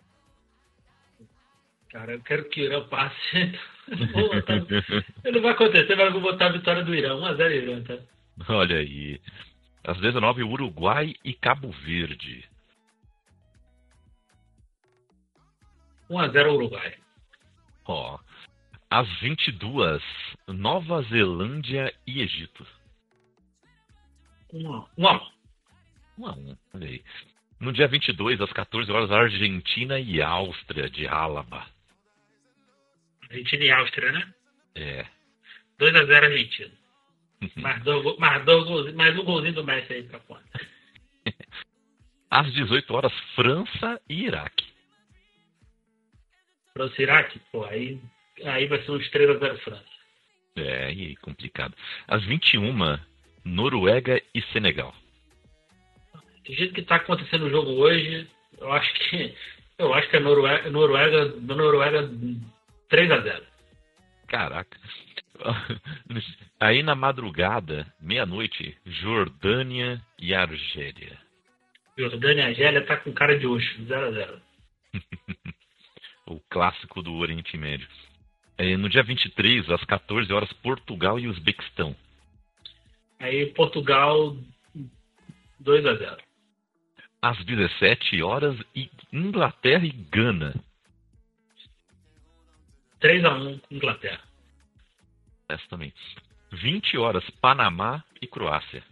Cara, eu quero que o Irã passe. Não vai acontecer, mas eu vou botar a vitória do Irã. 1-0 Irã, tá? Olha aí. Às 19, Uruguai e Cabo Verde. 1-0 Uruguai. Às 22, Nova Zelândia e Egito. 1-1. 1-1, olha aí. No dia 22, às 14 horas, Argentina e Áustria de Álaba. Argentina e Áustria, né? 2-0 Argentina. Mais um golzinho do Messi aí pra fora. Às 18 horas, França e Iraque. França e Iraque? Pô, aí vai ser uns 3-0 França. E aí, complicado. Às 21, Noruega e Senegal. Do jeito que tá acontecendo o jogo hoje, eu acho que a Noruega 3-0. Caraca. Aí na madrugada, meia-noite, Jordânia e Argélia. Jordânia e Argélia tá com cara de oxo, 0-0. O clássico do Oriente Médio. No dia 23, às 14 horas, Portugal e Uzbequistão. Aí Portugal 2-0. Às 17 horas, Inglaterra e Gana. 3-1 Inglaterra. Essa também. 20 horas, Panamá e Croácia.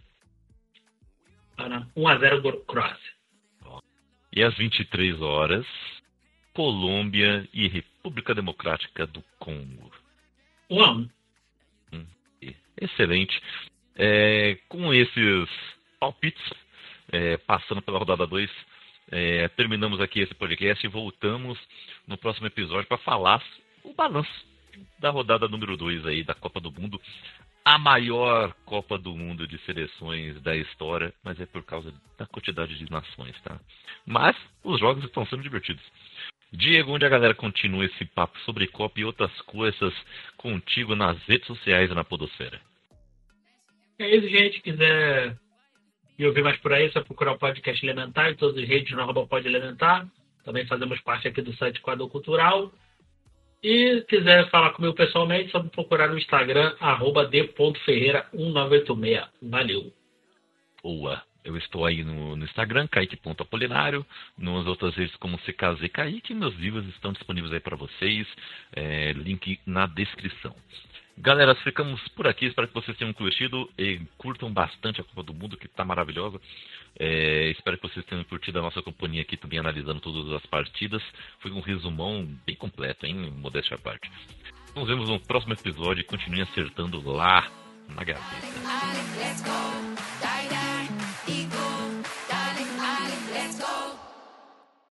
1-0 Croácia. E às 23 horas, Colômbia e República Democrática do Congo. 1-1. Excelente. Com esses palpites, passando pela rodada 2, terminamos aqui esse podcast e voltamos no próximo episódio para falar o balanço da rodada número 2 aí da Copa do Mundo. A maior Copa do Mundo de seleções da história, mas é por causa da quantidade de nações, tá? Mas os jogos estão sendo divertidos. Diego, onde a galera continua esse papo sobre Copa e outras coisas contigo nas redes sociais e na podosfera? É isso, gente. Quiser me ouvir mais por aí, é só procurar o podcast Elementar em todas as redes no @podelementar. Também fazemos parte aqui do site Quadro Cultural. E quiser falar comigo pessoalmente, só me procurar no Instagram, @d.ferreira1986. Valeu. Boa. Eu estou aí no Instagram, Kaique.Apolinário, nas outras redes como CKZ Kaique, meus livros estão disponíveis aí para vocês, link na descrição. Galera, ficamos por aqui, espero que vocês tenham curtido e curtam bastante a Copa do Mundo, que está maravilhosa. Espero que vocês tenham curtido a nossa companhia aqui também, analisando todas as partidas. Foi um resumão bem completo, hein, modéstia à parte. Nos vemos no próximo episódio e continue acertando lá na gaveta.